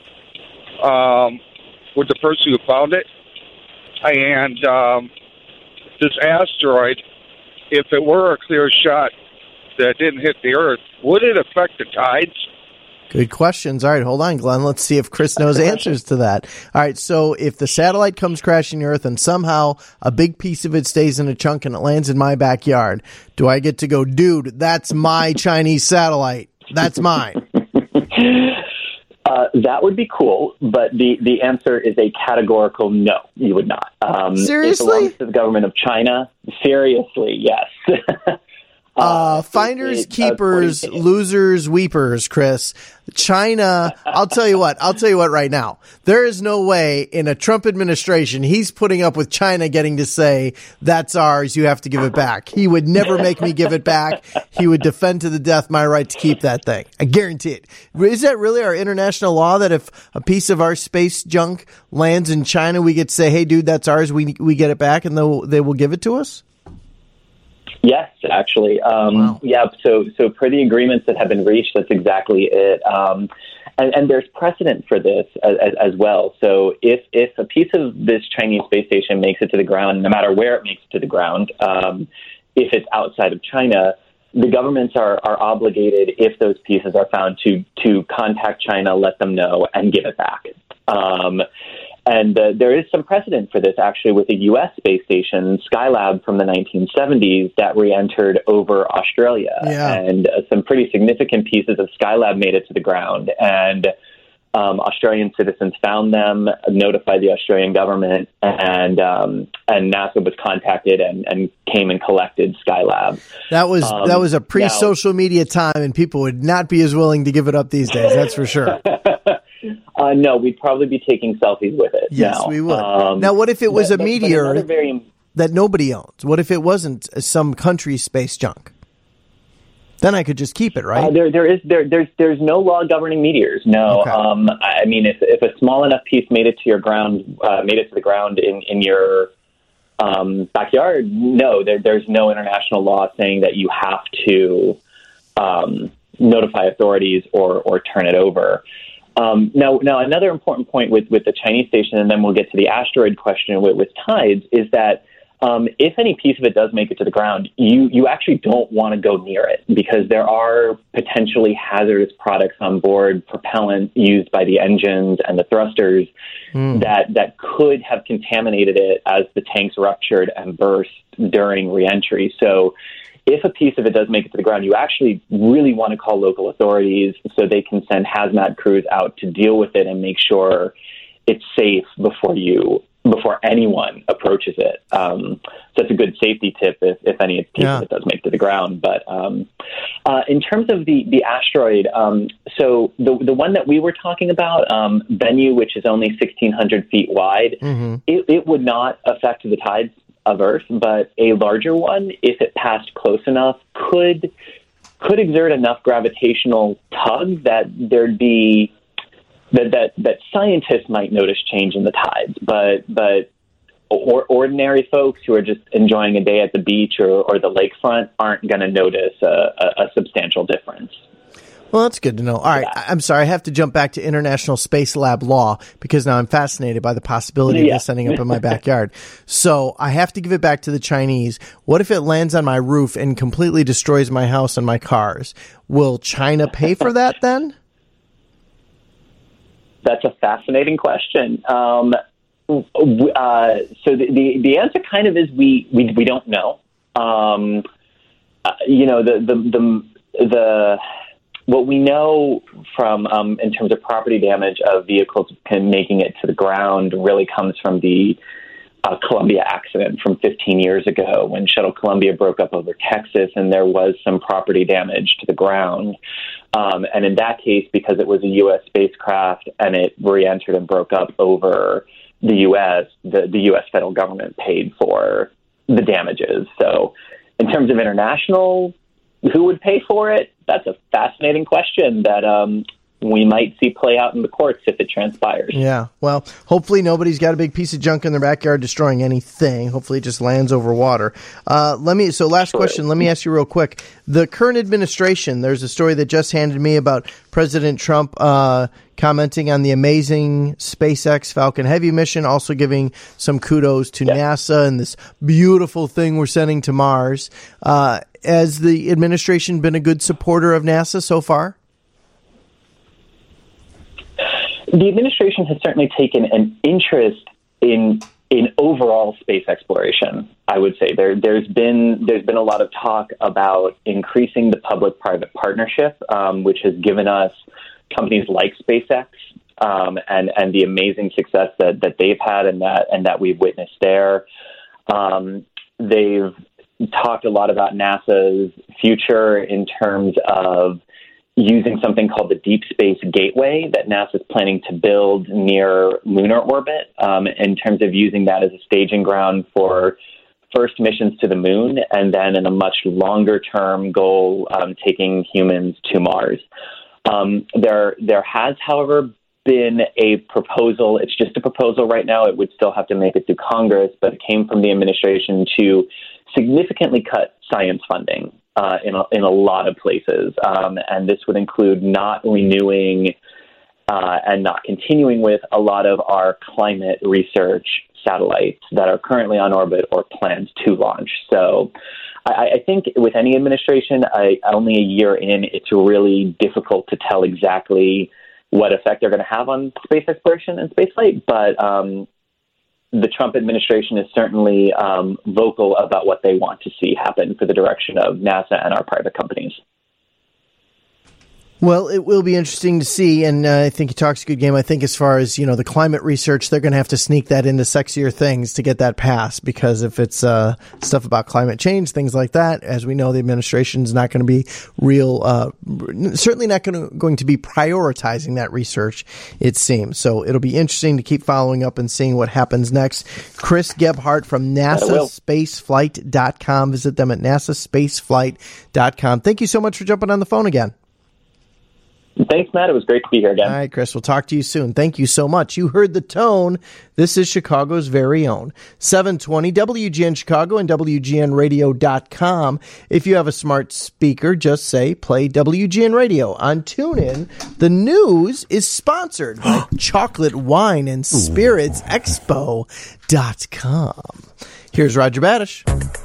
Would the person who found it? And this asteroid, if it were a clear shot that didn't hit the Earth, would it affect the tides? Good questions. All right, hold on, Glenn. Let's see if Chris knows answers to that. All right, so if the satellite comes crashing to Earth and somehow a big piece of it stays in a chunk and it lands in my backyard, do I get to go, dude, that's my Chinese satellite. That's mine. That would be cool, but the answer is a categorical no, you would not. Seriously? It belongs to the government of China. Seriously, yes. Finders, keepers, losers, weepers, Chris. China, I'll tell you what right now. There is no way in a Trump administration he's putting up with China getting to say, that's ours, you have to give it back. He would never make me give it back. He would defend to the death my right to keep that thing. I guarantee it. Is that really our international law that if a piece of our space junk lands in China, we get to say, hey, dude, that's ours, we get it back, and they will give it to us? Yes, actually. Wow. Yeah, so per the agreements that have been reached, that's exactly it. And there's precedent for this as well. So if a piece of this Chinese space station makes it to the ground, no matter where it makes it to the ground, if it's outside of China, the governments are obligated, if those pieces are found, to contact China, let them know, and give it back. And there is some precedent for this, actually, with a U.S. space station, Skylab, from the 1970s that re-entered over Australia. Yeah. And some pretty significant pieces of Skylab made it to the ground. And Australian citizens found them, notified the Australian government, and NASA was contacted and came and collected Skylab. That was a pre-social media time, and people would not be as willing to give it up these days, that's for sure. No, we'd probably be taking selfies with it. Yes, now. we would. Now, what if it was a meteor that nobody owns? What if it wasn't some country's space junk? Then I could just keep it, right? There's no law governing meteors. No, Okay. I mean, if a small enough piece made it to the ground in your backyard, no, there's no international law saying that you have to notify authorities or turn it over. Now, another important point with the Chinese station, and then we'll get to the asteroid question with tides, is that if any piece of it does make it to the ground, you actually don't want to go near it because there are potentially hazardous products on board, propellant used by the engines and the thrusters that could have contaminated it as the tanks ruptured and burst during reentry. So if a piece of it does make it to the ground, you actually really want to call local authorities so they can send hazmat crews out to deal with it and make sure it's safe before anyone approaches it. So that's a good safety tip if any piece of it does make it to the ground. But in terms of the asteroid, so the one that we were talking about, Bennu, which is only 1,600 feet wide, it would not affect the tides of Earth, but a larger one, if it passed close enough, could exert enough gravitational tug that there'd be that scientists might notice change in the tides, but ordinary folks who are just enjoying a day at the beach or the lakefront aren't going to notice a substantial difference. Well, that's good to know. All right. I'm sorry. I have to jump back to International Space Lab law because now I'm fascinated by the possibility of this ending up in my backyard. So I have to give it back to the Chinese. What if it lands on my roof and completely destroys my house and my cars? Will China pay for that then? That's a fascinating question. So the answer kind of is we don't know. What we know from in terms of property damage of vehicles making it to the ground really comes from the Columbia accident from 15 years ago when Shuttle Columbia broke up over Texas and there was some property damage to the ground. And in that case, because it was a U.S. spacecraft and it re-entered and broke up over the U.S., the U.S. federal government paid for the damages. So in terms of international, who would pay for it? That's a fascinating question that we might see play out in the courts if it transpires. Yeah, well, hopefully nobody's got a big piece of junk in their backyard destroying anything. Hopefully it just lands over water. Last question, let me ask you real quick. The current administration, there's a story that just handed me about President Trump commenting on the amazing SpaceX Falcon Heavy mission, also giving some kudos to NASA and this beautiful thing we're sending to Mars. Has the administration been a good supporter of NASA so far? The administration has certainly taken an interest in overall space exploration. I would say there's been a lot of talk about increasing the public-private partnership, which has given us companies like SpaceX and the amazing success that they've had and that we've witnessed there. They've talked a lot about NASA's future in terms of using something called the Deep Space Gateway that NASA is planning to build near lunar orbit, in terms of using that as a staging ground for first missions to the moon, and then in a much longer-term goal, taking humans to Mars. There has, however, been a proposal. It's just a proposal right now. It would still have to make it through Congress, but it came from the administration to significantly cut science funding in a lot of places. And this would include not renewing and not continuing with a lot of our climate research satellites that are currently on orbit or planned to launch. So I think with any administration, only a year in, it's really difficult to tell exactly what effect they're going to have on space exploration and spaceflight. But the Trump administration is certainly vocal about what they want to see happen for the direction of NASA and our private companies. Well, it will be interesting to see, and I think he talks a good game. I think as far as, the climate research, they're going to have to sneak that into sexier things to get that passed, because if it's stuff about climate change, things like that, as we know, the administration's not going to be certainly not going to be prioritizing that research, it seems. So it'll be interesting to keep following up and seeing what happens next. Chris Gebhardt from NASAspaceflight.com. Visit them at NASAspaceflight.com. Thank you so much for jumping on the phone again. Thanks, Matt. It was great to be here again. All right, Chris. We'll talk to you soon. Thank you so much. You heard the tone. This is Chicago's very own 720 WGN Chicago and WGNradio.com. If you have a smart speaker, just say play WGN Radio. On TuneIn, the news is sponsored by Chocolate Wine and Spirits Expo.com. Here's Roger Badish.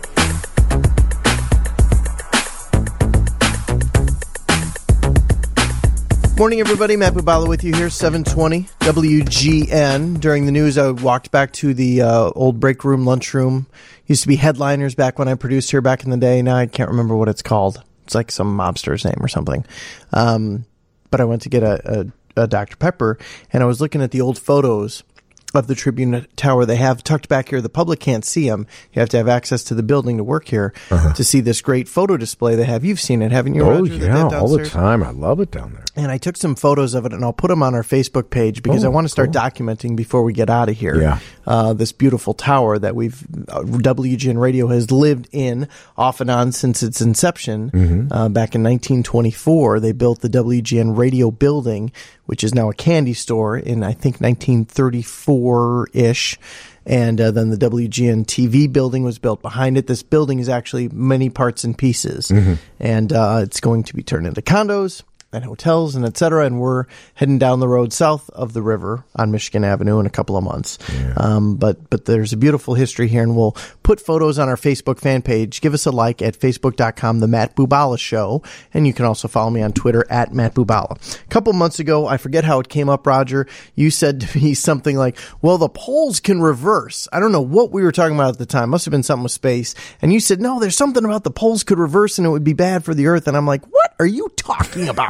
Morning, everybody. Matt Bubala with you here, 720 WGN. During the news, I walked back to the old break room, lunchroom. Used to be Headliners back when I produced here back in the day. Now I can't remember what it's called. It's like some mobster's name or something. But I went to get a Dr. Pepper, and I was looking at the old photos of the Tribune Tower they have tucked back here. The public can't see them. You have to have access to the building to work here to see this great photo display they have. You've seen it, haven't you, Roger? Yeah, all the time. I love it down there. And I took some photos of it, and I'll put them on our Facebook page because I want to start documenting before we get out of here. Yeah. This beautiful tower that WGN Radio has lived in off and on since its inception. Back in 1924, they built the WGN Radio building, which is now a candy store, in, I think, 1934-ish. And then the WGN TV building was built behind it. This building is actually many parts and pieces. And it's going to be turned into condos and hotels and et cetera. And we're heading down the road south of the river on Michigan Avenue in a couple of months. But there's a beautiful history here, and we'll put photos on our Facebook fan page. Give us a like at facebook.com, The Matt Bubala Show. And you can also follow me on Twitter at Matt Bubala. A couple months ago, I forget how it came up, Roger. You said to me something like, well, the poles can reverse. I don't know what we were talking about at the time. Must have been something with space. And you said, no, there's something about the poles could reverse and it would be bad for the Earth. And I'm like, what are you talking about?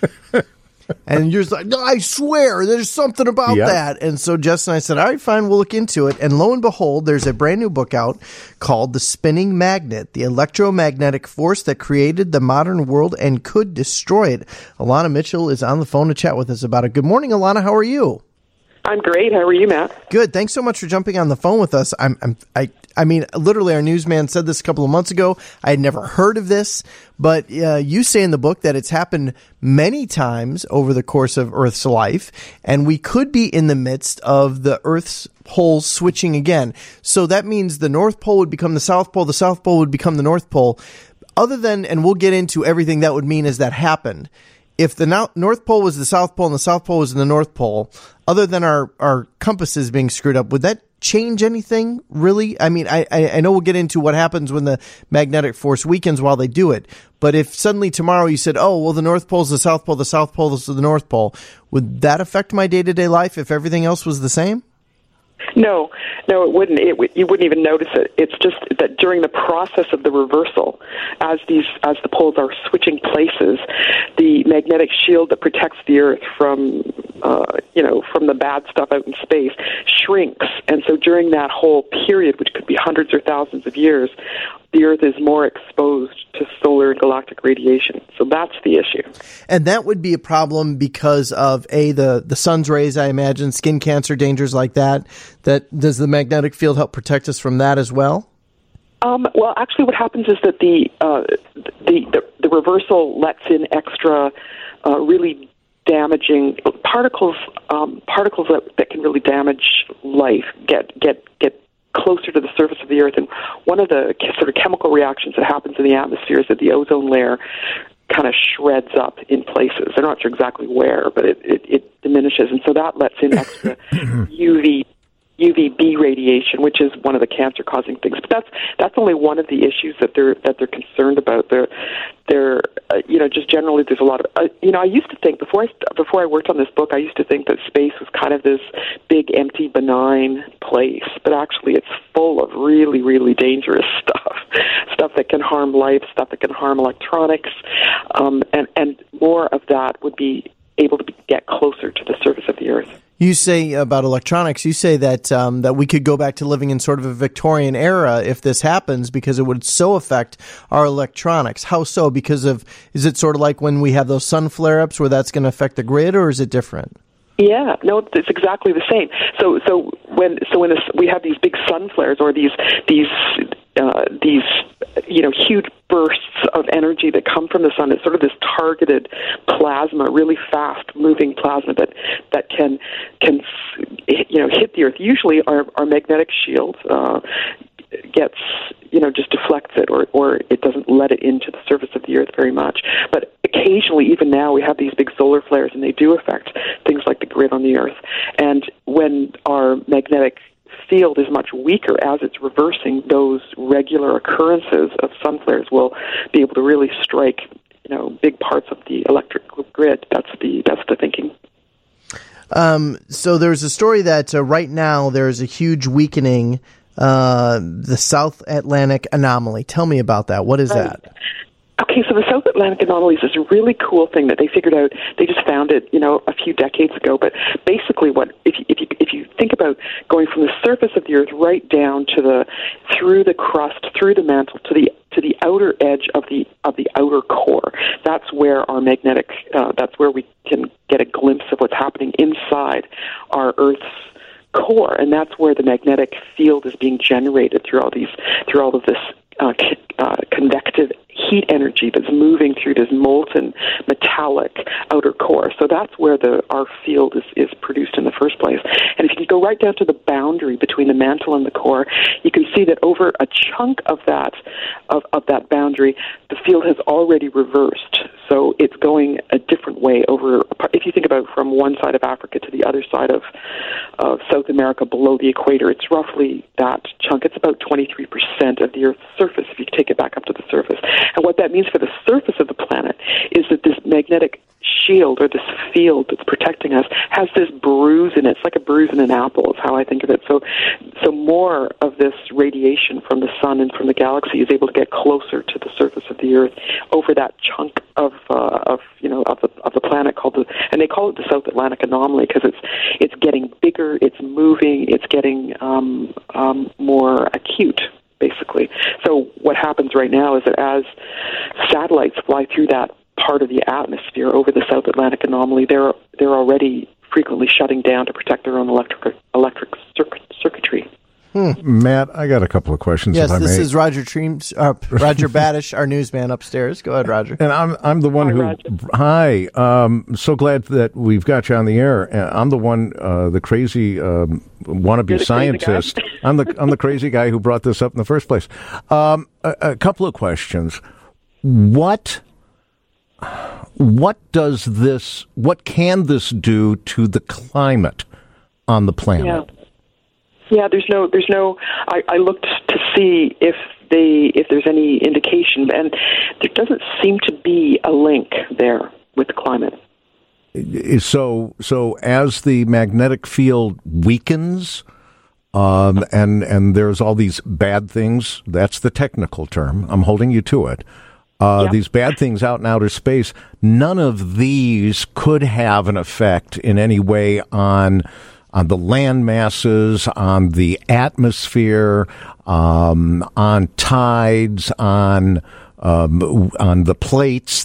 And you're just like, no, I swear there's something about that. And so Jess and I said, all right, fine, we'll look into it. And lo and behold, there's a brand new book out called The Spinning Magnet, the electromagnetic force that created the modern world and could destroy it. Alana Mitchell is on the phone to chat with us about it. Good morning, Alana. How are you? I'm great. How are you, Matt? Good. Thanks so much for jumping on the phone with us. I mean, literally, our newsman said this a couple of months ago. I had never heard of this, but you say in the book that it's happened many times over the course of Earth's life, and we could be in the midst of the Earth's poles switching again. So that means the North Pole would become the South Pole would become the North Pole. Other than, and we'll get into everything that would mean as that happened, if the North Pole was the South Pole and the South Pole was the North Pole, other than our compasses being screwed up, would that change anything, really? I mean, I know we'll get into what happens when the magnetic force weakens while they do it, but if suddenly tomorrow you said, oh, well, the North Pole is the South Pole is the North Pole, would that affect my day-to-day life if everything else was the same? No, it wouldn't. You wouldn't even notice it. It's just that during the process of the reversal, as the poles are switching places, the magnetic shield that protects the Earth from the bad stuff out in space shrinks. And so during that whole period, which could be hundreds or thousands of years, the Earth is more exposed to solar and galactic radiation. So that's the issue. And that would be a problem because of, the sun's rays, I imagine, skin cancer, dangers like that. Does the magnetic field help protect us from that as well? Well, actually what happens is that the reversal lets in extra really damaging particles that can really damage life get closer to the surface of the Earth. And one of the sort of chemical reactions that happens in the atmosphere is that the ozone layer kind of shreds up in places. They're not sure exactly where, but it diminishes. And so that lets in extra UVB radiation, which is one of the cancer-causing things. But that's only one of the issues that they're concerned about. They're just generally there's a lot of I used to think before I worked on this book, I used to think that space was kind of this big, empty, benign place, but actually it's full of really, really dangerous stuff. stuff that can harm life, stuff that can harm electronics, and more of that would be able to get closer to the surface of the Earth. You say about electronics, you say that that we could go back to living in sort of a Victorian era if this happens, because it would so affect our electronics. How so? Because is it sort of like when we have those sun flare-ups where that's going to affect the grid, or is it different? Yeah, no, it's exactly the same. So when we have these big sun flares or these huge bursts of energy that come from the sun, it's sort of this targeted plasma, really fast moving plasma that can hit the Earth. Usually our magnetic shield gets just deflects it, or it doesn't let it into the surface of the Earth very much. But occasionally, even now, we have these big solar flares, and they do affect things like the grid on the Earth. And when our magnetic field is much weaker as it's reversing, those regular occurrences of sun flares will be able to really strike big parts of the electric grid. That's the thinking. So there's a story that right now there's a huge weakening, the South Atlantic anomaly. Tell me about that. What is that? Okay, so the South Atlantic anomaly is this really cool thing that they figured out. They just found it, a few decades ago. But basically, if you think about going from the surface of the Earth right down through the crust, through the mantle to the outer edge of the outer core, that's where our magnetic. That's where we can get a glimpse of what's happening inside our Earth's core, and that's where the magnetic field is being generated through all of this convective heat energy that's moving through this molten metallic outer core. So that's where our field is produced in the first place. And if you go right down to the boundary between the mantle and the core, you can see that over a chunk of that boundary, the field has already reversed. So it's going a different way over. If you think about from one side of Africa to the other side of South America below the equator, it's roughly that chunk. It's about 23% of the Earth's surface if you take it back up to the surface. And what that means for the surface of the planet is that this magnetic shield, or this field that's protecting us, has this bruise in it. It's like a bruise in an apple is how I think of it. So more of this radiation from the sun and from the galaxy is able to get closer to the surface of the Earth over that chunk of the planet and they call it the South Atlantic anomaly because it's getting bigger, it's moving, it's getting more acute, basically. So what happens right now is that as satellites fly through that part of the atmosphere over the South Atlantic anomaly, they're already frequently shutting down to protect their own electric circuitry. Matt, I got a couple of questions. Yes, if I may. This is Roger Badish, our newsman upstairs. Go ahead, Roger. And I'm the one Hi. So glad that we've got you on the air. I'm the one, the crazy wannabe scientist. I'm the crazy guy who brought this up in the first place. A couple of questions. What can this do to the climate on the planet? Yeah, there's no. I looked to see if there's any indication, and there doesn't seem to be a link there with the climate. So as the magnetic field weakens, and there's all these bad things. That's the technical term. I'm holding you to it. These bad things out in outer space. None of these could have an effect in any way on the land masses, on the atmosphere, on tides, on the plates,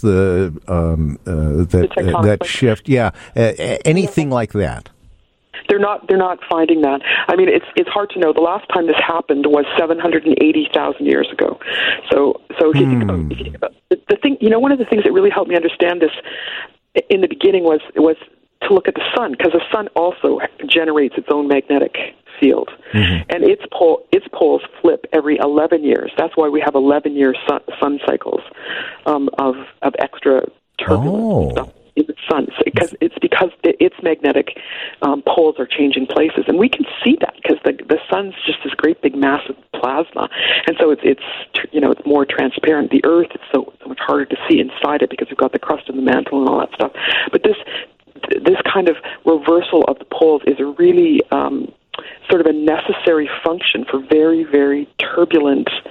that shift. Yeah, anything like that. They're not finding that. I mean, it's hard to know. The last time this happened was 780,000 years ago. So if you think about the thing, one of the things that really helped me understand this in the beginning was to look at the sun, because the sun also generates its own magnetic field, and its poles flip every 11 years. That's why we have 11-year sun cycles of extra turbulence stuff in the sun, because its magnetic poles are changing places, and we can see that because the sun's just this great big mass of plasma, and so it's more transparent. The Earth, it's so much harder to see inside it because we've got the crust and the mantle and all that stuff. But this kind of reversal of the poles is a really sort of a necessary function for very, very turbulent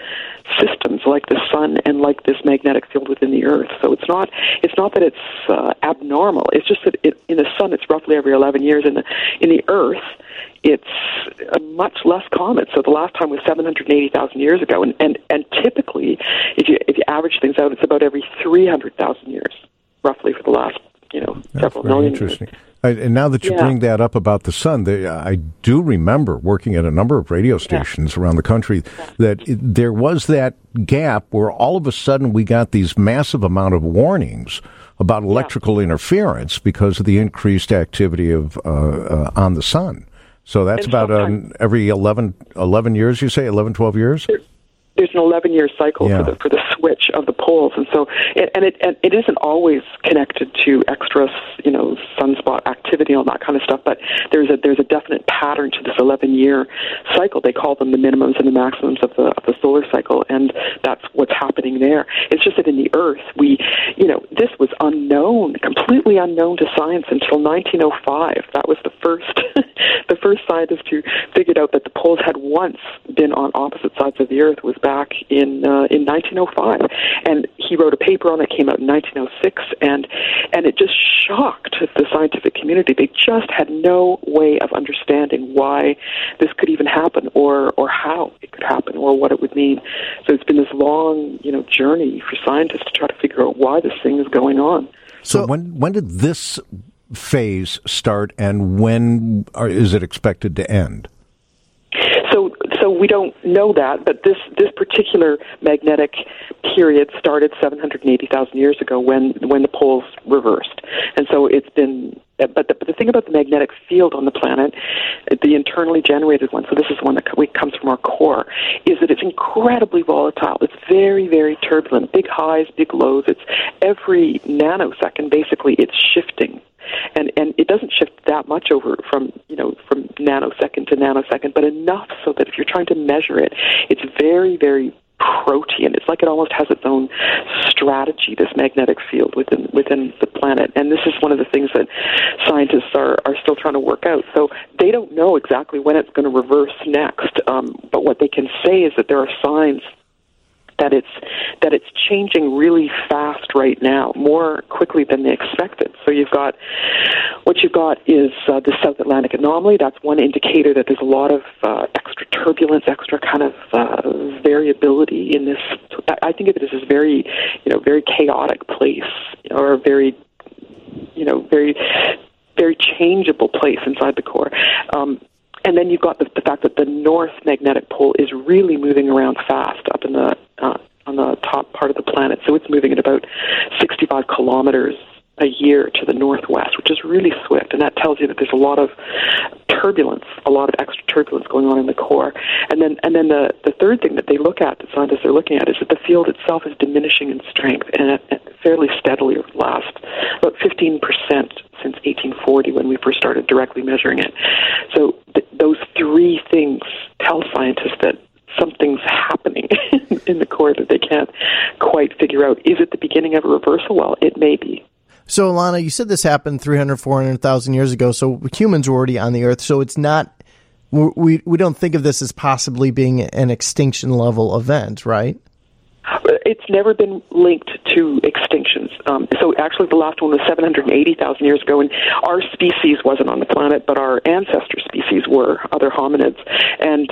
systems like the sun and like this magnetic field within the Earth. So it's not that it's abnormal. It's just that in the sun it's roughly every 11 years. In the Earth, it's much less common. So the last time was 780,000 years ago, and typically, if you average things out, it's about every 300,000 years, roughly, for the last several million years. Interesting. And now that you bring that up about the sun, I do remember working at a number of radio stations around the country that there was that gap where all of a sudden we got these massive amount of warnings about electrical interference because of the increased activity of on the sun. So that's about every 11 years, you say, 11, 12 years? There's an 11-year cycle for the switch of the poles, and so it isn't always connected to extra, sunspot activity and all that kind of stuff. But there's a definite pattern to this 11-year cycle. They call them the minimums and the maximums of the solar cycle, and that's what's happening there. It's just that in the Earth, this was unknown, completely unknown to science until 1905. That was the first scientist who figured out that the poles had once been on opposite sides of the Earth was back in 1905, and he wrote a paper on it. Came out in 1906, and it just shocked the scientific community. They just had no way of understanding why this could even happen, or how it could happen, or what it would mean. So it's been this long, journey for scientists to try to figure out why this thing is going on. So when did this phase start, and when is it expected to end? So we don't know that, but this particular magnetic period started 780,000 years ago when the poles reversed, and so it's been. But the thing about the magnetic field on the planet, the internally generated one, so this is one that comes from our core, is that it's incredibly volatile. It's very, very turbulent, big highs, big lows. It's every nanosecond, basically, it's shifting. And it doesn't shift that much over from nanosecond to nanosecond, but enough so that if you're trying to measure it, it's very, very protean. It's like it almost has its own strategy, this magnetic field within the planet. And this is one of the things that scientists are still trying to work out. So they don't know exactly when it's going to reverse next. But what they can say is that there are signs that it's changing really fast right now, more quickly than they expected. So what you've got is the South Atlantic anomaly. That's one indicator that there's a lot of extra turbulence, extra kind of variability in this. I think of it as this very, very chaotic place, or a very, very, very changeable place inside the core. And then you've got the fact that the north magnetic pole is really moving around fast up in on the top part of the planet. So it's moving at about 65 kilometers a year to the northwest, which is really swift. And that tells you that there's a lot of turbulence, a lot of extra turbulence going on in the core. And then the third thing that they look at, that scientists are looking at, is that the field itself is diminishing in strength, and fairly steadily over the last about 15% since 1840, when we first started directly measuring it. So those three things tell scientists that something's happening in the core that they can't quite figure out. Is it the beginning of a reversal? Well, it may be. So, Alana, you said this happened 300, 400,000 years ago, so humans were already on the Earth, so it's not, we don't think of this as possibly being an extinction-level event, right? It's never been linked to extinctions. So actually the last one was 780,000 years ago, and our species wasn't on the planet, but our ancestor species were, other hominids. And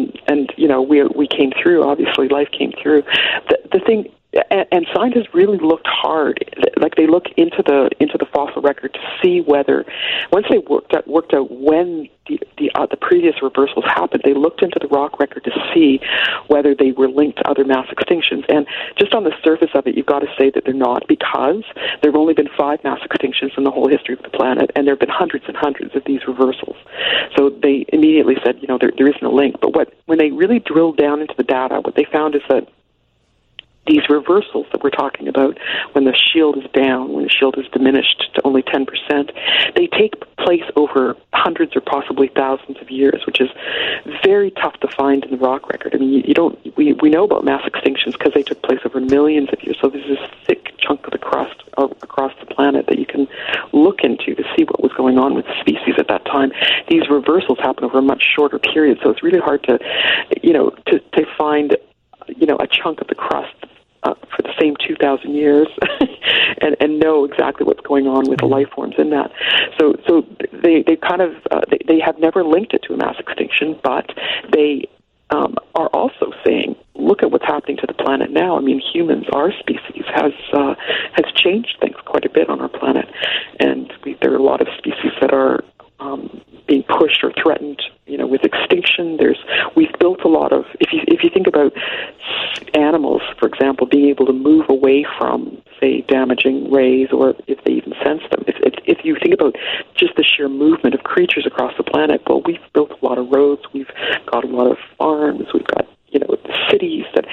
we came through, obviously, life came through. The thing... And scientists really looked hard, like they looked into the fossil record to see whether, once they worked out when the previous reversals happened, they looked into the rock record to see whether they were linked to other mass extinctions. And just on the surface of it, you've got to say that they're not, because there have only been 5 mass extinctions in the whole history of the planet, and there have been hundreds and hundreds of these reversals. So they immediately said, there isn't a link. But when they really drilled down into the data, what they found is that these reversals that we're talking about, when the shield is down, when the shield is diminished to only 10%, they take place over hundreds or possibly thousands of years, which is very tough to find in the rock record. I mean, we know about mass extinctions because they took place over millions of years. So there's this thick chunk of the crust across the planet that you can look into to see what was going on with the species at that time. These reversals happen over a much shorter period, so it's really hard to find a chunk of the crust for the same 2,000 years and know exactly what's going on with the life forms in that. So they kind of they have never linked it to a mass extinction, but they are also saying, look at what's happening to the planet now. I mean, humans, our species, has changed things quite a bit on our planet, and there are a lot of species that are being pushed or threatened, with extinction. We've built a lot of. If you think about animals, for example, being able to move away from, say, damaging rays, or if they even sense them. If you think about just the sheer movement of creatures across the planet, well, we've built a lot of roads. We've got a lot of farms. We've got cities that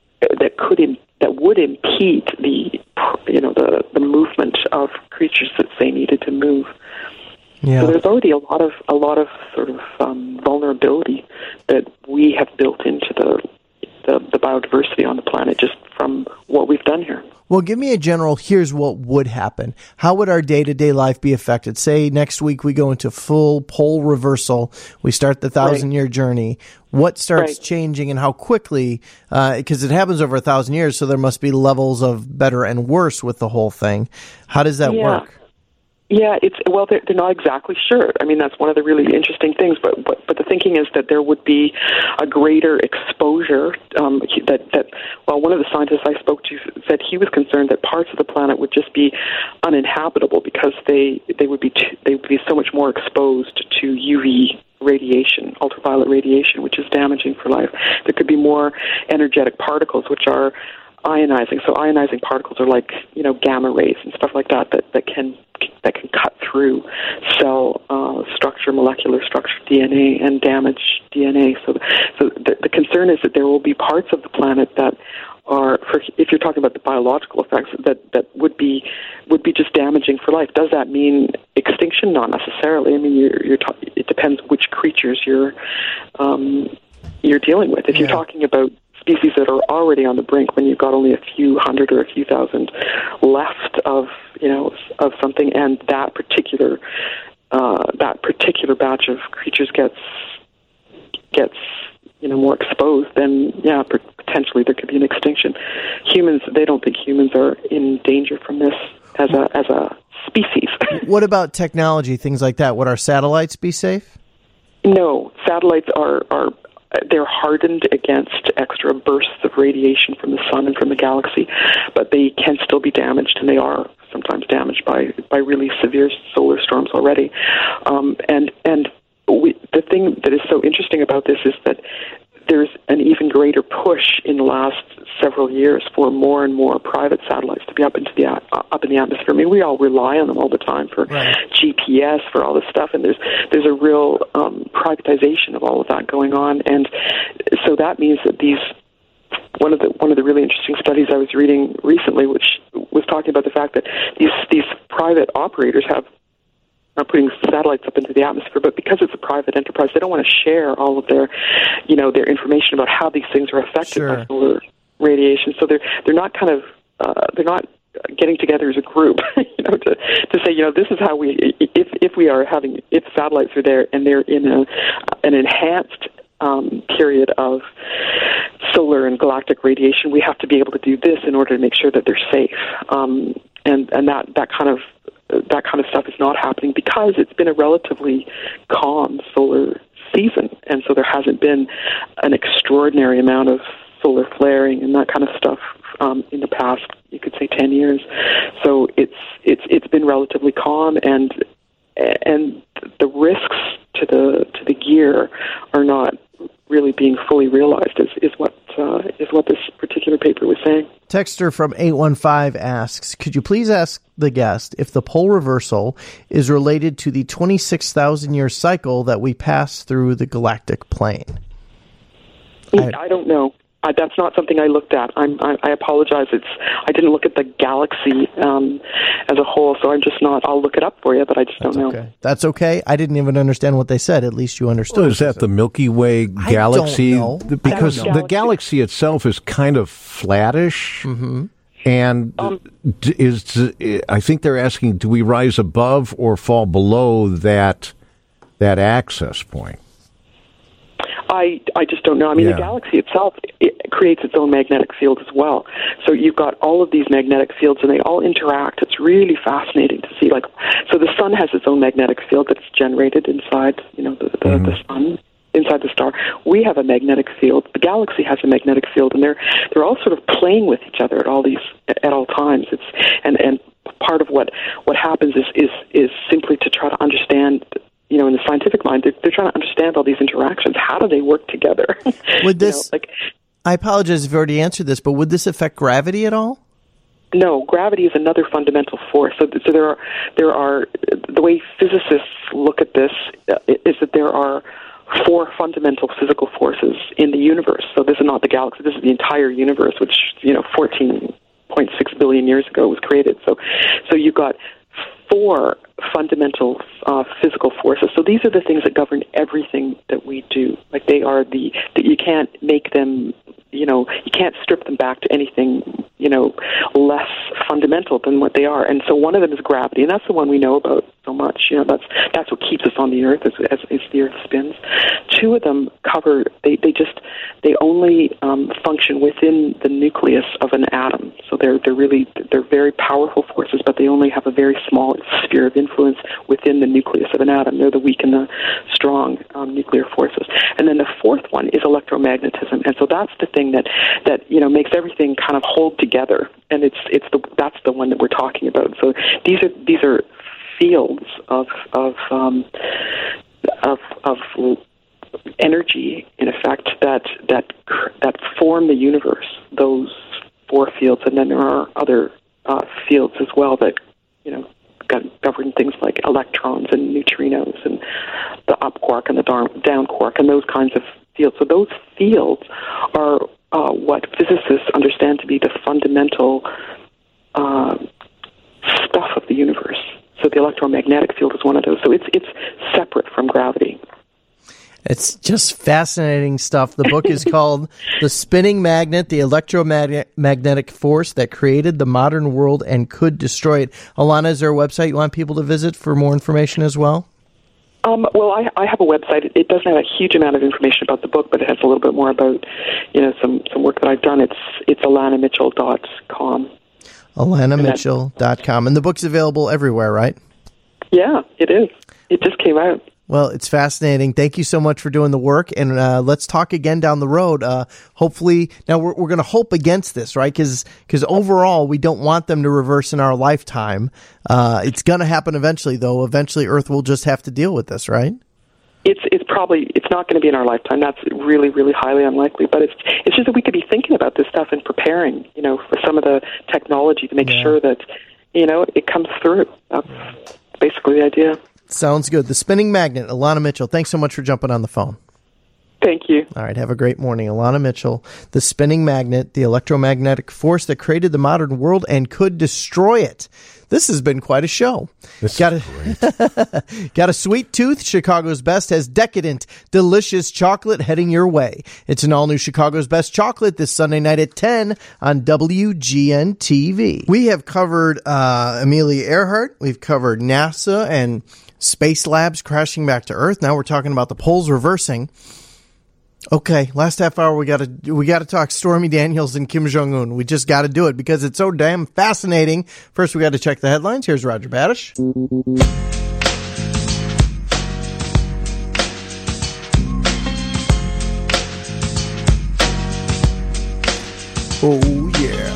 would impede the movement of creatures that they needed to move. Yeah. So there's already a lot of sort of vulnerability that we have built into the biodiversity on the planet just from what we've done here. Well, give me a general, here's what would happen. How would our day-to-day life be affected? Say next week we go into full pole reversal. We start the 1,000-year journey. What starts changing and how quickly? Because it happens over 1,000 years, so there must be levels of better and worse with the whole thing. How does that work? Yeah, they're not exactly sure. I mean, that's one of the really interesting things. But the thinking is that there would be a greater exposure. One of the scientists I spoke to said he was concerned that parts of the planet would just be uninhabitable because they would be so much more exposed to UV radiation, ultraviolet radiation, which is damaging for life. There could be more energetic particles, which are ionizing. So ionizing particles are like gamma rays and stuff like that can cut through cell structure, molecular structure, DNA, and damage DNA. So the concern is that there will be parts of the planet that are, if you're talking about the biological effects, that would be just damaging for life. Does that mean extinction? Not necessarily. I mean, it depends which creatures you're dealing with. If you're talking about species that are already on the brink, when you've got only a few hundred or a few thousand left of something, and that particular batch of creatures gets more exposed, then potentially there could be an extinction. Humans, they don't think humans are in danger from this as a species. What about technology, things like that? Would our satellites be safe? No, satellites they're hardened against extra bursts of radiation from the sun and from the galaxy, but they can still be damaged, and they are sometimes damaged by really severe solar storms already. The thing that is so interesting about this is that there's an even greater push in the last several years for more and more private satellites to be up in the atmosphere. I mean, we all rely on them all the time for GPS, for all this stuff, and there's a real privatization of all of that going on, and so that means that one of the really interesting studies I was reading recently, which was talking about the fact that these private operators are putting satellites up into the atmosphere, but because it's a private enterprise, they don't want to share all of their information about how these things are affected by solar radiation. So they're not they're not getting together as a group, to say, this is how if satellites are there and they're in an enhanced period of solar and galactic radiation, we have to be able to do this in order to make sure that they're safe. And that kind of stuff is not happening because it's been a relatively calm solar season, and so there hasn't been an extraordinary amount of solar flaring and that kind of stuff in the past, you could say, 10 years. So it's been relatively calm, and the risks to the gear are not really being fully realized, is what this particular paper was saying. Texter from 815 asks, could you please ask the guest if the pole reversal is related to the 26,000-year cycle that we pass through the galactic plane? I don't know. That's not something I looked at. I apologize. I didn't look at the galaxy as a whole, so I'm just not. I'll look it up for you, but I just don't know. Okay. That's okay. I didn't even understand what they said. At least you understood. So is that the Milky Way galaxy? I don't know. Because the galaxy itself is kind of flattish. Mm-hmm. And I think they're asking, do we rise above or fall below that access point? I just don't know. I mean, the galaxy itself, it creates its own magnetic field as well. So you've got all of these magnetic fields, and they all interact. It's really fascinating to see. Like, so the sun has its own magnetic field that's generated inside, the sun, inside the star. We have a magnetic field. The galaxy has a magnetic field, and they're all sort of playing with each other at all times. It's and part of what happens is simply to try to understand. In the scientific mind, they're trying to understand all these interactions. How do they work together? Would this? I apologize if you already answered this, but would this affect gravity at all? No, gravity is another fundamental force. So there are the way physicists look at this is that there are 4 fundamental physical forces in the universe. So this is not the galaxy; this is the entire universe, which 14.6 billion years ago was created. So you've got 4 fundamental physical forces. So these are the things that govern everything that we do. Like they are that you can't make them, you can't strip them back to anything, less fundamental than what they are. And so one of them is gravity, and that's the one we know about so much. That's what keeps us on the Earth as the Earth spins. 2 of them cover, they only function within the nucleus of an atom. So they're very powerful forces, but they only have a very small sphere of influence within the nucleus of an atom. They're the weak and the strong nuclear forces. And then the 4th one is electromagnetism, and so that's the thing that makes everything kind of hold together. And that's the one that we're talking about. So these are fields of energy, in effect, that form the universe. Those 4 fields, and then there are other fields as well that govern things like electrons and neutrinos and the up quark and the down quark and those kinds of fields. So those fields are what physicists understand to be the fundamental stuff of the universe. So the electromagnetic field is one of those. So it's separate from gravity. It's just fascinating stuff. The book is called The Spinning Magnet, the Electromagnetic Force That Created the Modern World and Could Destroy It. Alana, is there a website you want people to visit for more information as well? Well, I have a website. It doesn't have a huge amount of information about the book, but it has a little bit more about, some work that I've done. It's alanamitchell.com. alanamitchell.com. And the book's available everywhere, right? Yeah, it is. It just came out. Well, it's fascinating. Thank you so much for doing the work, and let's talk again down the road. Hopefully, now we're going to hope against this, right? Because overall, we don't want them to reverse in our lifetime. It's going to happen eventually, though. Eventually, Earth will just have to deal with this, right? It's not going to be in our lifetime. That's really, really highly unlikely. But it's just that we could be thinking about this stuff and preparing, for some of the technology to make sure that, it comes through. That's basically the idea. Sounds good. The Spinning Magnet, Alana Mitchell. Thanks so much for jumping on the phone. Thank you. All right, have a great morning. Alana Mitchell, The Spinning Magnet, the electromagnetic force that created the modern world and could destroy it. This has been quite a show. Got a sweet tooth? Chicago's Best has decadent, delicious chocolate heading your way. It's an all-new Chicago's Best chocolate this Sunday night at 10 on WGN-TV. We have covered Amelia Earhart. We've covered NASA and Space Labs crashing back to Earth. Now we're talking about the poles reversing. Okay, last half hour we got to talk Stormy Daniels and Kim Jong-un. We just got to do it because it's so damn fascinating. First, we got to check the headlines. Here's Roger Badish. Oh yeah,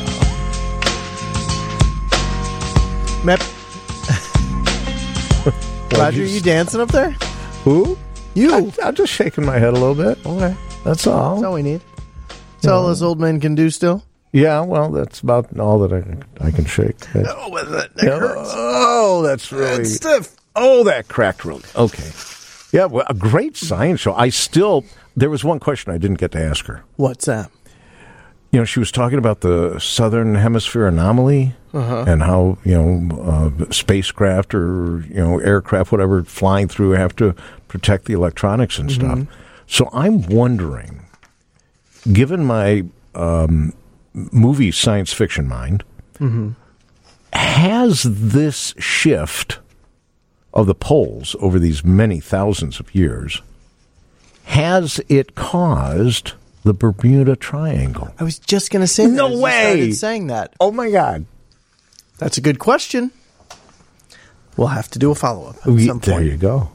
Roger, you dancing up there? Who? You. I'm just shaking my head a little bit. Okay. That's all. That's all we need. That's all those old men can do still? Yeah, well, that's about all that I can shake. Oh, that hurts. Oh, that's really... That's stiff. Oh, that cracked really. Okay. Yeah, well, a great science show. There was one question I didn't get to ask her. What's that? She was talking about the Southern Hemisphere anomaly and how, spacecraft or, aircraft, whatever, flying through have to protect the electronics and stuff. So I'm wondering, given my movie science fiction mind, has this shift of the poles over these many thousands of years Has it caused the Bermuda Triangle? I was just going to say that. No way! You started saying that. Oh, my God. That's a good question. We'll have to do a follow-up at some point. There you go.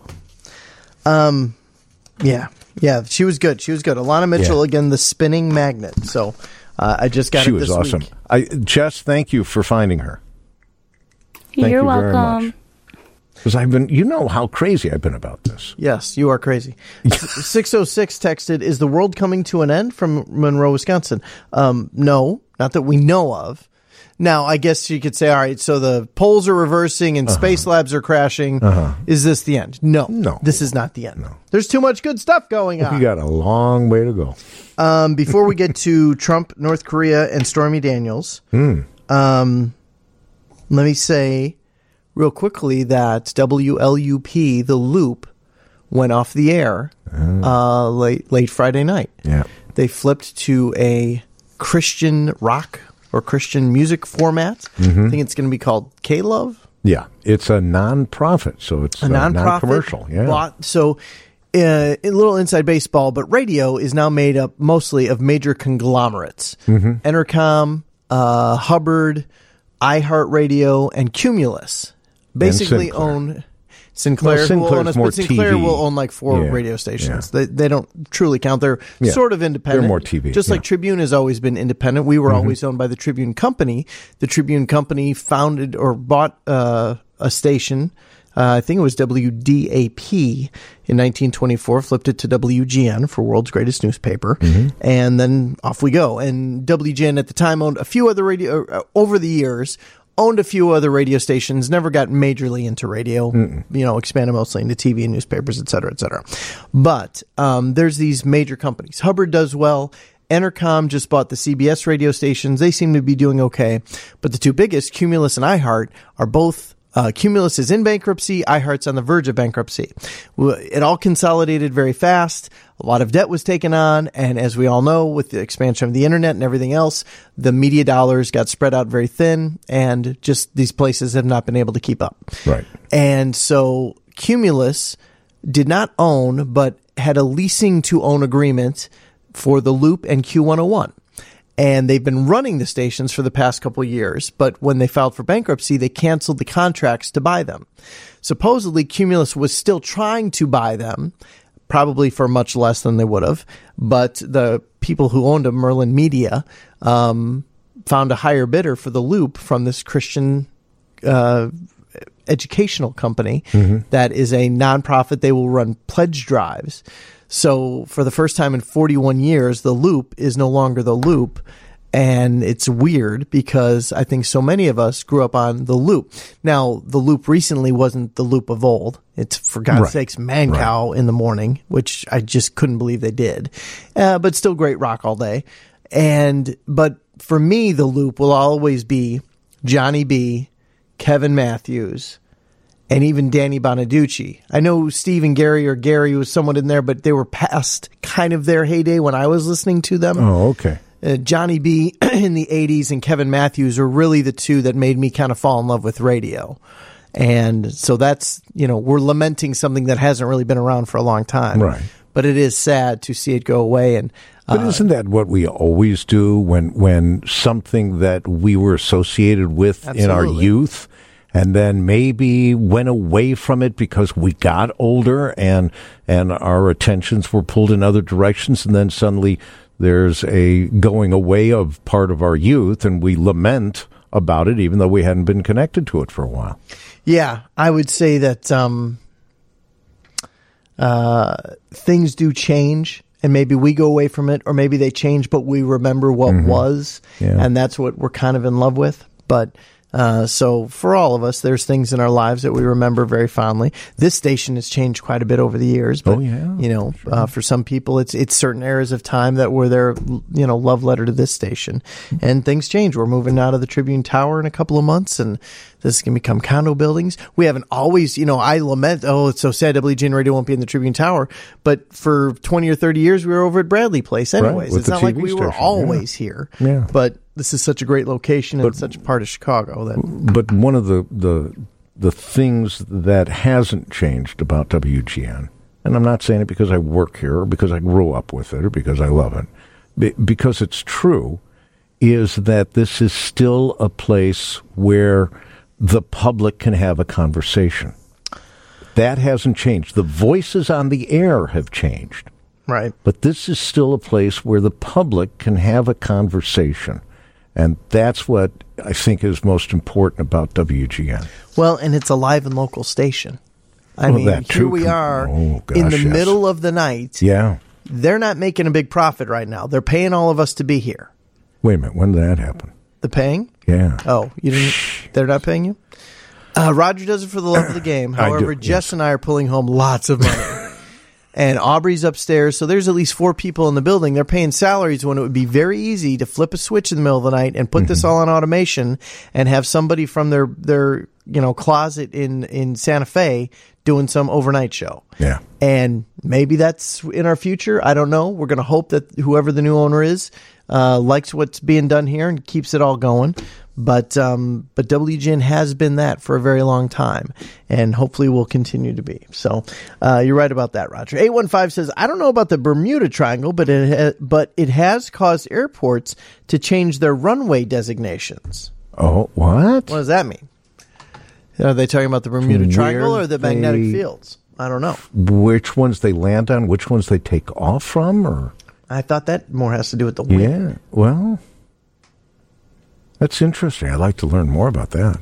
Yeah, she was good. Alana Mitchell, again, the spinning magnet. So I just got it this week. She was awesome. Jess, thank you for finding her. You're welcome. Because you know how crazy I've been about this. Yes, you are crazy. 606 texted, is the world coming to an end from Monroe, Wisconsin? No, not that we know of. Now, I guess you could say, all right, so the poles are reversing and space labs are crashing. Is this the end? No, this is not the end. No. There's too much good stuff going on. We got a long way to go. Before we get to Trump, North Korea, and Stormy Daniels, let me say real quickly that WLUP, The Loop, went off the air late Friday night. Yeah. They flipped to a Christian rock or Christian music format. I think it's going to be called K-Love. Yeah, it's a non-profit, so it's a non-commercial. Yeah. A little inside baseball, but radio is now made up mostly of major conglomerates. Entercom, Hubbard, iHeartRadio, and Cumulus basically own Sinclair. Sinclair will own like 4 radio stations. Yeah. They don't truly count. They're sort of independent. They're more TV. Just like Tribune has always been independent. We were always owned by the Tribune Company. The Tribune Company founded or bought a station. I think it was WDAP in 1924, flipped it to WGN for World's Greatest Newspaper, and then off we go. And WGN at the time owned a few other over the years, owned a few other radio stations, never got majorly into radio, expanded mostly into TV and newspapers, et cetera, et cetera. But there's these major companies. Hubbard does well. Entercom just bought the CBS radio stations. They seem to be doing okay. But the two biggest, Cumulus and iHeart, are both Cumulus is in bankruptcy. iHeart's on the verge of bankruptcy. It all consolidated very fast. A lot of debt was taken on. And as we all know, with the expansion of the internet and everything else, the media dollars got spread out very thin, and just these places have not been able to keep up. Right. And so Cumulus did not own, but had a leasing to own agreement for the Loop and Q101. And they've been running the stations for the past couple of years, but when they filed for bankruptcy, they canceled the contracts to buy them. Supposedly, Cumulus was still trying to buy them, probably for much less than they would have, but the people who owned them, Merlin Media, found a higher bidder for the Loop from this Christian educational company that is a nonprofit. They will run pledge drives. So for the first time in 41 years, the Loop is no longer the Loop. And it's weird because I think so many of us grew up on the Loop. Now, the Loop recently wasn't the Loop of old. It's, for God's sakes, Mancow in the morning, which I just couldn't believe they did. But still great rock all day. But for me, the Loop will always be Johnny B, Kevin Matthews, and even Danny Bonaducci. I know Steve and Gary, or Gary was somewhat in there, but they were past kind of their heyday when I was listening to them. Oh, okay. Johnny B in the 80s and Kevin Matthews are really the two that made me kind of fall in love with radio. And so that's, we're lamenting something that hasn't really been around for a long time. Right. But it is sad to see it go away. And but isn't that what we always do when something that we were associated with in our youth and then maybe went away from it because we got older and our attentions were pulled in other directions, and then suddenly there's a going away of part of our youth, and we lament about it even though we hadn't been connected to it for a while. Yeah, I would say that things do change, and maybe we go away from it, or maybe they change, but we remember what was, and that's what we're kind of in love with. But so for all of us, there's things in our lives that we remember very fondly. This station has changed quite a bit over the years, but for some people, it's certain eras of time that were their love letter to this station, and things change. We're moving out of the Tribune Tower in a couple of months, and this is going to become condo buildings. We haven't always, I lament, it's so sad WGN Radio won't be in the Tribune Tower, but for 20 or 30 years, we were over at Bradley Place anyways. It's not like we were always here, but this is such a great location and such a part of Chicago. But one of the things that hasn't changed about WGN and I'm not saying it because I work here or because I grew up with it or because I love it, because it's true, is that this is still a place where the public can have a conversation. That hasn't changed. The voices on the air have changed. Right. But this is still a place where the public can have a conversation. And that's what I think is most important about WGN. Well, and it's a live and local station. I mean, here we are in the middle of the night. Yeah. They're not making a big profit right now. They're paying all of us to be here. Wait a minute. When did that happen? The paying? Yeah. Oh, you didn't? They're not paying you? Roger does it for the love of the game. However, Jess and I are pulling home lots of money. And Aubrey's upstairs, so there's at least 4 people in the building. They're paying salaries when it would be very easy to flip a switch in the middle of the night and put this all on automation and have somebody from their closet in Santa Fe doing some overnight show. Yeah. And maybe that's in our future. I don't know. We're going to hope that whoever the new owner is likes what's being done here and keeps it all going. But WGN has been that for a very long time, and hopefully will continue to be. So you're right about that, Roger. 815 says, I don't know about the Bermuda Triangle, but it has caused airports to change their runway designations. Oh, what? What does that mean? Are they talking about the Bermuda Triangle or the magnetic fields? I don't know. Which ones they land on, which ones they take off from, or? I thought that more has to do with the wind. Yeah, well, that's interesting. I'd like to learn more about that.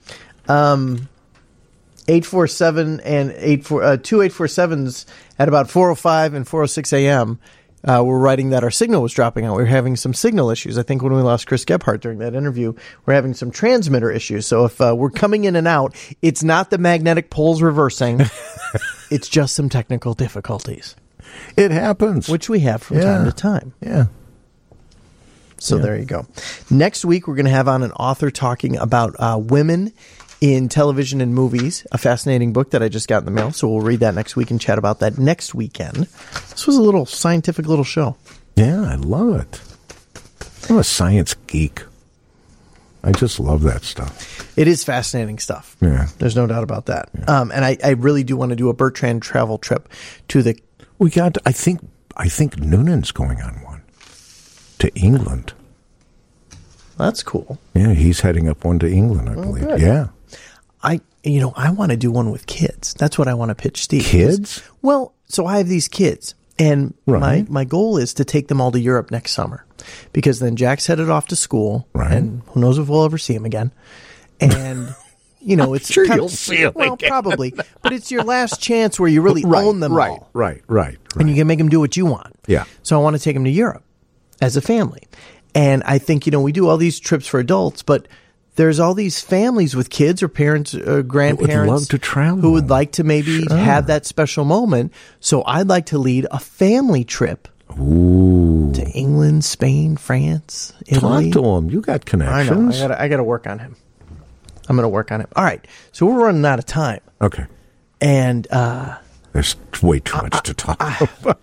847 and 2847s at about 4:05 and 4:06 a.m. We're writing that our signal was dropping out. We were having some signal issues. I think when we lost Chris Gebhardt during that interview, we're having some transmitter issues. So if we're coming in and out, it's not the magnetic poles reversing. It's just some technical difficulties. It happens. Which we have from time to time. Yeah. So there you go. Next week, we're going to have on an author talking about women in television and movies, a fascinating book that I just got in the mail. So we'll read that next week and chat about that next weekend. This was a little scientific little show. Yeah, I love it. I'm a science geek. I just love that stuff. It is fascinating stuff. Yeah. There's no doubt about that. Yeah. And I really do want to do a Bertrand travel trip to the... We got, I think Noonan's going on one to England. That's cool. Yeah, he's heading up one to England, I believe. Good. Yeah. I want to do one with kids. That's what I want to pitch Steve. Kids? Well, so I have these kids, and my goal is to take them all to Europe next summer, because then Jack's headed off to school, and who knows if we'll ever see him again. And it's sure you'll see him again. Probably, but it's your last chance where you really own them all. Right. And you can make them do what you want. Yeah. So I want to take them to Europe as a family. And I think, we do all these trips for adults, but there's all these families with kids or parents or grandparents who would love to travel, who would like to maybe have that special moment. So I'd like to lead a family trip to England, Spain, France, Italy. Talk to him. You got connections. I know. I got to work on him. I'm going to work on it. All right. So we're running out of time. Okay. And there's way too much to talk about.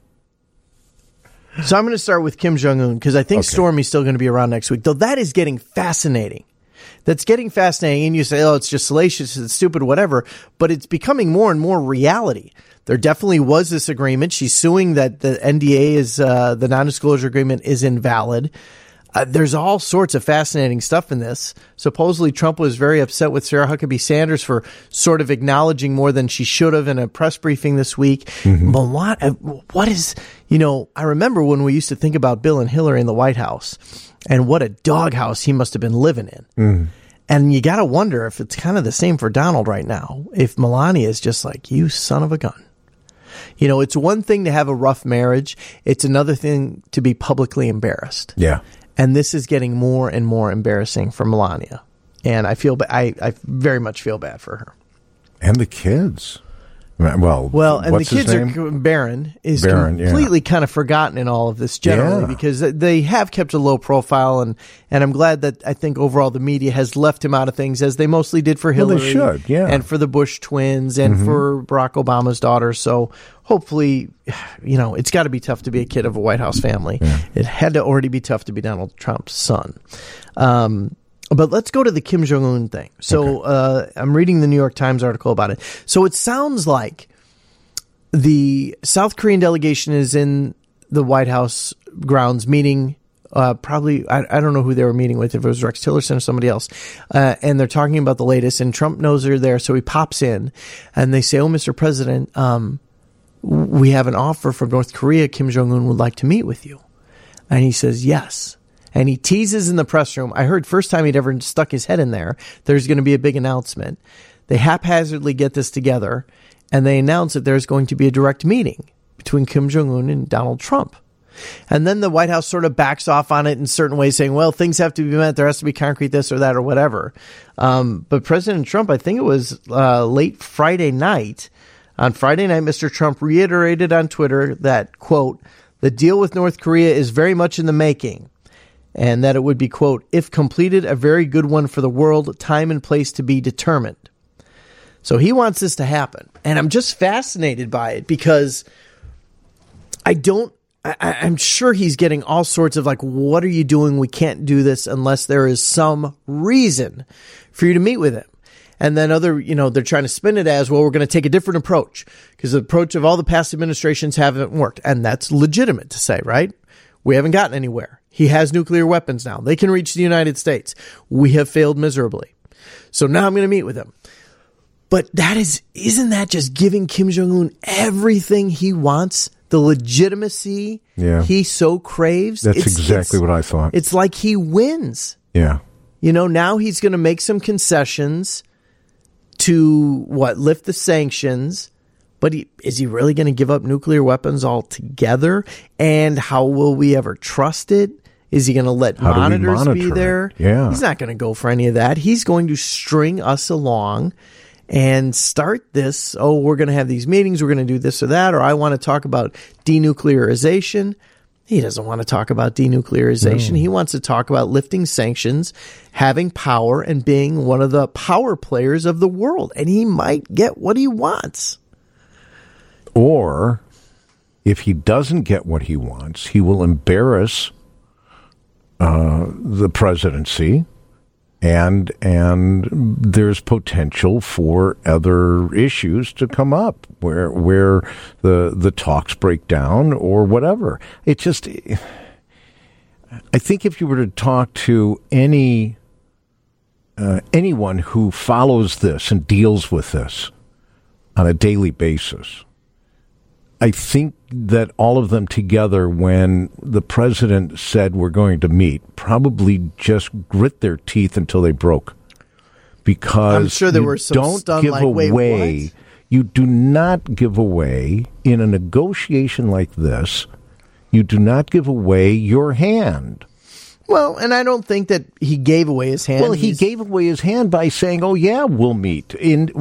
So I'm going to start with Kim Jong-un, because I think Stormy's still going to be around next week. Though that is getting fascinating. That's getting fascinating. And you say, it's just salacious, it's stupid, whatever. But it's becoming more and more reality. There definitely was this agreement. She's suing that the NDA is the non-disclosure agreement is invalid. There's all sorts of fascinating stuff in this. Supposedly, Trump was very upset with Sarah Huckabee Sanders for sort of acknowledging more than she should have in a press briefing this week. Mm-hmm. What is, I remember when we used to think about Bill and Hillary in the White House, and what a doghouse he must have been living in. Mm. And you got to wonder if it's kind of the same for Donald right now, if Melania is just like, you son of a gun. It's one thing to have a rough marriage. It's another thing to be publicly embarrassed. Yeah. And this is getting more and more embarrassing for Melania. And I very much feel bad for her. And the kids. Well, and the kids are Barron is completely kind of forgotten in all of this generally, because they have kept a low profile, and I'm glad that I think overall the media has left him out of things, as they mostly did for Hillary, they should, and for the Bush twins, and for Barack Obama's daughter. So hopefully, it's got to be tough to be a kid of a White House family. Yeah. It had to already be tough to be Donald Trump's son. But let's go to the Kim Jong-un thing. So I'm reading the New York Times article about it. So it sounds like the South Korean delegation is in the White House grounds meeting. Probably, I don't know who they were meeting with, if it was Rex Tillerson or somebody else. And they're talking about the latest, and Trump knows they're there, so he pops in, and they say, "Oh, Mr. President, we have an offer from North Korea. Kim Jong-un would like to meet with you." And he says, "Yes." And he teases in the press room. I heard first time he'd ever stuck his head in there, there's going to be a big announcement. They haphazardly get this together, and they announce that there's going to be a direct meeting between Kim Jong-un and Donald Trump. And then the White House sort of backs off on it in certain ways, saying, well, things have to be met. There has to be concrete this or that or whatever. But President Trump, I think it was late Friday night. On Friday night, Mr. Trump reiterated on Twitter that, quote, the deal with North Korea is very much in the making, and that it would be, quote, if completed, a very good one for the world, time and place to be determined. So he wants this to happen. And I'm just fascinated by it because I'm sure he's getting all sorts of like, what are you doing? We can't do this unless there is some reason for you to meet with him. And then they're trying to spin it as, well, we're going to take a different approach because the approach of all the past administrations haven't worked. And that's legitimate to say, right? We haven't gotten anywhere. He has nuclear weapons now. They can reach the United States. We have failed miserably. So now I'm going to meet with him. But isn't that just giving Kim Jong-un everything he wants? The legitimacy he so craves. That's exactly what I thought. It's like he wins. Yeah. Now he's going to make some concessions to lift the sanctions. But is he really going to give up nuclear weapons altogether? And how will we ever trust it? Is he going to let monitors be there? Yeah. He's not going to go for any of that. He's going to string us along and start this, we're going to have these meetings, we're going to do this or that, or I want to talk about denuclearization. He doesn't want to talk about denuclearization. No. He wants to talk about lifting sanctions, having power, and being one of the power players of the world. And he might get what he wants. Or, if he doesn't get what he wants, he will embarrass the presidency. And there's potential for other issues to come up where the talks break down or whatever. I think if you were to talk to anyone who follows this and deals with this on a daily basis, I think that all of them together, when the president said we're going to meet, probably just grit their teeth until they broke. Because I'm sure there were some stunned like, wait, what? You do not give away, in a negotiation like this, you do not give away your hand. Well, and I don't think that he gave away his hand. Well, he gave away his hand by saying, oh, yeah, we'll meet.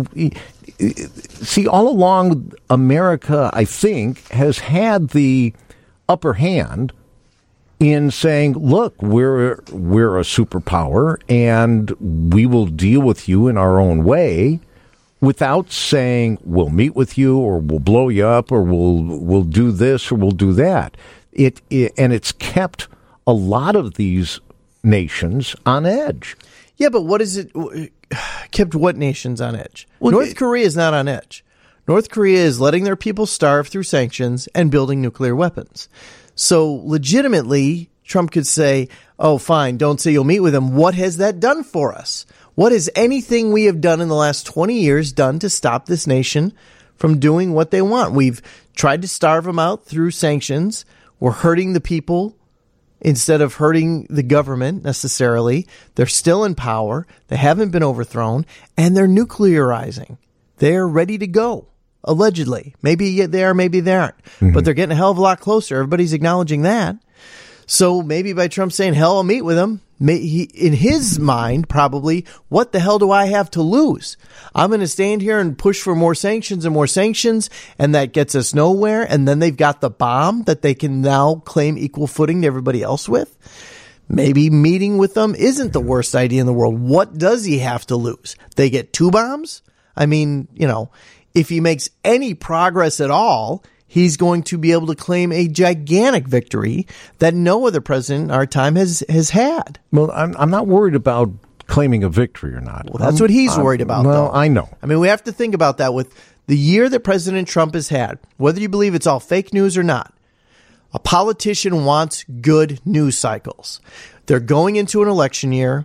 See, all along, America, I think, has had the upper hand in saying, look, we're a superpower, and we will deal with you in our own way, without saying, we'll meet with you, or we'll blow you up, or we'll do this, or we'll do that. And it's kept a lot of these nations on edge. Yeah, but what is it? Kept what nations on edge? Well, North Korea is not on edge. North Korea is letting their people starve through sanctions and building nuclear weapons. So legitimately, Trump could say, oh, fine, don't say you'll meet with him. What has that done for us? What has anything we have done in the last 20 years done to stop this nation from doing what they want? We've tried to starve them out through sanctions. We're hurting the people instead of hurting the government necessarily. They're still in power. They haven't been overthrown, and they're nuclearizing. They're ready to go, allegedly. Maybe they are, maybe they aren't. Mm-hmm. But they're getting a hell of a lot closer. Everybody's acknowledging that. So maybe by Trump saying, hell, I'll meet with him, in his mind, probably, what the hell do I have to lose? I'm going to stand here and push for more sanctions, and that gets us nowhere. And then they've got the bomb that they can now claim equal footing to everybody else with. Maybe meeting with them isn't the worst idea in the world. What does he have to lose? They get 2 bombs? I mean, if he makes any progress at all, he's going to be able to claim a gigantic victory that no other president in our time has had. Well, I'm not worried about claiming a victory or not. Well, that's what he's worried about, though. I know. I mean, we have to think about that with the year that President Trump has had, whether you believe it's all fake news or not, a politician wants good news cycles. They're going into an election year.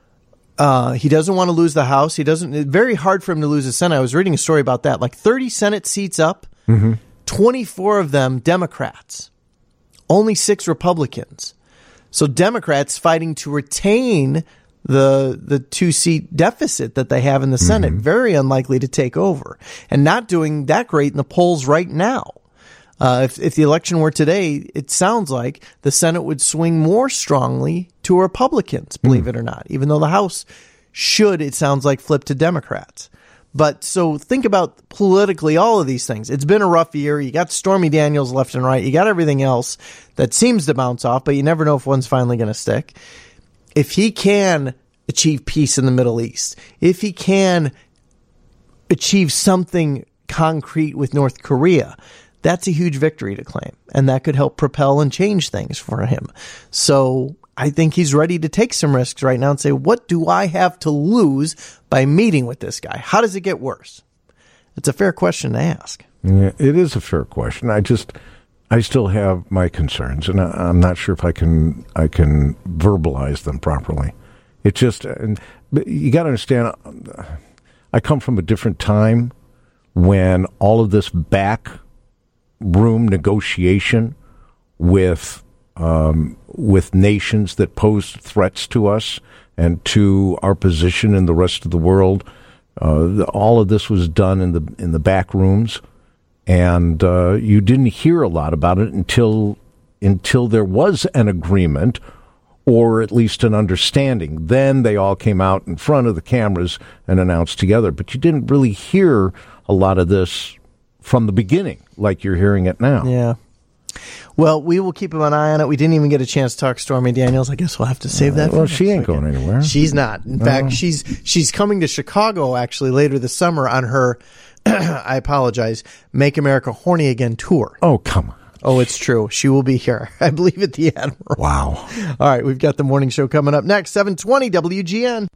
He doesn't want to lose the House. It's very hard for him to lose the Senate. I was reading a story about that. Like 30 Senate seats up, 24 of them Democrats, only 6 Republicans. So Democrats fighting to retain the 2-seat deficit that they have in the Senate, very unlikely to take over, and not doing that great in the polls right now. If the election were today, it sounds like the Senate would swing more strongly to Republicans, believe it or not, even though the House should, it sounds like, flip to Democrats. But so think about politically all of these things. It's been a rough year. You got Stormy Daniels left and right. You got everything else that seems to bounce off, but you never know if one's finally going to stick. If he can achieve peace in the Middle East, if he can achieve something concrete with North Korea, that's a huge victory to claim, and that could help propel and change things for him. So I think he's ready to take some risks right now and say, what do I have to lose by meeting with this guy? How does it get worse? It's a fair question to ask. Yeah, it is a fair question. I still have my concerns, and I'm not sure if I can verbalize them properly. It just, but you got to understand, I come from a different time when all of this backroom negotiation with nations that posed threats to us and to our position in the rest of the world, all of this was done in the back rooms. And you didn't hear a lot about it until there was an agreement, or at least an understanding. Then they all came out in front of the cameras and announced together. But you didn't really hear a lot of this from the beginning, like you're hearing it now. Yeah. Well, we will keep an eye on it. We didn't even get a chance to talk Stormy Daniels. I guess we'll have to save that. Well, she ain't going anywhere. She's not. In fact, she's coming to Chicago actually later this summer on her, I apologize, Make America Horny Again tour. Oh, come on. Oh, it's true. She will be here, I believe, at the Admiral. Wow. All right, we've got the morning show coming up next, 720 WGN.